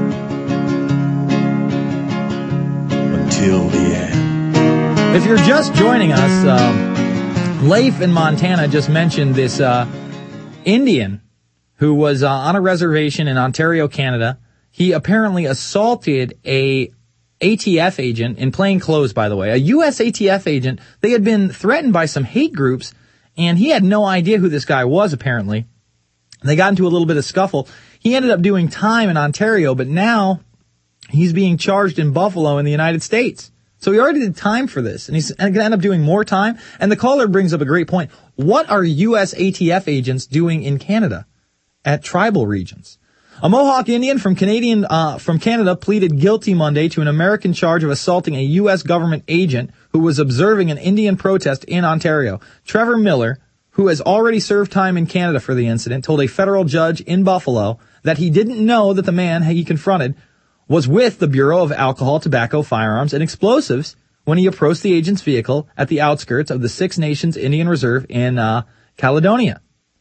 until the end. If you're just joining us, uh, Leif in Montana just mentioned this uh, Indian who was uh, on a reservation in Ontario, Canada. He apparently assaulted a A T F agent in plain clothes, by the way, a U S A T F agent. They had been threatened by some hate groups, and he had no idea who this guy was, apparently. They got into a little bit of scuffle. He ended up doing time in Ontario, but now he's being charged in Buffalo in the United States. So he already did time for this, and he's going to end up doing more time. And the caller brings up a great point. What are U S A T F agents doing in Canada at tribal regions? A Mohawk Indian from Canadian uh, from Canada pleaded guilty Monday to an American charge of assaulting a U S government agent who was observing an Indian protest in Ontario. Trevor Miller, who has already served time in Canada for the incident, told a federal judge in Buffalo that he didn't know that the man he confronted was with the Bureau of Alcohol, Tobacco, Firearms, and Explosives when he approached the agent's vehicle at the outskirts of the Six Nations Indian Reserve in uh, Caledonia.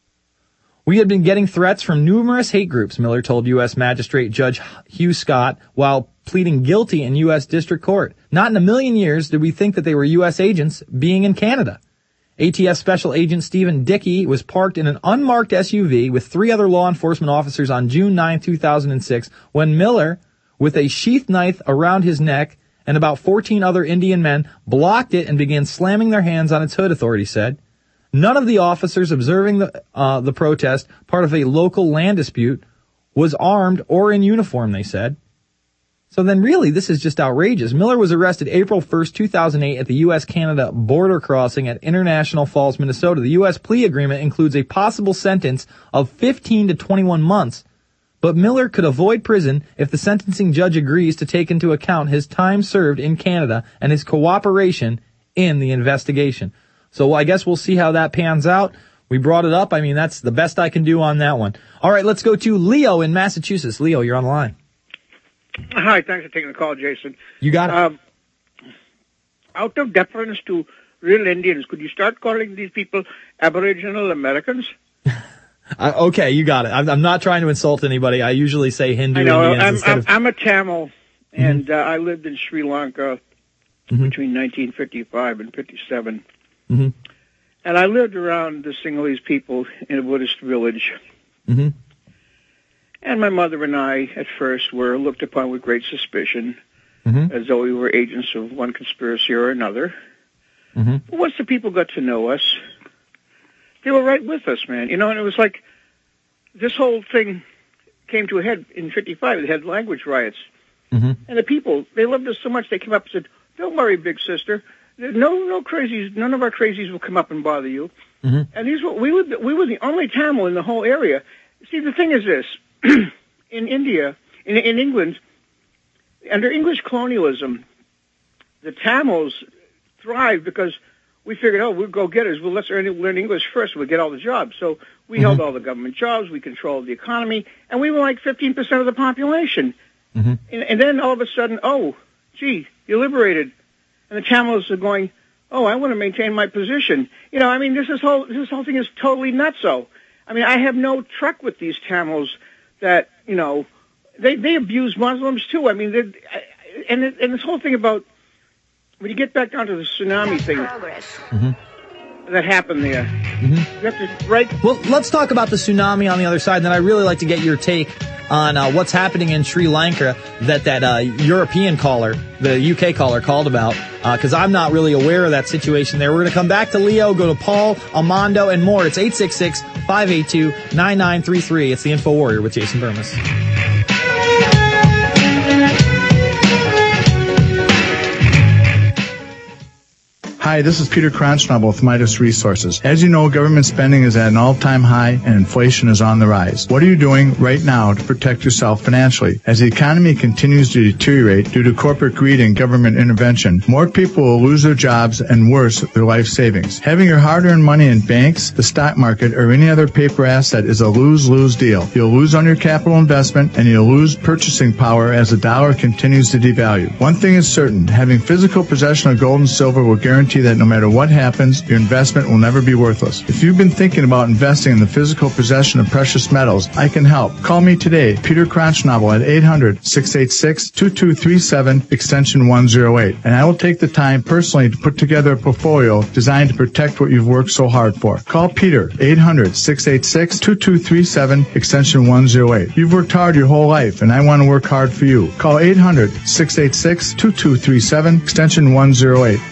We had been getting threats from numerous hate groups, Miller told U S Magistrate Judge Hugh Scott while pleading guilty in U S District Court. Not in a million years did we think that they were U S agents being in Canada. A T F Special Agent Stephen Dickey was parked in an unmarked S U V with three other law enforcement officers on June ninth, two thousand six, when Miller, with a sheath knife around his neck and about fourteen other Indian men, blocked it and began slamming their hands on its hood, authorities said. None of the officers observing the uh, the protest, part of a local land dispute, was armed or in uniform, they said. So then really, this is just outrageous. Miller was arrested April first, two thousand eight at the U S Canada border crossing at International Falls, Minnesota. The U S plea agreement includes a possible sentence of fifteen to twenty-one months, but Miller could avoid prison if the sentencing judge agrees to take into account his time served in Canada and his cooperation in the investigation. So I guess we'll see how that pans out. We brought it up. I mean, that's the best I can do on that one. All right, let's go to Leo in Massachusetts. Leo, you're on the line. Hi, thanks for taking the call, Jason. You got it. Um, out of deference to real Indians, could you start calling these people Aboriginal Americans? I, okay, you got it. I'm, I'm not trying to insult anybody. I usually say Hindu I know. Indians I'm, instead I'm, of... I'm a Tamil, Mm-hmm. and uh, I lived in Sri Lanka Mm-hmm. between nineteen fifty-five and fifty-seven. Mm-hmm. And I lived around the Sinhalese people in a Buddhist village. Mm-hmm. And my mother and I, at first, were looked upon with great suspicion, Mm-hmm. as though we were agents of one conspiracy or another. Mm-hmm. But once the people got to know us, they were right with us, man. You know, and it was like this whole thing came to a head in fifty-five. They had language riots. Mm-hmm. And the people, they loved us so much, they came up and said, don't worry, big sister. No, no crazies. None of our crazies will come up and bother you. Mm-hmm. And these were, we were, the, we were the only Tamil in the whole area. See, the thing is this. In India, in, in England, under English colonialism, the Tamils thrived because we figured, oh, we'll go getters. Well, let's learn, learn English first. We'll get all the jobs. So we Mm-hmm. held all the government jobs. We controlled the economy. And we were like fifteen percent of the population. Mm-hmm. And, and then all of a sudden, oh, gee, you're liberated. And the Tamils are going, oh, I want to maintain my position. You know, I mean, this is whole this whole thing is totally nutso. I mean, I have no truck with these Tamils that, you know, they they abuse Muslims too. I mean, they're- and it- and this whole thing about when you get back down to the tsunami thing Mm-hmm. that happened there, Mm-hmm. you have to right. Well, let's talk about the tsunami on the other side, and then I'd really like to get your take on uh, what's happening in Sri Lanka that that uh, European caller, the U K caller, called about, because uh, I'm not really aware of that situation there. We're going to come back to Leo, go to Paul, Armando, and more. It's eight six six, five eight two, nine nine three three. It's the Info Warrior with Jason Burmis. Hi, this is Peter Kronschnabel with Midas Resources. As you know, government spending is at an all-time high and inflation is on the rise. What are you doing right now to protect yourself financially? As the economy continues to deteriorate due to corporate greed and government intervention, more people will lose their jobs and worse, their life savings. Having your hard-earned money in banks, the stock market, or any other paper asset is a lose-lose deal. You'll lose on your capital investment and you'll lose purchasing power as the dollar continues to devalue. One thing is certain, having physical possession of gold and silver will guarantee that no matter what happens, your investment will never be worthless. If you've been thinking about investing in the physical possession of precious metals, I can help. Call me today, Peter Kronschnabel, at eight hundred, six eight six, two two three seven, extension one oh eight, and I will take the time personally to put together a portfolio designed to protect what you've worked so hard for. Call Peter, eight hundred, six eight six, two two three seven, extension one oh eight. You've worked hard your whole life, and I want to work hard for you. Call eight hundred, six eight six, two two three seven, extension one oh eight.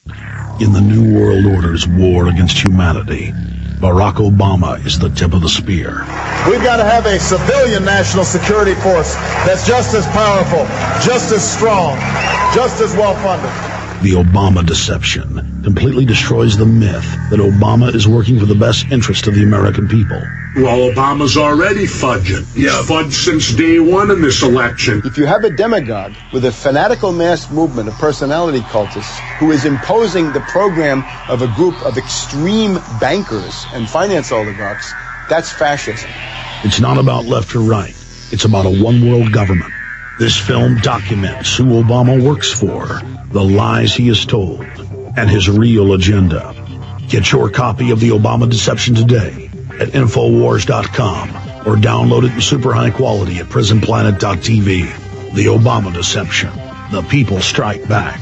In the New World Order's war against humanity, Barack Obama is the tip of the spear. We've got to have a civilian national security force that's just as powerful, just as strong, just as well-funded. The Obama deception completely destroys the myth that Obama is working for the best interest of the American people. Well, Obama's already fudging. He's yeah. fudged since day one in this election. If you have a demagogue with a fanatical mass movement of personality cultists who is imposing the program of a group of extreme bankers and finance oligarchs, that's fascism. It's not about left or right. It's about a one-world government. This film documents who Obama works for, the lies he has told, and his real agenda. Get your copy of The Obama Deception today at Infowars dot com or download it in super high quality at Prison Planet dot T V. The Obama Deception. The people strike back.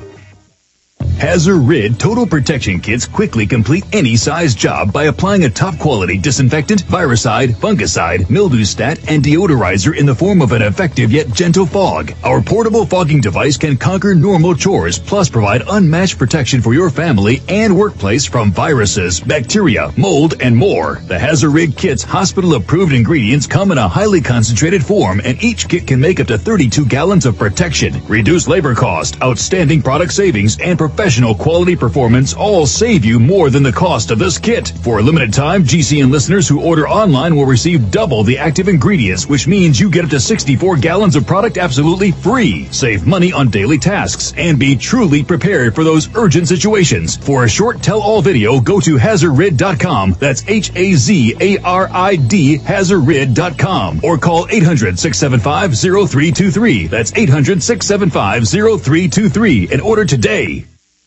Hazard-Rid Total Protection Kits quickly complete any size job by applying a top-quality disinfectant, viricide, fungicide, mildewstat, and deodorizer in the form of an effective yet gentle fog. Our portable fogging device can conquer normal chores, plus provide unmatched protection for your family and workplace from viruses, bacteria, mold, and more. The Hazard-Rid Kit's hospital-approved ingredients come in a highly concentrated form, and each kit can make up to thirty-two gallons of protection. Reduced labor cost, outstanding product savings, and professional quality performance all save you more than the cost of this kit. For a limited time, G C N listeners who order online will receive double the active ingredients, which means you get up to sixty-four gallons of product absolutely free. Save money on daily tasks and be truly prepared for those urgent situations. For a short tell-all video, go to hazard rid dot com. That's H A Z A R I D, hazard rid dot com. Or call eight hundred, six seven five, zero three two three. That's eight hundred, six seven five, zero three two three and order today.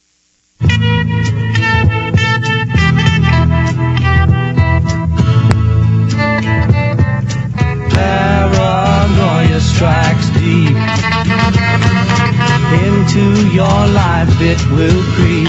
Paranoia strikes deep into your life, it will creep.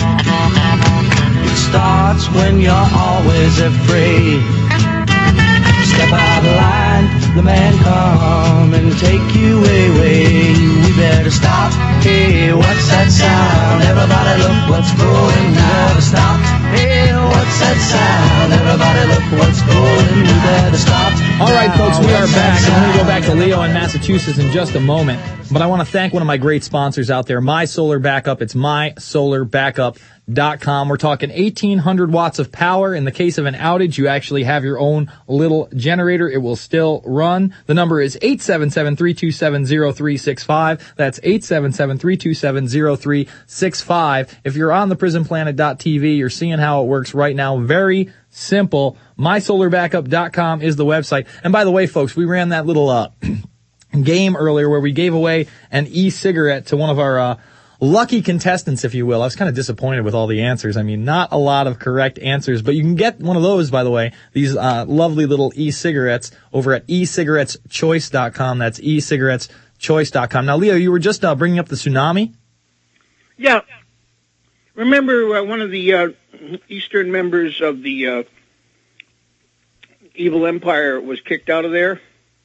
It starts when you're always afraid. Step out of line, the man come and take you away. We better stop. Hey, what's that sound? Everybody look what's going down. Stop. Hey, what's that sound? Everybody look what's going. We better stop. All right, folks, we are back. I'm going to go back to Leo in Massachusetts in just a moment. But I want to thank one of my great sponsors out there, My Solar Backup. It's my solar backup dot com. We're talking eighteen hundred watts of power. In the case of an outage, you actually have your own little generator. It will still run. The number is eight seven seven, three two seven, zero three six five. That's eight seven seven, three two seven, zero three six five. If you're on the prison planet dot T V, you're seeing how it works right now. Very simple. my solar backup dot com is the website. And by the way, folks, we ran that little uh game earlier where we gave away an e-cigarette to one of our uh lucky contestants, if you will. I was kind of disappointed with all the answers. I mean, not a lot of correct answers, but you can get one of those, by the way, these uh lovely little e-cigarettes over at e cigarettes choice dot com. That's e cigarettes choice dot com. Now, Leo, you were just uh, bringing up the tsunami? Yeah. Remember uh, one of the uh, Eastern members of the uh, Evil Empire was kicked out of there?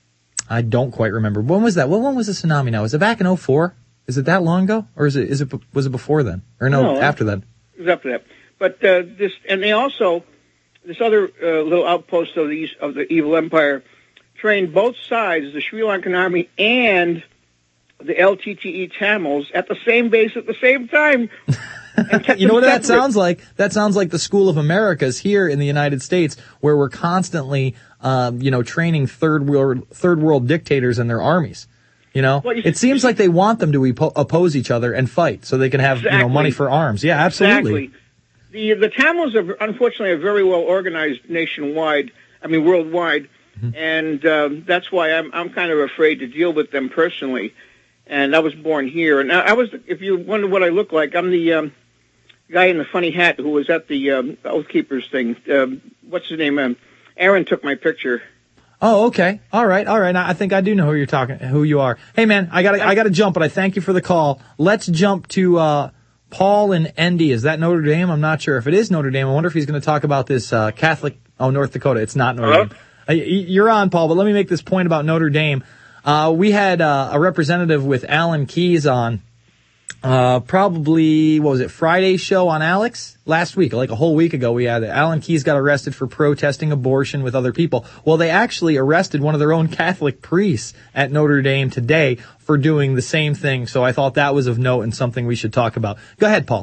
I don't quite remember. When was that? Well, when was the tsunami now? Was it back in oh four? Is it that long ago? Or is it, is it, was it before then? Or no, No, after that? It was after that. But uh, this, and they also, this other uh, little outpost of the of the evil empire, trained both sides, the Sri Lankan army and the L T T E Tamils, at the same base at the same time. You know what that sounds like? That sounds like the School of Americas here in the United States, where we're constantly, um, you know, training third world third world dictators and their armies. You know, Well, you- it seems like they want them to epo- oppose each other and fight, so they can have you know Exactly. money for arms. Yeah, absolutely. Exactly. The the Tamils are unfortunately are very well organized nationwide. I mean worldwide, Mm-hmm. and um, that's why I'm I'm kind of afraid to deal with them personally. And I was born here, and I, I was. If you wonder what I look like, I'm the um, guy in the funny hat who was at the um, Oath Keepers thing. Um, what's his name? Um, Aaron took my picture. Oh, okay. All right. All right. I I think I do know who you're talking, who you are. Hey, man, I gotta, I gotta jump, but I thank you for the call. Let's jump to, uh, Paul and Endy. Is that Notre Dame? I'm not sure. If it is Notre Dame, I wonder if he's going to talk about this, uh, Catholic, oh, North Dakota. It's not Notre Hello? Dame. Uh, y- you're on, Paul, but let me make this point about Notre Dame. Uh, we had, uh, a representative with Alan Keyes on, uh, probably, what was it, Friday's show on Alex? Last week, like a whole week ago, we had it. Alan Keyes got arrested for protesting abortion with other people. Well, they actually arrested one of their own Catholic priests at Notre Dame today for doing the same thing. So I thought that was of note and something we should talk about. Go ahead, Paul.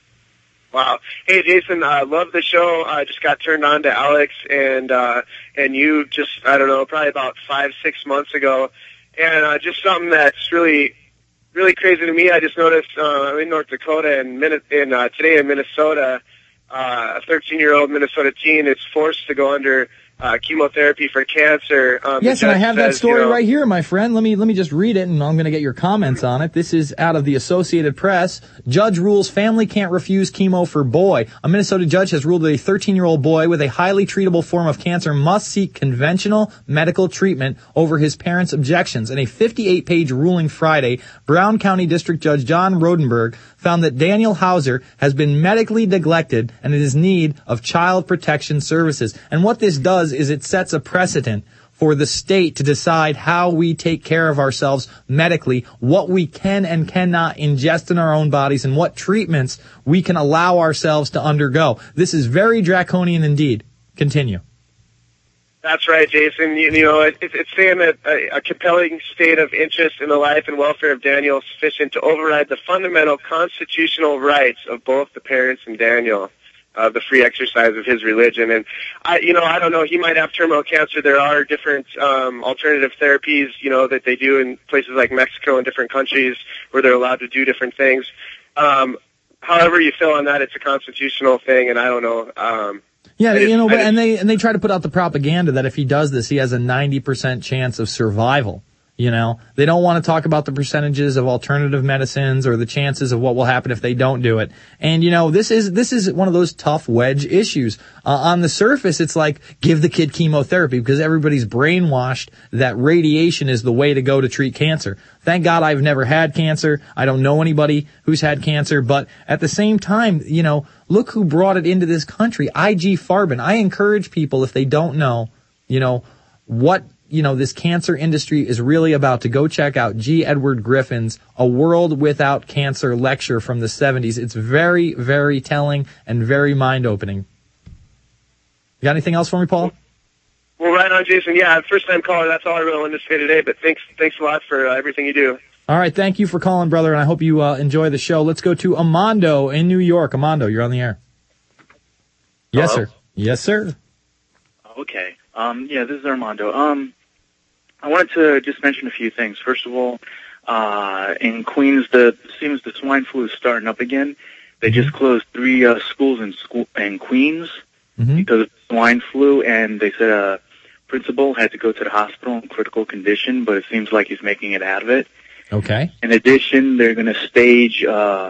Wow. Hey, Jason, I uh, love the show. I just got turned on to Alex and, uh, and you just, I don't know, probably about five, six months ago. And, uh, just something that's really, really crazy to me. I just noticed, uh, I'm in North Dakota and Min- in, uh, today in Minnesota, uh, a thirteen year old Minnesota teen is forced to go under, uh, chemotherapy for cancer. Um, Yes, the and I judge have that says, story you know, right here, my friend. Let me let me just read it, and I'm going to get your comments on it. This is out of the Associated Press. Judge rules family can't refuse chemo for boy. A Minnesota judge has ruled that a thirteen-year-old boy with a highly treatable form of cancer must seek conventional medical treatment over his parents' objections. In a fifty-eight page ruling Friday, Brown County District Judge John Rodenberg found that Daniel Hauser has been medically neglected and is in need of child protection services. And what this does is it sets a precedent for the state to decide how we take care of ourselves medically, what we can and cannot ingest in our own bodies, and what treatments we can allow ourselves to undergo. This is very draconian indeed. Continue. That's right, Jason. You, you know, it, it's saying that a, a compelling state of interest in the life and welfare of Daniel is sufficient to override the fundamental constitutional rights of both the parents and Daniel, uh, the free exercise of his religion. And I, you know, I don't know. He might have terminal cancer. There are different um, alternative therapies, you know, that they do in places like Mexico and different countries where they're allowed to do different things. Um, however you feel on that, it's a constitutional thing, and I don't know. Um, Yeah, I you just- know, I but, just- and they and they try to put out the propaganda that if he does this, he has a ninety percent chance of survival. You know, they don't want to talk about the percentages of alternative medicines or the chances of what will happen if they don't do it. And you know, this is this is one of those tough wedge issues. Uh, on the surface, it's like give the kid chemotherapy because everybody's brainwashed that radiation is the way to go to treat cancer. Thank God I've never had cancer. I don't know anybody who's had cancer, but at the same time, you know, look who brought it into this country, I G Farben. I encourage people, if they don't know, you know, what, you know, this cancer industry is really about, to go check out G. Edward Griffin's A World Without Cancer lecture from the seventies. It's very, very telling and very mind-opening. You got anything else for me, Paul? Well, right on, Jason. Yeah, first time caller. That's all I really wanted to say today. But thanks, thanks a lot for uh, everything you do. All right, thank you for calling, brother, and I hope you uh, enjoy the show. Let's go to Amando in New York. Amando, you're on the air. Yes, Hello? sir. Yes, sir. Okay. Um, yeah, this is Armando. Um, I wanted to just mention a few things. First of all, uh, in Queens, the seems the swine flu is starting up again. They just closed three uh, schools in school in Queens Mm-hmm. because of swine flu, and they said a principal had to go to the hospital in critical condition, but it seems like he's making it out of it. Okay. In addition, they're going to stage. Uh,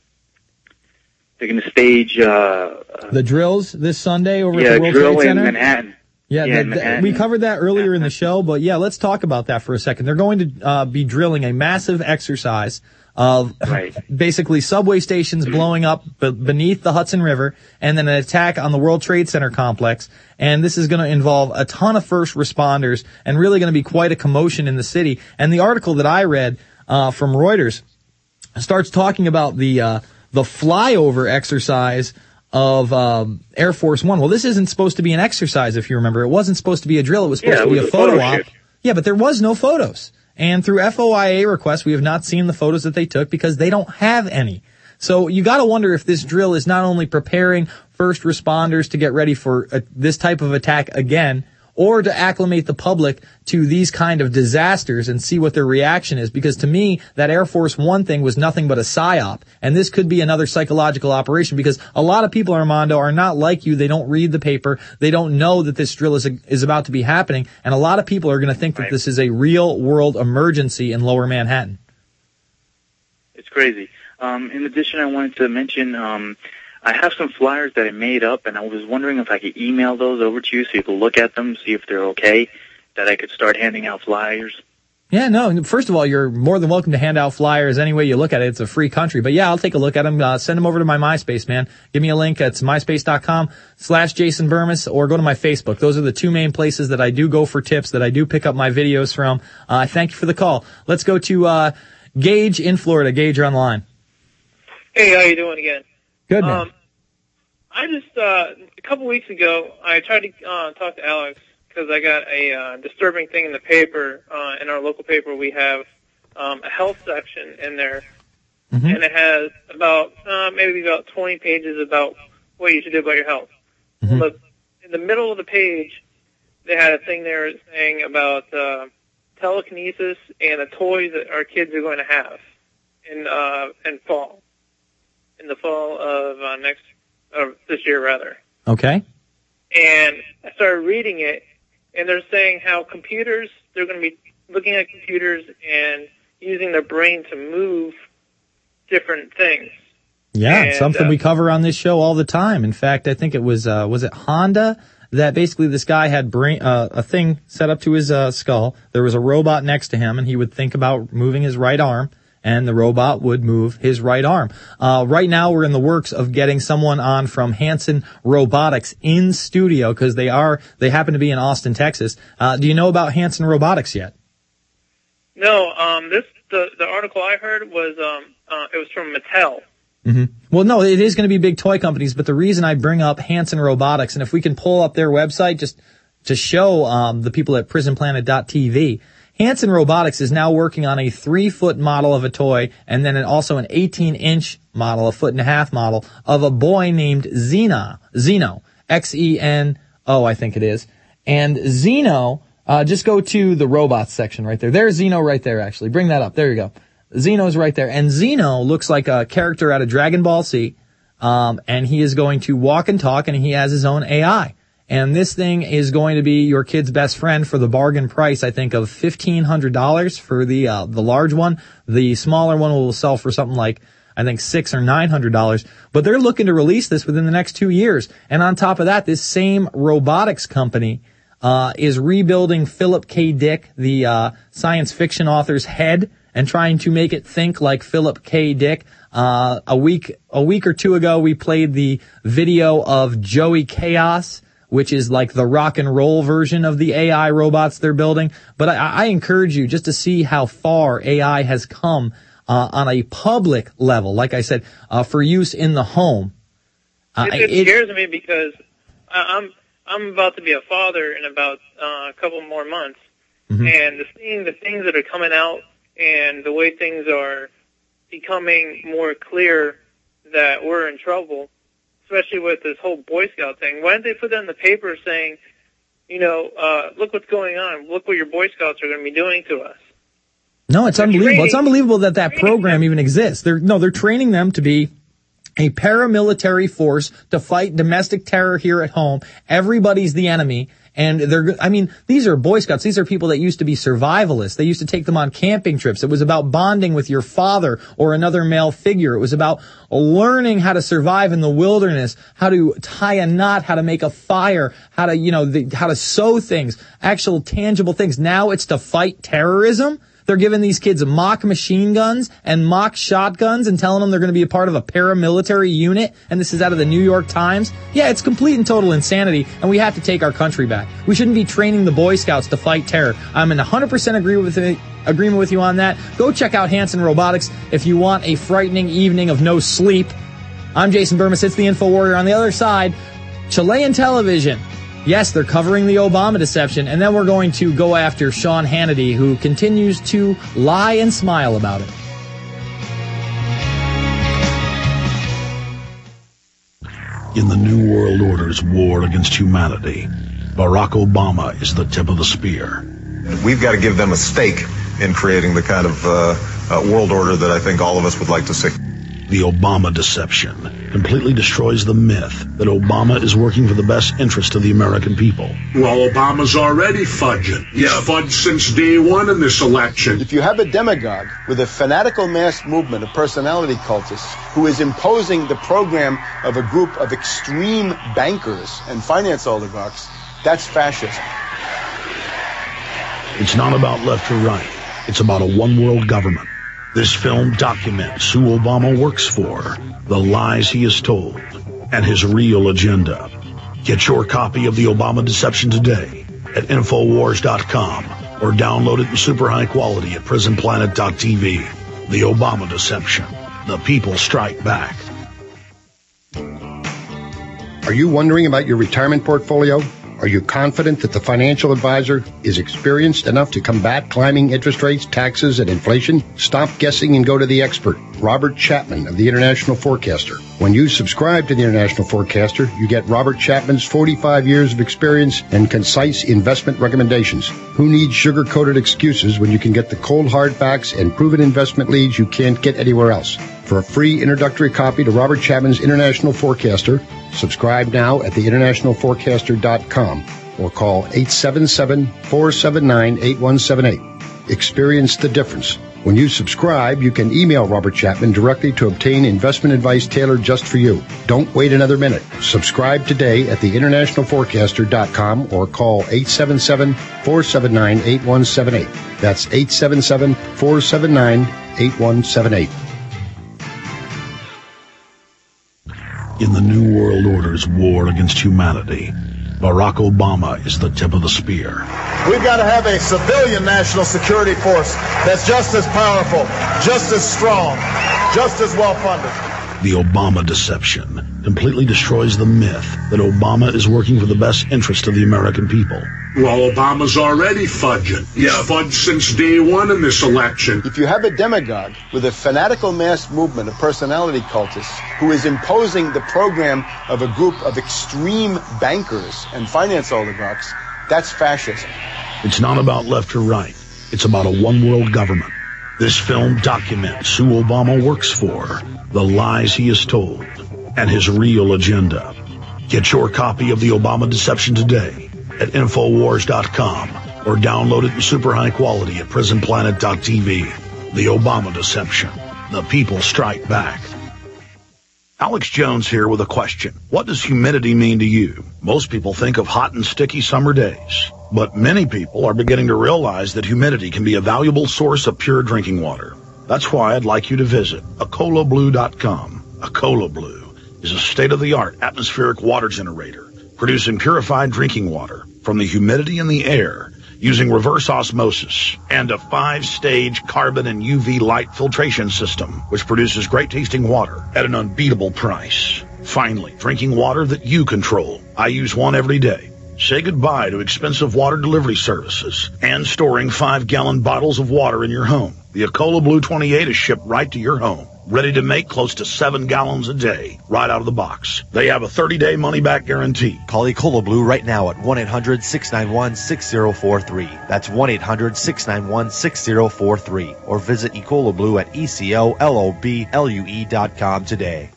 they're going to stage. Uh, The drills this Sunday over yeah, at the World drill Trade in Center? Manhattan. Yeah, Yeah, the- in the- Manhattan. we covered that earlier in the show, but yeah, let's talk about that for a second. They're going to uh, be drilling a massive exercise of Right. basically subway stations blowing up b- beneath the Hudson River, and then an attack on the World Trade Center complex. And this is going to involve a ton of first responders and really going to be quite a commotion in the city. And the article that I read uh, from Reuters starts talking about the uh, the flyover exercise of um, Air Force One. Well, this isn't supposed to be an exercise, if you remember. It wasn't supposed to be a drill. It was supposed Yeah, to it be was a a photo photo op. shoot. Yeah, but there was no photos. And through F O I A requests, we have not seen the photos that they took because they don't have any. So you got to wonder if this drill is not only preparing first responders to get ready for a, this type of attack again, or to acclimate the public to these kind of disasters and see what their reaction is. Because to me, that Air Force One thing was nothing but a psyop. And this could be another psychological operation because a lot of people, Armando, are not like you. They don't read the paper. They don't know that this drill is, is about to be happening. And a lot of people are going to think that this is a real world emergency in Lower Manhattan. It's crazy. Um, in addition, I wanted to mention, um, I have some flyers that I made up, and I was wondering if I could email those over to you so you could look at them, see if they're okay, that I could start handing out flyers. Yeah, no, first of all, you're more than welcome to hand out flyers any way you look at it. It's a free country. But yeah, I'll take a look at them. Uh, send them over to my MySpace, man. Give me a link. It's myspace.com slash Jason Burmis, or go to my Facebook. Those are the two main places that I do go for tips, that I do pick up my videos from. Uh, thank you for the call. Let's go to uh, Gage in Florida. Gage, you're on the line. Hey, how you doing again? Good, man. Um, I just, uh, a couple weeks ago, I tried to uh, talk to Alex because I got a uh, disturbing thing in the paper. Uh, in our local paper, we have um, a health section in there, mm-hmm. and it has about, uh, maybe about twenty pages about what you should do about your health. Mm-hmm. But in the middle of the page, they had a thing there saying about uh, telekinesis and a toy that our kids are going to have in uh, in fall. In the fall of uh, next, uh, this year rather. Okay. And I started reading it, and they're saying how computers, they're going to be looking at computers and using their brain to move different things. Yeah, And, it's something uh, we cover on this show all the time. In fact, I think it was, uh, was it Honda that basically this guy had brain, uh, a thing set up to his, uh, skull. There was a robot next to him, and he would think about moving his right arm, and the robot would move his right arm. Uh, right now we're in the works of getting someone on from Hanson Robotics in studio, because they are, they happen to be in Austin, Texas. Uh, do you know about Hanson Robotics yet? No, um, this, the, the article I heard was, um, uh, it was from Mattel. Mm-hmm. Well, no, it is going to be big toy companies, but the reason I bring up Hanson Robotics, and if we can pull up their website just to show um, the people at prison planet dot t v, Hanson Robotics is now working on a three-foot model of a toy, and then also an eighteen-inch model, a foot and a half model, of a boy named Xena, Xeno, X E N O, I think it is. And Xeno, uh, just go to the robots section right there. There's Xeno right there, actually. Bring that up. There you go. Xeno's right there. And Xeno looks like a character out of Dragon Ball Z, um, and he is going to walk and talk, and he has his own A I. And this thing is going to be your kid's best friend for the bargain price, I think, of fifteen hundred dollars for the uh, the large one. The smaller one will sell for something like, I think, six or nine hundred dollars. But they're looking to release this within the next two years. And on top of that, this same robotics company uh is rebuilding Philip K. Dick, the uh science fiction author's head, and trying to make it think like Philip K. Dick. Uh a week a week or two ago, we played the video of Joey Chaos, which is like the rock and roll version of the A I robots they're building. But I, I encourage you just to see how far A I has come uh, on a public level, like I said, uh, for use in the home. Uh, It, it, it, scares me because I, I'm I'm about to be a father in about uh, a couple more months, mm-hmm. and the, seeing the things that are coming out and the way things are becoming more clear that we're in trouble, especially with this whole Boy Scout thing. Why didn't they put that in the paper saying, you know, uh, look what's going on, look what your Boy Scouts are going to be doing to us? No, it's They're unbelievable. training- It's unbelievable that that program even exists. They're, no, they're training them to be a paramilitary force to fight domestic terror here at home. Everybody's the enemy. And they're, I mean, these are Boy Scouts. These are people that used to be survivalists. They used to take them on camping trips. It was about bonding with your father or another male figure. It was about learning how to survive in the wilderness, how to tie a knot, how to make a fire, how to, you know, the, how to sew things, actual tangible things. Now it's to fight terrorism. They're giving these kids mock machine guns and mock shotguns and telling them they're going to be a part of a paramilitary unit. And this is out of the New York Times. Yeah, it's complete and total insanity, and we have to take our country back. We shouldn't be training the Boy Scouts to fight terror. I'm in one hundred percent agree with it. agreement with you on that. Go check out Hanson Robotics if you want a frightening evening of no sleep. I'm Jason Burmis. It's the Info Warrior. On the other side, Chilean television. Yes, they're covering the Obama deception, and then we're going to go after Sean Hannity, who continues to lie and smile about it. In the New World Order's war against humanity, Barack Obama is the tip of the spear. We've got to give them a stake in creating the kind of uh, uh, world order that I think all of us would like to see. The Obama deception completely destroys the myth that Obama is working for the best interest of the American people. Well, Obama's already fudging. He's yeah. fudged since day one in this election. If you have a demagogue with a fanatical mass movement of personality cultists who is imposing the program of a group of extreme bankers and finance oligarchs, that's fascism. It's not about left or right. It's about a one-world government. This film documents who Obama works for, the lies he has told, and his real agenda. Get your copy of The Obama Deception today at Infowars dot com or download it in super high quality at Prison Planet dot T V. The Obama Deception. The people strike back. Are you wondering about your retirement portfolio? Are you confident that the financial advisor is experienced enough to combat climbing interest rates, taxes, and inflation? Stop guessing and go to the expert, Robert Chapman of the International Forecaster. When you subscribe to the International Forecaster, you get Robert Chapman's forty-five years of experience and concise investment recommendations. Who needs sugar-coated excuses when you can get the cold hard facts and proven investment leads you can't get anywhere else? For a free introductory copy to Robert Chapman's International Forecaster, subscribe now at the international forecaster dot com or call eight seven seven, four seven nine, eight one seven eight. Experience the difference. When you subscribe, you can email Robert Chapman directly to obtain investment advice tailored just for you. Don't wait another minute. Subscribe today at the international forecaster dot com or call eight seven seven, four seven nine, eight one seven eight. That's eight seven seven, four seven nine, eight one seven eight. In the New World Order's war against humanity, Barack Obama is the tip of the spear. We've got to have a civilian national security force that's just as powerful, just as strong, just as well funded. The Obama deception completely destroys the myth that Obama is working for the best interest of the American people. Well, Obama's already fudging. He's yeah. fudged since day one in this election. If you have a demagogue with a fanatical mass movement of personality cultists who is imposing the program of a group of extreme bankers and finance oligarchs, that's fascism. It's not about left or right. It's about a one-world government. This film documents who Obama works for, the lies he has told, and his real agenda. Get your copy of The Obama Deception today at Infowars dot com or download it in super high quality at Prison Planet dot T V. The Obama Deception. The people strike back. Alex Jones here with a question. What does humidity mean to you? Most people think of hot and sticky summer days, but many people are beginning to realize that humidity can be a valuable source of pure drinking water. That's why I'd like you to visit Acola Blue dot com. Acola Blue is a state-of-the-art atmospheric water generator, producing purified drinking water from the humidity in the air using reverse osmosis and a five-stage carbon and U V light filtration system, which produces great-tasting water at an unbeatable price. Finally, drinking water that you control. I use one every day. Say goodbye to expensive water delivery services and storing five-gallon bottles of water in your home. The Acola Blue twenty-eight is shipped right to your home, ready to make close to seven gallons a day, right out of the box. They have a thirty-day money-back guarantee. Call Ecola Blue right now at one eight hundred, six nine one, six zero four three. That's one eight hundred, six nine one, six zero four three. Or visit Ecola Blue at E C O L O B L U E dot com today.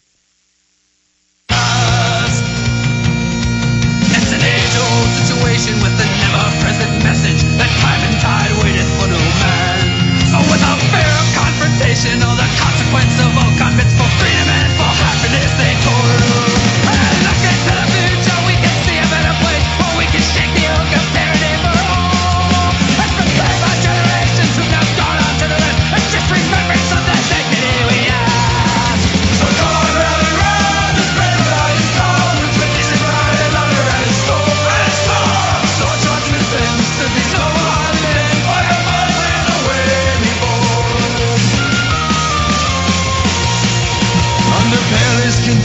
It's an age-old situation with a never-present message that time and tide waiteth for no man. Oh, without fear of confrontation or the consequence of all conflicts, for freedom and for happiness they toil. And look into the future, we can see a better place where we can shake the yoke of tyranny for all. That's been played by generations who now gone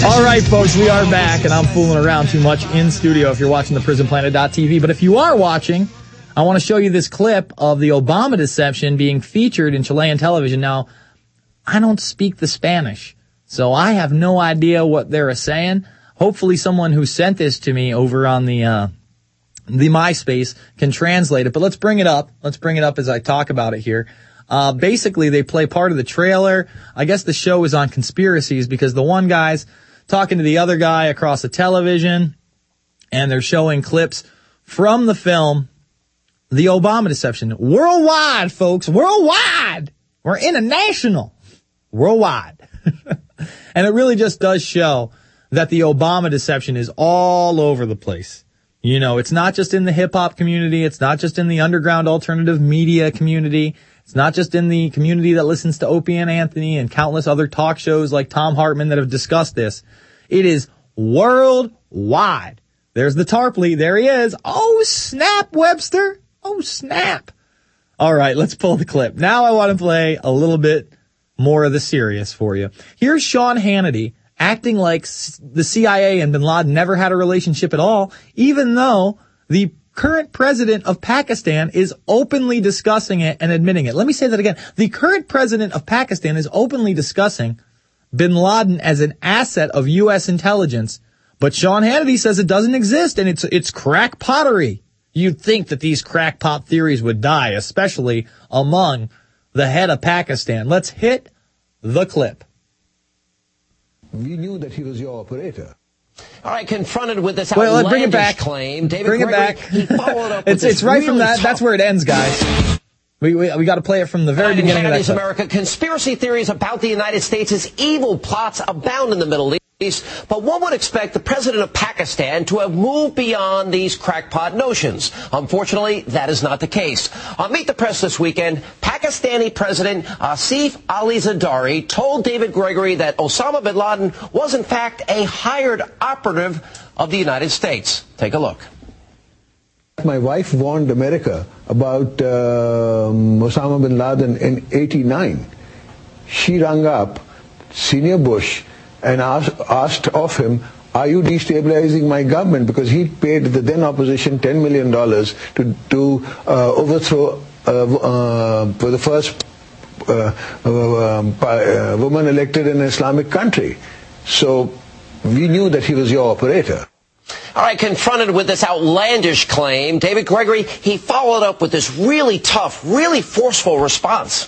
All right, folks, we are back, and I'm fooling around too much in studio if you're watching the prison planet dot t v. But if you are watching, I want to show you this clip of the Obama deception being featured in Chilean television. Now, I don't speak the Spanish, so I have no idea what they're saying. Hopefully someone who sent this to me over on the uh the MySpace can translate it. But let's bring it up. Let's bring it up as I talk about it here. Uh basically, they play part of the trailer. I guess the show is on conspiracies because the one guy's talking to the other guy across the television, and they're showing clips from the film, The Obama Deception. Worldwide, folks. Worldwide. We're international. Worldwide. And it really just does show that the Obama deception is all over the place. You know, it's not just in the hip-hop community. It's not just in the underground alternative media community. It's not just in the community that listens to Opie and Anthony and countless other talk shows like Tom Hartman that have discussed this. It is worldwide. There's the Tarpley. There he is. Oh, snap, Webster. Oh, snap. All right, let's pull the clip. Now I want to play a little bit more of the serious for you. Here's Sean Hannity acting like the C I A and bin Laden never had a relationship at all, even though the current president of Pakistan is openly discussing it and admitting it. Let me say that again. The current president of Pakistan is openly discussing bin Laden as an asset of U S intelligence, but Sean Hannity says it doesn't exist and it's it's crack pottery. You'd think that these crackpot theories would die, especially among the head of Pakistan. Let's hit the clip. We knew that he was your operator. All right, confronted with this Wait, outlandish bring it back. claim, David bring Gregory, it back. he followed up it's with it's this right really from that. tough- That's where it ends, guys. We we, we got to play it from the very In beginning of that Kennedy's clip. America, conspiracy theories about the United States' evil plots abound in the Middle East. But one would expect the president of Pakistan to have moved beyond these crackpot notions. Unfortunately, that is not the case. On Meet the Press this weekend, Pakistani President Asif Ali Zardari told David Gregory that Osama bin Laden was in fact a hired operative of the United States. Take a look. My wife warned America about uh, Osama bin Laden in eighty-nine. She rang up Senior Bush and asked, asked of him, are you destabilizing my government? Because he paid the then opposition ten million dollars to, to uh, overthrow uh, uh, for the first uh, uh, uh, woman elected in an Islamic country. So we knew that he was your operator. All right, confronted with this outlandish claim, David Gregory, he followed up with this really tough, really forceful response.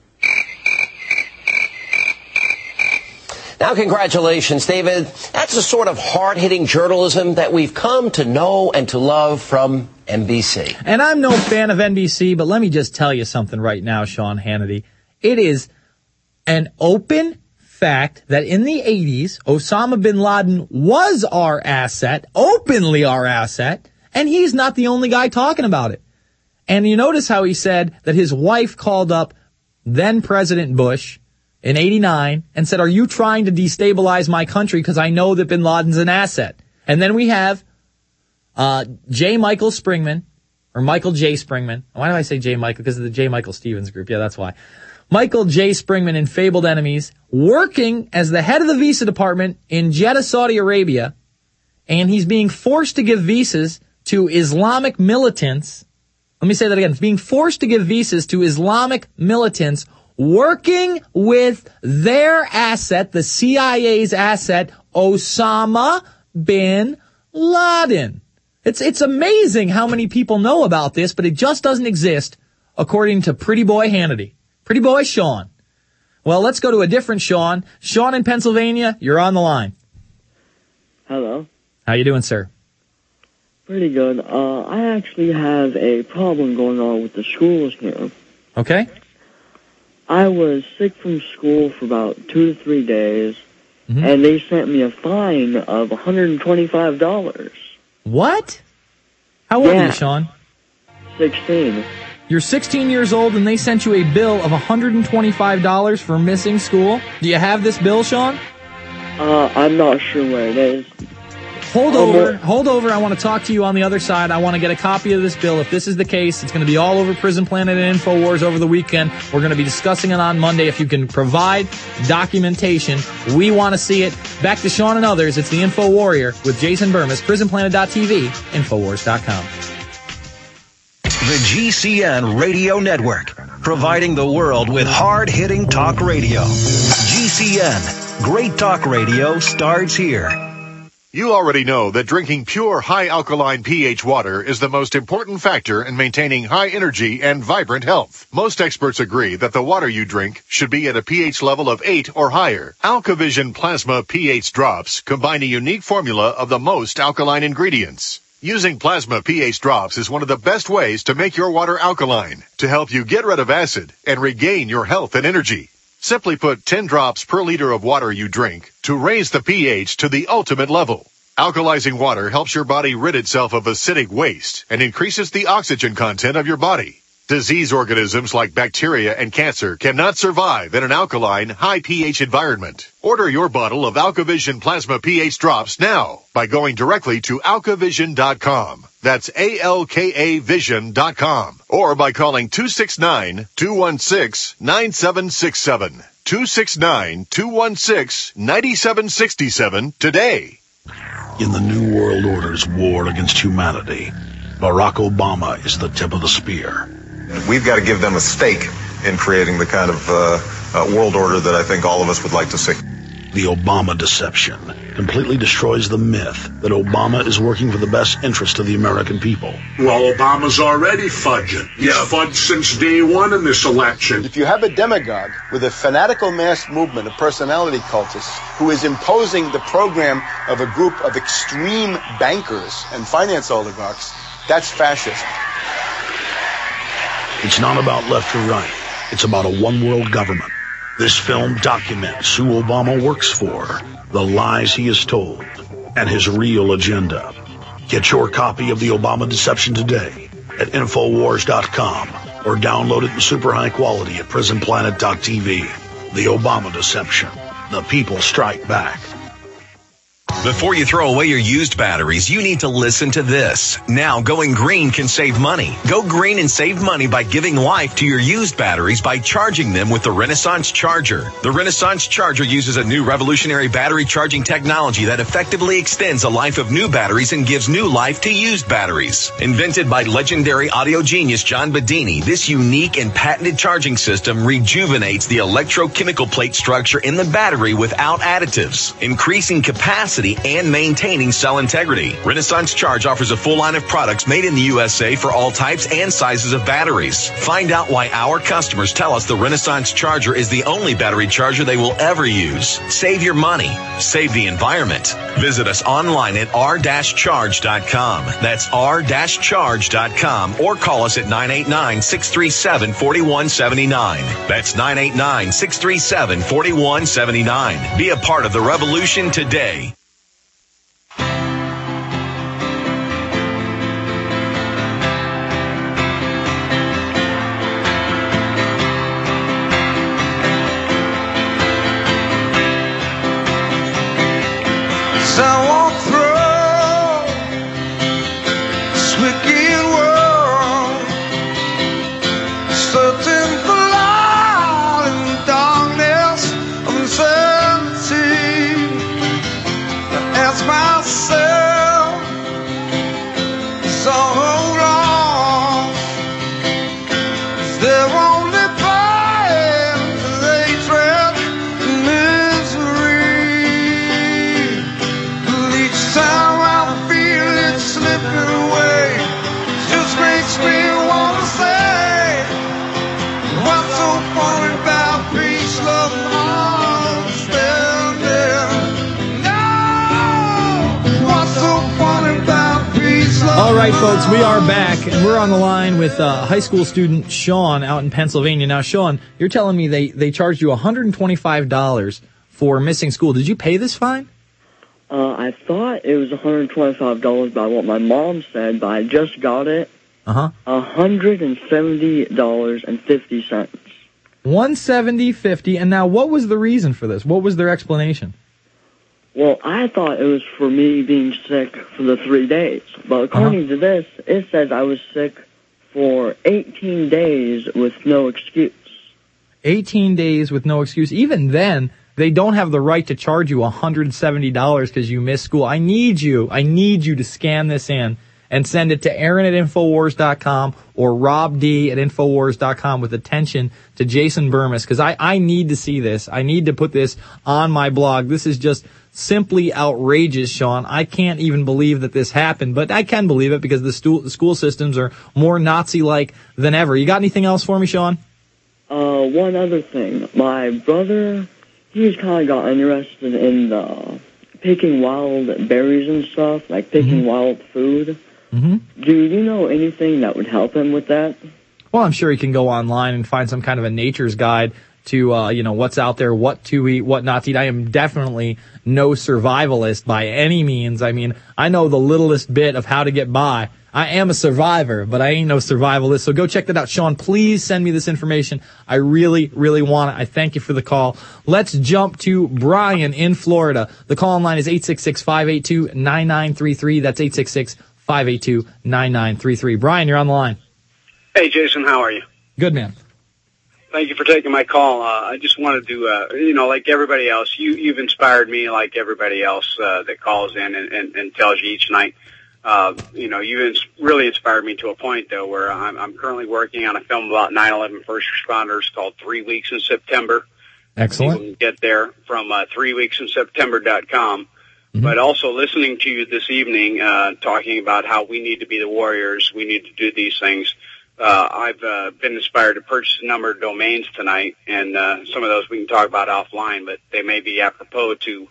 Now, congratulations, David. That's the sort of hard-hitting journalism that we've come to know and to love from N B C. And I'm no fan of N B C, but let me just tell you something right now, Sean Hannity. It is an open fact that in the eighties, Osama bin Laden was our asset, openly our asset, and he's not the only guy talking about it. And you notice how he said that his wife called up then President Bush in eighty-nine and said, are you trying to destabilize my country because I know that bin Laden's an asset? And then we have uh J. Michael Springman, or Michael J. Springman. Why do I say J. Michael? Because of the J. Michael Stevens group. Yeah, that's why. Michael J. Springman in Fabled Enemies, working as the head of the visa department in Jeddah, Saudi Arabia, and he's being forced to give visas to Islamic militants. Let me say that again. Being forced to give visas to Islamic militants working with their asset, the C I A's asset, Osama bin Laden. It's, it's amazing how many people know about this, but it just doesn't exist, according to Pretty Boy Hannity. Pretty Boy Sean. Well, let's go to a different Sean. Sean in Pennsylvania, you're on the line. Hello. How you doing, sir? Pretty good. Uh, I actually have a problem going on with the schools here. Okay. I was sick from school for about two to three days, mm-hmm. and they sent me a fine of one hundred twenty-five dollars. What? How old yeah. are you, Sean? sixteen. You're sixteen years old, and they sent you a bill of one hundred twenty-five dollars for missing school? Do you have this bill, Sean? Uh, I'm not sure where it is. Hold over, hold over. I want to talk to you on the other side. I want to get a copy of this bill. If this is the case, it's going to be all over Prison Planet and InfoWars over the weekend. We're going to be discussing it on Monday. If you can provide documentation, we want to see it. Back to Sean and others. It's the Info Warrior with Jason Burmis, prison planet dot t v, infowars dot com. The G C N Radio Network, providing the world with hard-hitting talk radio. G C N, great talk radio starts here. You already know that drinking pure, high-alkaline pH water is the most important factor in maintaining high energy and vibrant health. Most experts agree that the water you drink should be at a pH level of eight or higher. AlkaVision Plasma pH drops combine a unique formula of the most alkaline ingredients. Using Plasma pH drops is one of the best ways to make your water alkaline, to help you get rid of acid and regain your health and energy. Simply put ten drops per liter of water you drink to raise the pH to the ultimate level. Alkalizing water helps your body rid itself of acidic waste and increases the oxygen content of your body. Disease organisms like bacteria and cancer cannot survive in an alkaline, high pH environment. Order your bottle of AlkaVision Plasma pH drops now by going directly to alka vision dot com. That's A L K A vision dot com. Or by calling two six nine, two one six, nine seven six seven. two six nine, two one six, nine seven six seven today. In the New World Order's war against humanity, Barack Obama is the tip of the spear. We've got to give them a stake in creating the kind of uh, uh, world order that I think all of us would like to see. The Obama deception completely destroys the myth that Obama is working for the best interest of the American people. Well, Obama's already fudging. He's yeah. fudged since day one in this election. If you have a demagogue with a fanatical mass movement of personality cultists who is imposing the program of a group of extreme bankers and finance oligarchs, that's fascism. It's not about left or right. It's about a one-world government. This film documents who Obama works for, the lies he has told, and his real agenda. Get your copy of The Obama Deception today at infowars dot com or download it in super high quality at prison planet dot t v. The Obama Deception. The people strike back. Before you throw away your used batteries, you need to listen to this. Now, going green can save money. Go green and save money by giving life to your used batteries by charging them with the Renaissance Charger. The Renaissance Charger uses a new revolutionary battery charging technology that effectively extends the life of new batteries and gives new life to used batteries. Invented by legendary audio genius John Bedini, this unique and patented charging system rejuvenates the electrochemical plate structure in the battery without additives, increasing capacity and maintaining cell integrity. Renaissance Charge offers a full line of products made in the U S A for all types and sizes of batteries. Find out why our customers tell us the Renaissance Charger is the only battery charger they will ever use. Save your money. Save the environment. Visit us online at r dash charge dot com. That's r dash charge dot com or call us at nine eight nine, six three seven, four one seven nine. That's nine eight nine, six three seven, four one seven nine. Be a part of the revolution today. I walk through this wicked world, searching for light in the darkness of uncertainty. I ask myself, so hold on, is there only pain they tread in misery? Time I feel it slipping away, just makes me want to say, what's so funny about peace, love, and understanding? No, what's so funny about peace, love? All right, folks, we are back, and we're on the line with uh, high school student Sean out in Pennsylvania. Now, Sean, you're telling me they, they charged you one hundred twenty-five dollars for missing school. Did you pay this fine? Uh, I thought it was one hundred twenty-five dollars by what my mom said, but I just got it. Uh-huh. one hundred seventy dollars and fifty cents. one hundred seventy dollars and fifty cents. And now, what was the reason for this? What was their explanation? Well, I thought it was for me being sick for the three days. But according uh-huh. to this, it says I was sick for eighteen days with no excuse. eighteen days with no excuse. Even then, they don't have the right to charge you one hundred seventy dollars because you missed school. I need you. I need you to scan this in and send it to Aaron at Infowars dot com or Rob D at Infowars dot com with attention to Jason Bermas, because I, I need to see this. I need to put this on my blog. This is just simply outrageous, Sean. I can't even believe that this happened, but I can believe it because the, stu- the school systems are more Nazi-like than ever. You got anything else for me, Sean? Uh, one other thing. My brother, he's kind of got interested in the picking wild berries and stuff, like picking mm-hmm. wild food. Mm-hmm. Do you know anything that would help him with that? Well, I'm sure he can go online and find some kind of a nature's guide to, uh, you know, what's out there, what to eat, what not to eat. I am definitely no survivalist by any means. I mean, I know the littlest bit of how to get by. I am a survivor, but I ain't no survivalist. So go check that out. Sean, please send me this information. I really, really want it. I thank you for the call. Let's jump to Brian in Florida. The call line is eight six six, five eight two, nine nine three three. That's eight six six, five eight two, nine nine three three. Brian, you're on the line. Hey, Jason, how are you? Good, man. Thank you for taking my call. Uh, I just wanted to, uh, you know, like everybody else, you, you've inspired me like everybody else uh, that calls in and, and, and tells you each night. Uh, you know, you ins- really inspired me to a point, though, where I'm, I'm currently working on a film about nine eleven first responders called Three Weeks in September. Excellent. You can get there from uh, three weeks in september dot com. Mm-hmm. But also listening to you this evening, uh, talking about how we need to be the warriors, we need to do these things. Uh, I've uh, been inspired to purchase a number of domains tonight, and uh, some of those we can talk about offline, but they may be apropos to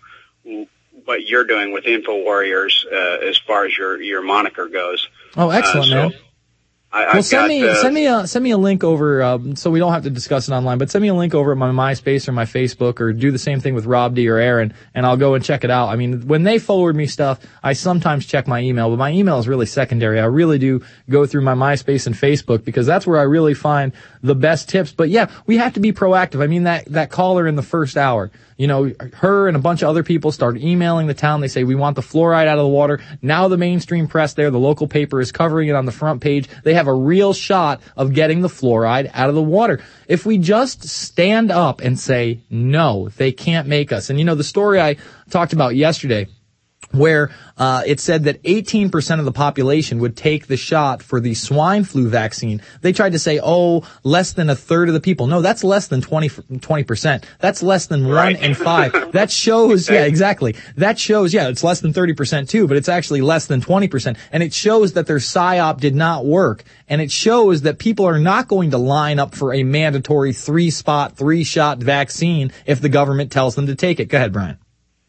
what you're doing with InfoWarriors uh, as far as your, your moniker goes. Oh, excellent, uh, so man. I, well, I've send got, me uh, send me a send me a link over, um, so we don't have to discuss it online. But send me a link over at my MySpace or my Facebook, or do the same thing with Rob D or Aaron, and I'll go and check it out. I mean, when they forward me stuff, I sometimes check my email, but my email is really secondary. I really do go through my MySpace and Facebook because that's where I really find the best tips. But yeah, we have to be proactive. I mean, that that caller in the first hour, you know, her and a bunch of other people start emailing the town. They say, we want the fluoride out of the water. Now the mainstream press there, the local paper is covering it on the front page. They have a real shot of getting the fluoride out of the water. If we just stand up and say, no, they can't make us. And you know, the story I talked about yesterday, where uh it said that eighteen percent of the population would take the shot for the swine flu vaccine. They tried to say, oh, less than a third of the people. No, that's less than twenty percent. That's less than Right. one in five. That shows, yeah, exactly. That shows, yeah, it's less than thirty percent too, but it's actually less than twenty percent. And it shows that their psyop did not work. And it shows that people are not going to line up for a mandatory three-spot, three-shot vaccine if the government tells them to take it. Go ahead, Brian.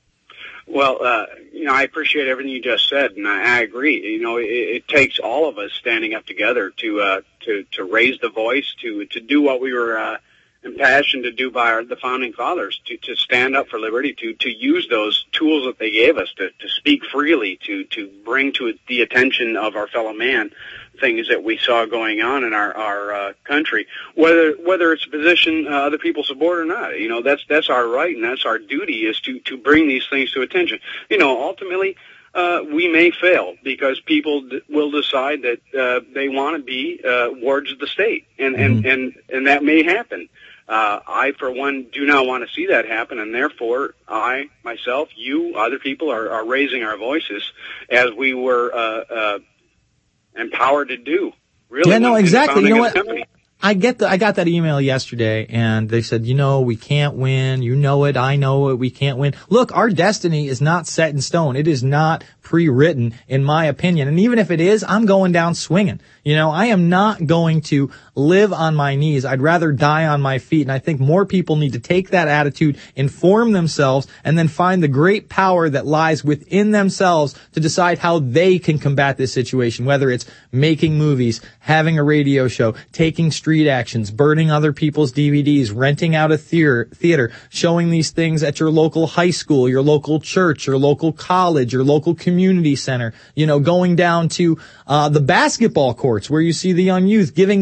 Well, uh, you know, I appreciate everything you just said, and I, I agree. You know, it, it takes all of us standing up together to uh, to to raise the voice, to to do what we were uh, impassioned to do by our, the founding fathers, to to stand up for liberty, to to use those tools that they gave us, to to speak freely, to to bring to the attention of our fellow man things that we saw going on in our our uh, country, whether whether it's a position uh, other people support or not. You know, that's that's our right and that's our duty, is to to bring these things to attention. You know, ultimately, uh, we may fail because people d- will decide that uh, they want to be uh, wards of the state, and and and and that may happen. Uh, I, for one, do not want to see that happen, and therefore, I, myself, you, other people are, are raising our voices as we were uh, uh, empowered to do. Really, Yeah, no, in the exactly. You founding know of the what? company. I get the, I got that email yesterday, and they said, you know, we can't win. You know it. I know it. We can't win. Look, our destiny is not set in stone. It is not pre-written, in my opinion. And even if it is, I'm going down swinging. You know, I am not going to live on my knees. I'd rather die on my feet. And I think more people need to take that attitude, inform themselves, and then find the great power that lies within themselves to decide how they can combat this situation, whether it's making movies, having a radio show, taking street actions, burning other people's D V Ds, renting out a theater, theater, showing these things at your local high school, your local church, your local college, your local community center, you know, going down to uh the basketball courts where you see the young youth, giving them D V Ds.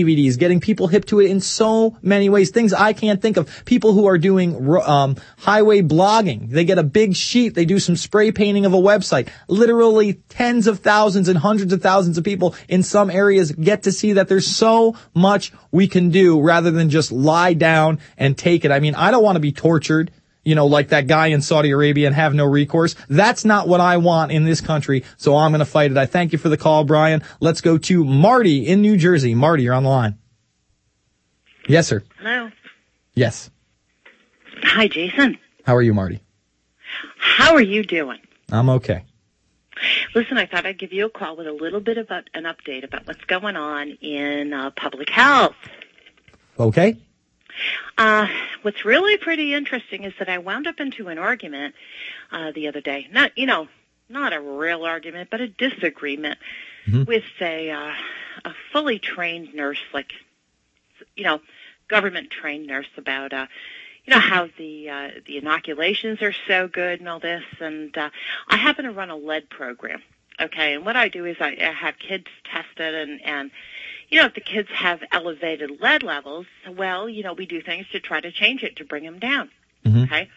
V Ds, getting people hip to it in so many ways, things I can't think of. People who are doing um, highway blogging, they get a big sheet, they do some spray painting of a website. Literally tens of thousands and hundreds of thousands of people in some areas get to see that there's so much we can do rather than just lie down and take it. I mean, I don't want to be tortured, you know, like that guy in Saudi Arabia and have no recourse. That's not what I want in this country, so I'm going to fight it. I thank you for the call, Brian. Let's go to Marty in New Jersey. Marty, you're on the line. Yes, sir. Hello. Yes. Hi, Jason. How are you, Marty? How are you doing? I'm okay. Listen, I thought I'd give you a call with a little bit about an update about what's going on in uh, public health. Okay. Uh, what's really pretty interesting is that I wound up into an argument uh, the other day. Not, you know, not a real argument, but a disagreement mm-hmm. with a, uh, a fully trained nurse, like, you know, government-trained nurse about, uh, you know, how the uh, the inoculations are so good and all this. And uh, I happen to run a lead program, okay? And what I do is I, I have kids tested and, and you know, if the kids have elevated lead levels, well, you know, we do things to try to change it, to bring them down, mm-hmm. okay?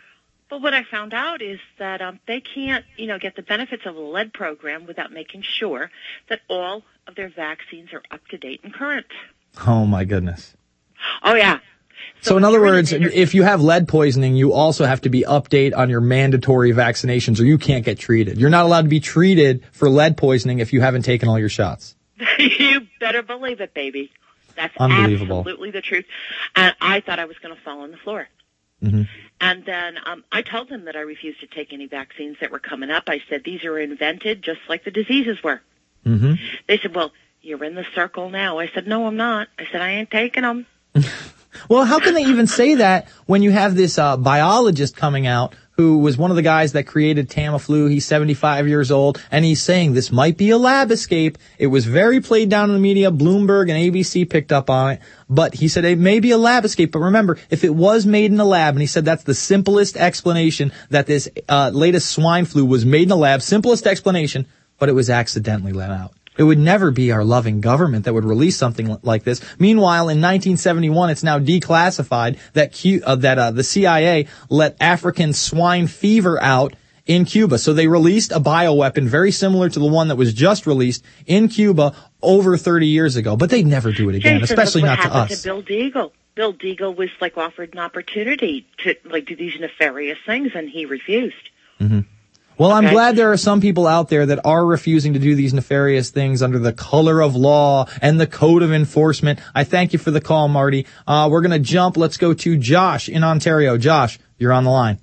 But what I found out is that um, they can't, you know, get the benefits of a lead program without making sure that all of their vaccines are up to date and current. Oh, my goodness. Oh, yeah. So, so in other words, if you have lead poisoning, you also have to be update on your mandatory vaccinations or you can't get treated. You're not allowed to be treated for lead poisoning if you haven't taken all your shots. You better believe it, baby. That's Unbelievable. Absolutely the truth. And I thought I was going to fall on the floor. Mm-hmm. And then um, I told them that I refused to take any vaccines that were coming up. I said, these are invented just like the diseases were. Mm-hmm. They said, well, you're in the circle now. I said, no, I'm not. I said, I ain't taking them. Well, how can they even say that when you have this uh, biologist coming out who was one of the guys that created Tamiflu? He's seventy-five years old, and he's saying this might be a lab escape. It was very played down in the media. Bloomberg and A B C picked up on it. But he said it may be a lab escape. But remember, if it was made in a lab, and he said that's the simplest explanation, that this uh, latest swine flu was made in a lab, simplest explanation, but it was accidentally let out. It would never be our loving government that would release something like this. Meanwhile, in nineteen seventy-one, it's now declassified that Q, uh, that uh, the C I A let African swine fever out in Cuba. So they released a bioweapon very similar to the one that was just released in Cuba over thirty years ago. But they'd never do it again, Jason, especially look what not to happened us. To Bill Deagle. Bill Deagle was like offered an opportunity to like do these nefarious things, and he refused. Mm-hmm. Well, I'm okay. glad there are some people out there that are refusing to do these nefarious things under the color of law and the code of enforcement. I thank you for the call, Marty. Uh, we're going to jump. Let's go to Josh in Ontario. Josh, you're on the line.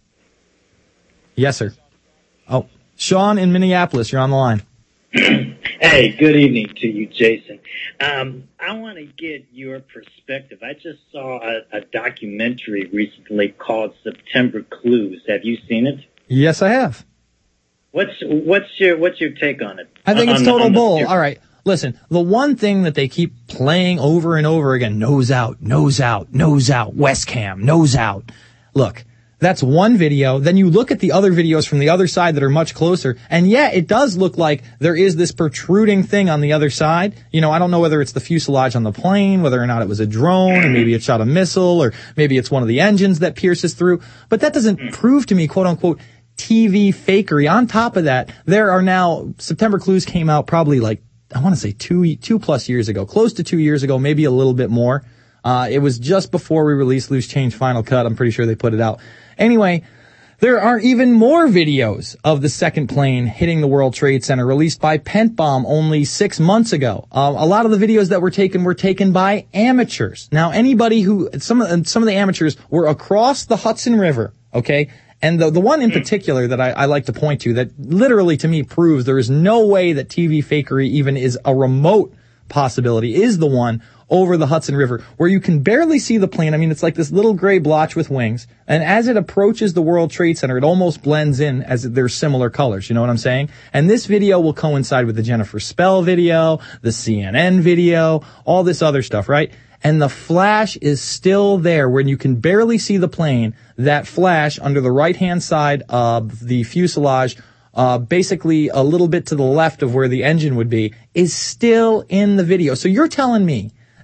Yes, sir. Oh, Sean in Minneapolis, you're on the line. Hey, good evening to you, Jason. Um, I want to get your perspective. I just saw a, a documentary recently called September Clues. Have you seen it? Yes, I have. What's what's your what's your take on it? I think on, it's total on bull. The, All right. Listen, the one thing that they keep playing over and over again, nose out, nose out, nose out, West Cam, nose out. Look, that's one video. Then you look at the other videos from the other side that are much closer, and yeah, it does look like there is this protruding thing on the other side. You know, I don't know whether it's the fuselage on the plane, whether or not it was a drone, or maybe it shot a missile, or maybe it's one of the engines that pierces through. But that doesn't prove to me, quote unquote, T V fakery. On top of that, there are now, September Clues came out probably like, I want to say two, two plus years ago, close to two years ago, maybe a little bit more. Uh, it was just before we released Loose Change Final Cut. I'm pretty sure they put it out. Anyway, there are even more videos of the second plane hitting the World Trade Center released by Pent Bomb only six months ago. Um, a lot of the videos that were taken were taken by amateurs. Now, anybody who, some of, some of the amateurs were across the Hudson River, okay? And the, the one in particular that I, I like to point to that literally to me proves there is no way that T V fakery even is a remote possibility is the one over the Hudson River where you can barely see the plane. I mean, it's like this little gray blotch with wings. And as it approaches the World Trade Center, it almost blends in as they're similar colors. You know what I'm saying? And this video will coincide with the Jennifer Spell video, the C N N video, all this other stuff, right? And the flash is still there when you can barely see the plane. That flash under the right-hand side of the fuselage, uh, basically a little bit to the left of where the engine would be, is still in the video. So you're telling me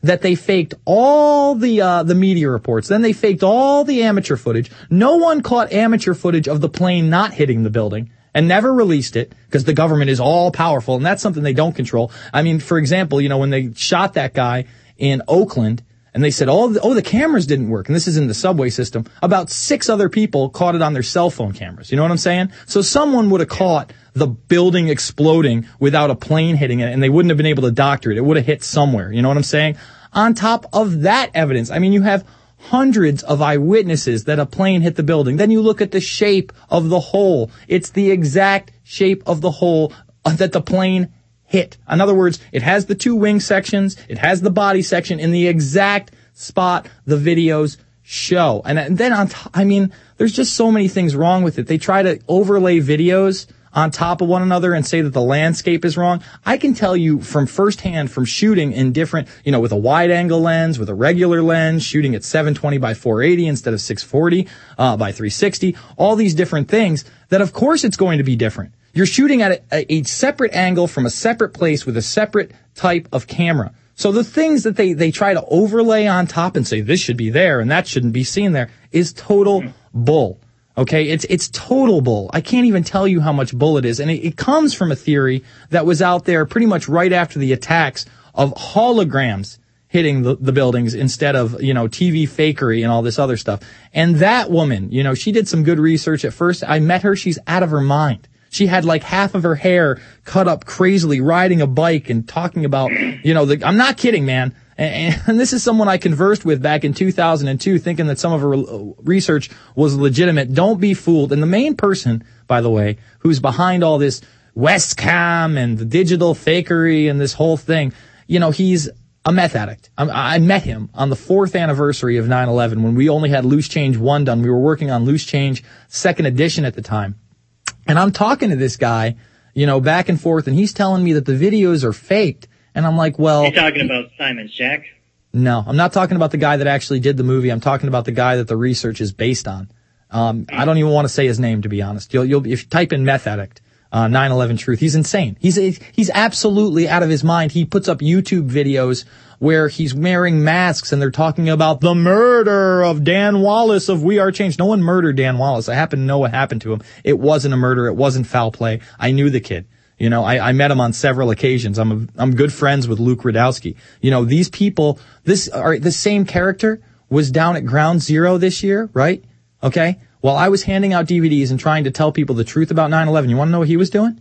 that they faked all the uh, the media reports. Then they faked all the amateur footage. No one caught amateur footage of the plane not hitting the building and never released it because the government is all powerful, and that's something they don't control. I mean, for example, you know, when they shot that guy in Oakland, and they said, oh, the, oh, the cameras didn't work, and this is in the subway system, about six other people caught it on their cell phone cameras. You know what I'm saying? So someone would have caught the building exploding without a plane hitting it, and they wouldn't have been able to doctor it. It would have hit somewhere. You know what I'm saying? On top of that evidence, I mean, you have hundreds of eyewitnesses that a plane hit the building. Then you look at the shape of the hole. It's the exact shape of the hole that the plane hit. In other words, it has the two wing sections, it has the body section in the exact spot the videos show. And then on top, I mean, there's just so many things wrong with it. They try to overlay videos on top of one another and say that the landscape is wrong. I can tell you from firsthand, from shooting in different, you know, with a wide angle lens, with a regular lens, shooting at seven twenty by four eighty instead of six forty uh, by three sixty, all these different things, that of course it's going to be different. You're shooting at a, a separate angle from a separate place with a separate type of camera. So the things that they, they try to overlay on top and say this should be there and that shouldn't be seen there is total bull. Okay, it's it's total bull. I can't even tell you how much bull it is. And it, it comes from a theory that was out there pretty much right after the attacks of holograms hitting the, the buildings instead of, you know, T V fakery and all this other stuff. And that woman, you know, she did some good research at first. I met her. She's out of her mind. She had like half of her hair cut up crazily, riding a bike and talking about, you know, the, I'm not kidding, man. And, and this is someone I conversed with back in two thousand two, thinking that some of her research was legitimate. Don't be fooled. And the main person, by the way, who's behind all this Westcam and the digital fakery and this whole thing, you know, he's a meth addict. I, I met him on the fourth anniversary of nine eleven when we only had Loose Change one done. We were working on Loose Change second edition at the time. And I'm talking to this guy, you know, back and forth, and he's telling me that the videos are faked. And I'm like, well... You're talking about Simon Shack? No, I'm not talking about the guy that actually did the movie. I'm talking about the guy that the research is based on. Um, I don't even want to say his name, to be honest. You'll, you'll, if you type in meth addict, uh, nine eleven truth, he's insane. He's, he's absolutely out of his mind. He puts up YouTube videos where he's wearing masks and they're talking about the murder of Dan Wallace of We Are Change. No one murdered Dan Wallace. I happen to know what happened to him. It wasn't a murder. It wasn't foul play. I knew the kid. You know, I, I met him on several occasions. I'm a, I'm good friends with Luke Radowski. You know, these people, this, are the same character was down at Ground Zero this year, right? Okay. While I was handing out D V Ds and trying to tell people the truth about nine eleven, you want to know what he was doing?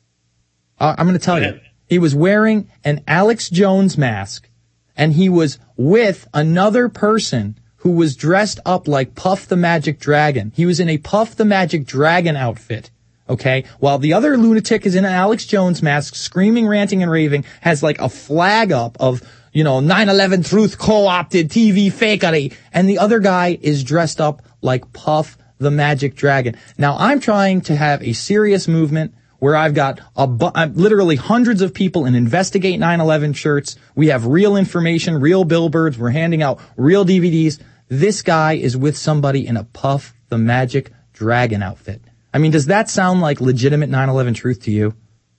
Uh, I'm going to tell you. He was wearing an Alex Jones mask, and he was with another person who was dressed up like Puff the Magic Dragon. He was in a Puff the Magic Dragon outfit. Okay, while the other lunatic is in an Alex Jones mask, screaming, ranting, and raving, has like a flag up of, you know, nine eleven truth co-opted T V fakery, and the other guy is dressed up like Puff the Magic Dragon. Now, I'm trying to have a serious movement where I've got a bu- literally hundreds of people in Investigate nine eleven shirts. We have real information, real billboards. We're handing out real D V Ds. This guy is with somebody in a Puff the Magic Dragon outfit. I mean, does that sound like legitimate nine eleven truth to you?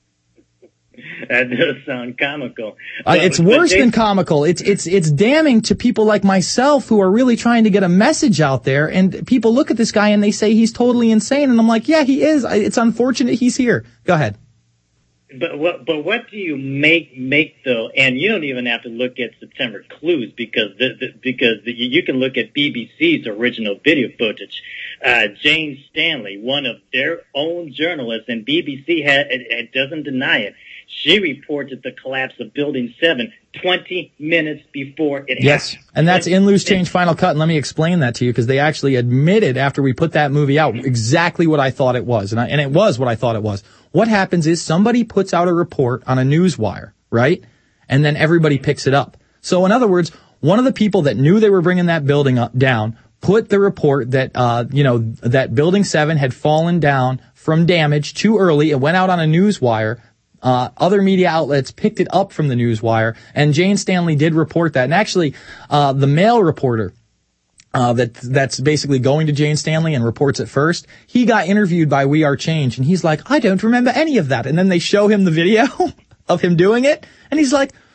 That does sound comical. Uh, it's worse they, than comical. It's it's it's damning to people like myself who are really trying to get a message out there. And people look at this guy and they say he's totally insane. And I'm like, yeah, he is. It's unfortunate he's here. Go ahead. But what? But what do you make make though? And you don't even have to look at September Clues because the, the, because the, you can look at B B C's original video footage. Uh, Jane Stanley, one of their own journalists, and B B C had, it, it doesn't deny it. She reported the collapse of Building seven twenty minutes before it yes. happened. Yes, and that's in Loose Change Final Cut, and let me explain that to you, because they actually admitted after we put that movie out exactly what I thought it was, and, I, and it was what I thought it was. What happens is somebody puts out a report on a news wire, right? And then everybody picks it up. So in other words, one of the people that knew they were bringing that building up, down put the report that, uh, you know, that Building seven had fallen down from damage too early. It went out on a news wire. Uh, other media outlets picked it up from the news wire, and Jane Stanley did report that. And actually, uh, the Mail reporter, uh, that, that's basically going to Jane Stanley and reports it first, he got interviewed by We Are Change, and he's like, I don't remember any of that. And then they show him the video of him doing it, and he's like,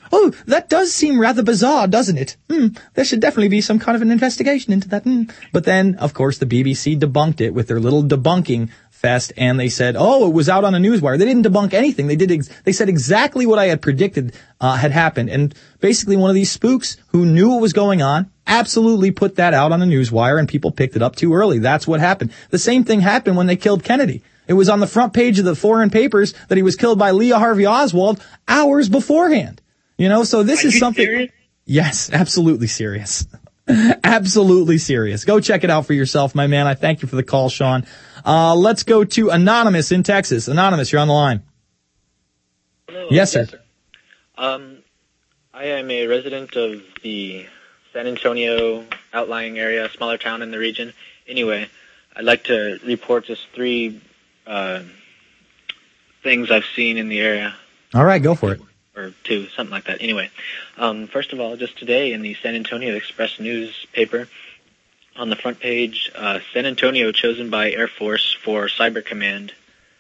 oh, that does seem rather bizarre, doesn't it? Hmm, there should definitely be some kind of an investigation into that. Hmm. But then, of course, the B B C debunked it with their little debunking fest, and they said, oh, it was out on a newswire. They didn't debunk anything. They did. Ex- they said exactly what I had predicted uh, had happened. And basically, one of these spooks who knew what was going on absolutely put that out on a newswire, and people picked it up too early. That's what happened. The same thing happened when they killed Kennedy. It was on the front page of the foreign papers that he was killed by Lee Harvey Oswald hours beforehand. You know, so this Are is you something. serious? Yes, absolutely serious. Absolutely serious. Go check it out for yourself, my man. I thank you for the call, Sean. Uh, let's go to Anonymous in Texas. Anonymous, you're on the line. Hello. Yes, sir. Yes, sir. Um, I am a resident of the San Antonio outlying area, a smaller town in the region. Anyway, I'd like to report just three uh, things I've seen in the area. All right, go for it. Or two, something like that. Anyway, um, first of all, just today in the San Antonio Express newspaper, on the front page, uh, San Antonio chosen by Air Force for Cyber Command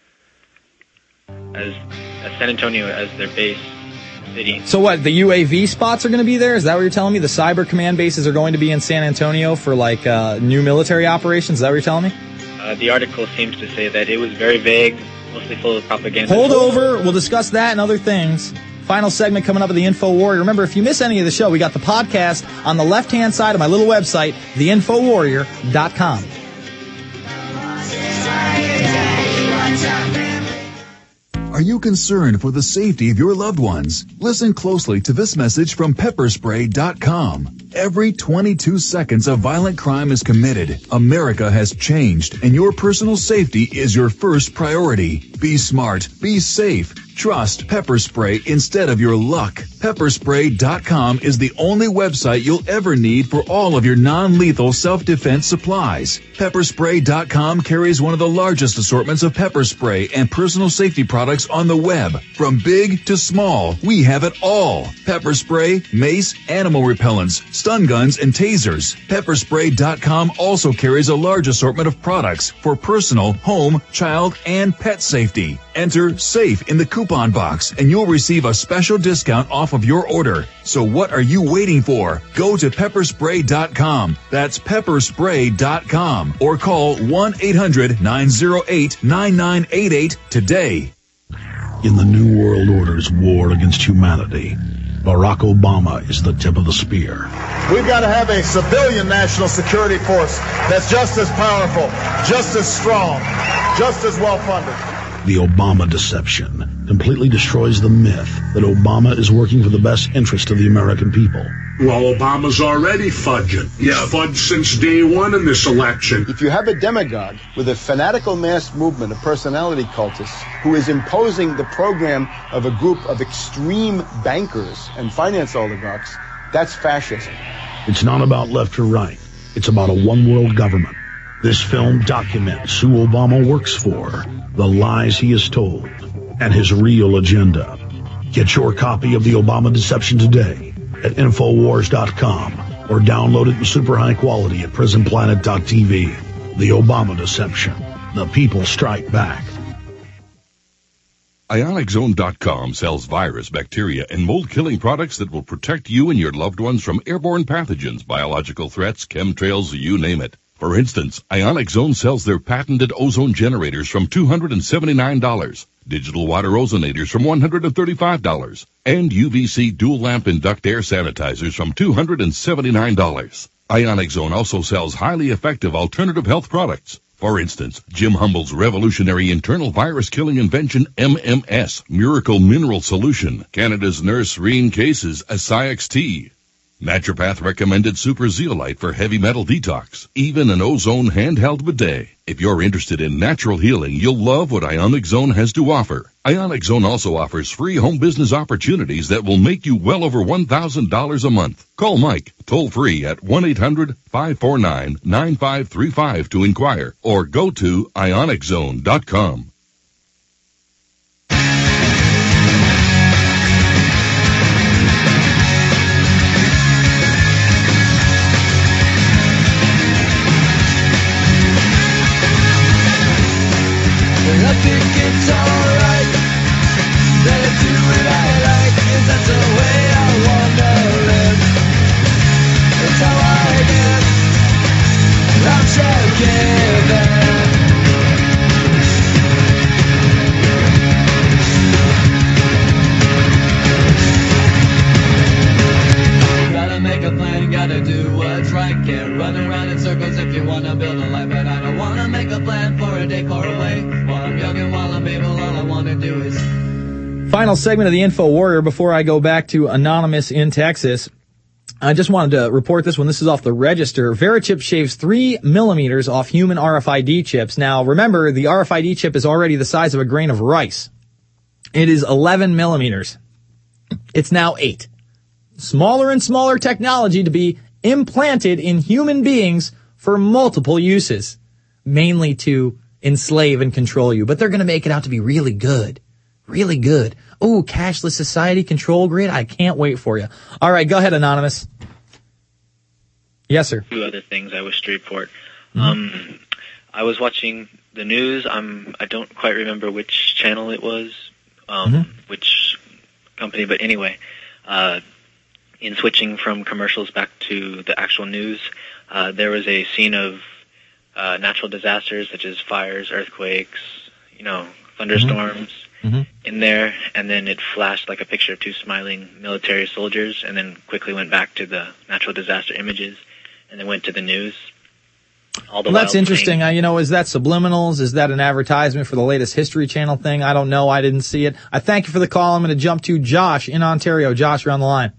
as, as San Antonio as their base city. So what, the U A V spots are going to be there? Is that what you're telling me? The Cyber Command bases are going to be in San Antonio for, like, uh, new military operations? Is that what you're telling me? Uh, the article seems to say that it was very vague, mostly full of propaganda. Hold over. We'll discuss that and other things. Final segment coming up at the Info Warrior. Remember, if you miss any of the show, we got the podcast on the left-hand side of my little website, the info warrior dot com. Are you concerned for the safety of your loved ones? Listen closely to this message from pepper spray dot com. Every twenty-two seconds a violent crime is committed. America has changed, and your personal safety is your first priority. Be smart. Be safe. Trust Pepper Spray instead of your luck. pepper spray dot com is the only website you'll ever need for all of your non-lethal self-defense supplies. pepper spray dot com carries one of the largest assortments of pepper spray and personal safety products on the web. From big to small, we have it all. Pepper spray, mace, animal repellents, stun guns, and tasers. pepper spray dot com also carries a large assortment of products for personal, home, child, and pet safety. Enter SAFE in the coupon box and you'll receive a special discount off of your order. So what are you waiting for? Go to pepper spray dot com. That's pepper spray dot com or call one eight hundred nine oh eight nine nine eight eight today. In the New World Order's war against humanity, Barack Obama is the tip of the spear. We've got to have a civilian national security force that's just as powerful, just as strong, just as well funded. The Obama deception completely destroys the myth that Obama is working for the best interest of the American people. Well, Obama's already fudging. He's yeah. fudged since day one in this election. If you have a demagogue with a fanatical mass movement of personality cultists who is imposing the program of a group of extreme bankers and finance oligarchs, that's fascism. It's not about left or right. It's about a one-world government. This film documents who Obama works for, the lies he has told, and his real agenda. Get your copy of The Obama Deception today at infowars dot com or download it in super high quality at prison planet dot t v. The Obama Deception. The people strike back. ionic zone dot com sells virus, bacteria, and mold-killing products that will protect you and your loved ones from airborne pathogens, biological threats, chemtrails, you name it. For instance, Ionic Zone sells their patented ozone generators from two hundred seventy-nine dollars, digital water ozonators from one hundred thirty-five dollars, and U V C dual lamp and duct air sanitizers from two hundred seventy-nine dollars. Ionic Zone also sells highly effective alternative health products. For instance, Jim Humble's revolutionary internal virus-killing invention M M S, Miracle Mineral Solution, Canada's Nurse Reen Case's Asciax Tea, Naturopath recommended Super Zeolite for heavy metal detox, even an ozone handheld bidet. If you're interested in natural healing, you'll love what Ionic Zone has to offer. Ionic Zone also offers free home business opportunities that will make you well over one thousand dollars a month. Call Mike toll free at one eight hundred five four nine nine five three five to inquire or go to ionic zone dot com. I think it's alright that I do what I like, 'cause that's the way I forgiven. Gotta make a plan, gotta do what's right. Can't run around in circles if you wanna build a life. But I don't wanna make a plan for a day far away. While I'm young and while I'm able, all I wanna do is... Final segment of the Info Warrior before I go back to Anonymous in Texas. I just wanted to report this one. This is off the Register. Verichip shaves three millimeters off human R F I D chips. Now, remember, the R F I D chip is already the size of a grain of rice. It is eleven millimeters. It's now eight. Smaller and smaller technology to be implanted in human beings for multiple uses, mainly to enslave and control you. But they're going to make it out to be really good. Really good. Ooh, cashless society control grid. I can't wait for you. All right, go ahead, Anonymous. Yes, sir. Two other things I wish to report. Mm-hmm. Um, I was watching the news. I'm, I don't quite remember which channel it was, um, mm-hmm. which company, but anyway, uh, in switching from commercials back to the actual news, uh, there was a scene of uh, natural disasters such as fires, earthquakes, you know, thunderstorms. Mm-hmm. Mm-hmm. in there, and then it flashed like a picture of two smiling military soldiers, and then quickly went back to the natural disaster images, and then went to the news. All the well, that's interesting. Uh, you know, is that subliminals? Is that an advertisement for the latest History Channel thing? I don't know. I didn't see it. I thank you for the call. I'm going to jump to Josh in Ontario. Josh, you're on the line.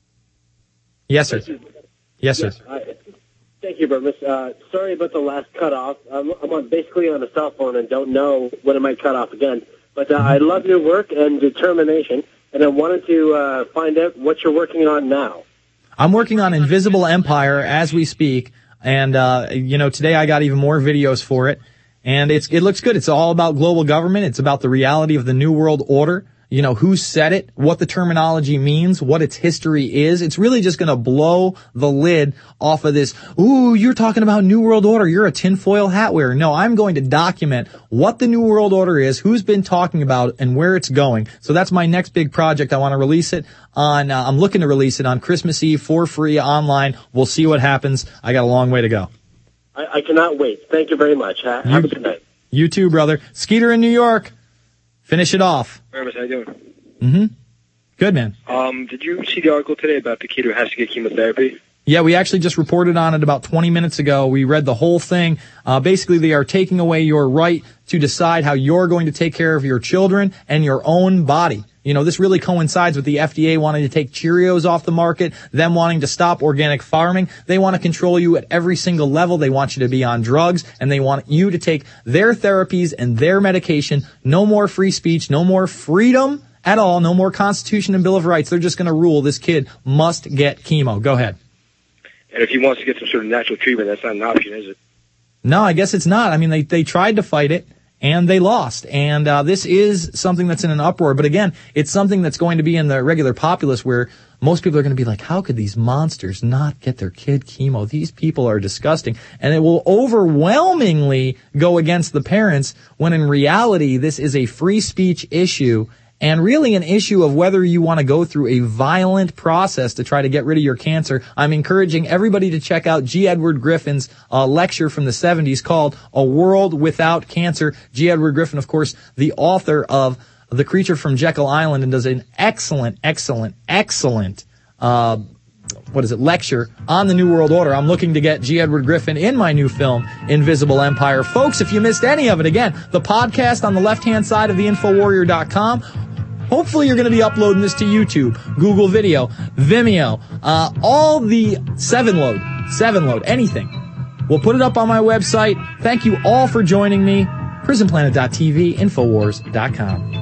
Yes, sir. Yes, sir. Yes, I, thank you, Burmis. Uh, sorry about the last cutoff. I'm, I'm on, basically on a cell phone and don't know when it might cut off again. But uh, I love your work and determination, and I wanted to uh, find out what you're working on now. I'm working on Invisible Empire as we speak, and uh, you know, today I got even more videos for it, and it's it looks good. It's all about global government. It's about the reality of the New World Order. You know, who said it, what the terminology means, what its history is. It's really just going to blow the lid off of this, ooh, you're talking about New World Order, you're a tinfoil hat wearer. No, I'm going to document what the New World Order is, who's been talking about, and where it's going. So that's my next big project. I want to release it on, uh, I'm looking to release it on Christmas Eve for free online. We'll see what happens. I got a long way to go. I, I cannot wait. Thank you very much. Ha- have you, a good night. You too, brother. Skeeter in New York. Finish it off. Hermes, how you doing? Mm-hmm. Good, man. Um, did you see the article today about the kid who has to get chemotherapy? Yeah, we actually just reported on it about twenty minutes ago. We read the whole thing. Uh, basically, they are taking away your right to decide how you're going to take care of your children and your own body. You know, this really coincides with the F D A wanting to take Cheerios off the market, them wanting to stop organic farming. They want to control you at every single level. They want you to be on drugs, and they want you to take their therapies and their medication. No more free speech, no more freedom at all, no more Constitution and Bill of Rights. They're just going to rule this kid must get chemo. Go ahead. And if he wants to get some sort of natural treatment, that's not an option, is it? No, I guess it's not. I mean, they, they tried to fight it, and they lost. And uh, this is something that's in an uproar. But again, it's something that's going to be in the regular populace where most people are going to be like, how could these monsters not get their kid chemo? These people are disgusting. And it will overwhelmingly go against the parents when in reality this is a free speech issue and really an issue of whether you want to go through a violent process to try to get rid of your cancer. I'm encouraging everybody to check out G. Edward Griffin's uh, lecture from the seventies called A World Without Cancer. G. Edward Griffin, of course, the author of The Creature from Jekyll Island, and does an excellent, excellent, excellent uh what is it, lecture on the New World Order. I'm looking to get G. Edward Griffin in my new film, Invisible Empire. Folks, if you missed any of it, again, the podcast on the left-hand side of the info warrior dot com. Hopefully you're going to be uploading this to YouTube, Google Video, Vimeo, uh, all the seven load, seven load, anything. We'll put it up on my website. Thank you all for joining me. prison planet dot t v, infowars dot com.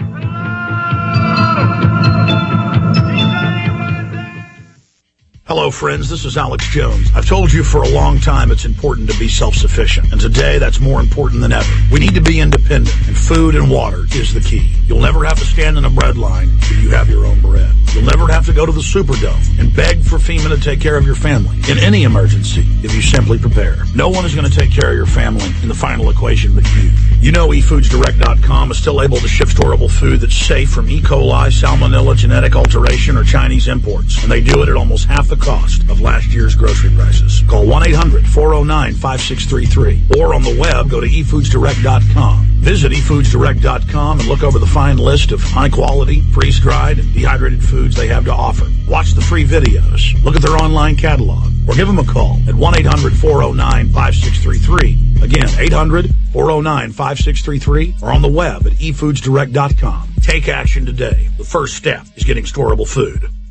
Hello, friends. This is Alex Jones. I've told you for a long time it's important to be self-sufficient, and today that's more important than ever. We need to be independent, and food and water is the key. You'll never have to stand in a bread line if you have your own bread. You'll never have to go to the Superdome and beg for FEMA to take care of your family in any emergency if you simply prepare. No one is going to take care of your family in the final equation but you. You know e foods direct dot com is still able to ship storable food that's safe from E. coli, salmonella, genetic alteration, or Chinese imports, and they do it at almost half the cost of last year's grocery prices. Call one eight hundred four oh nine five six three three or on the web, go to e foods direct dot com. Visit e foods direct dot com and look over the fine list of high-quality, freeze-dried, and dehydrated foods they have to offer. Watch the free videos, look at their online catalog, or give them a call at one eight hundred four oh nine five six three three. Again, eight hundred four oh nine five six three three or on the web at e foods direct dot com. Take action today. The first step is getting storable food.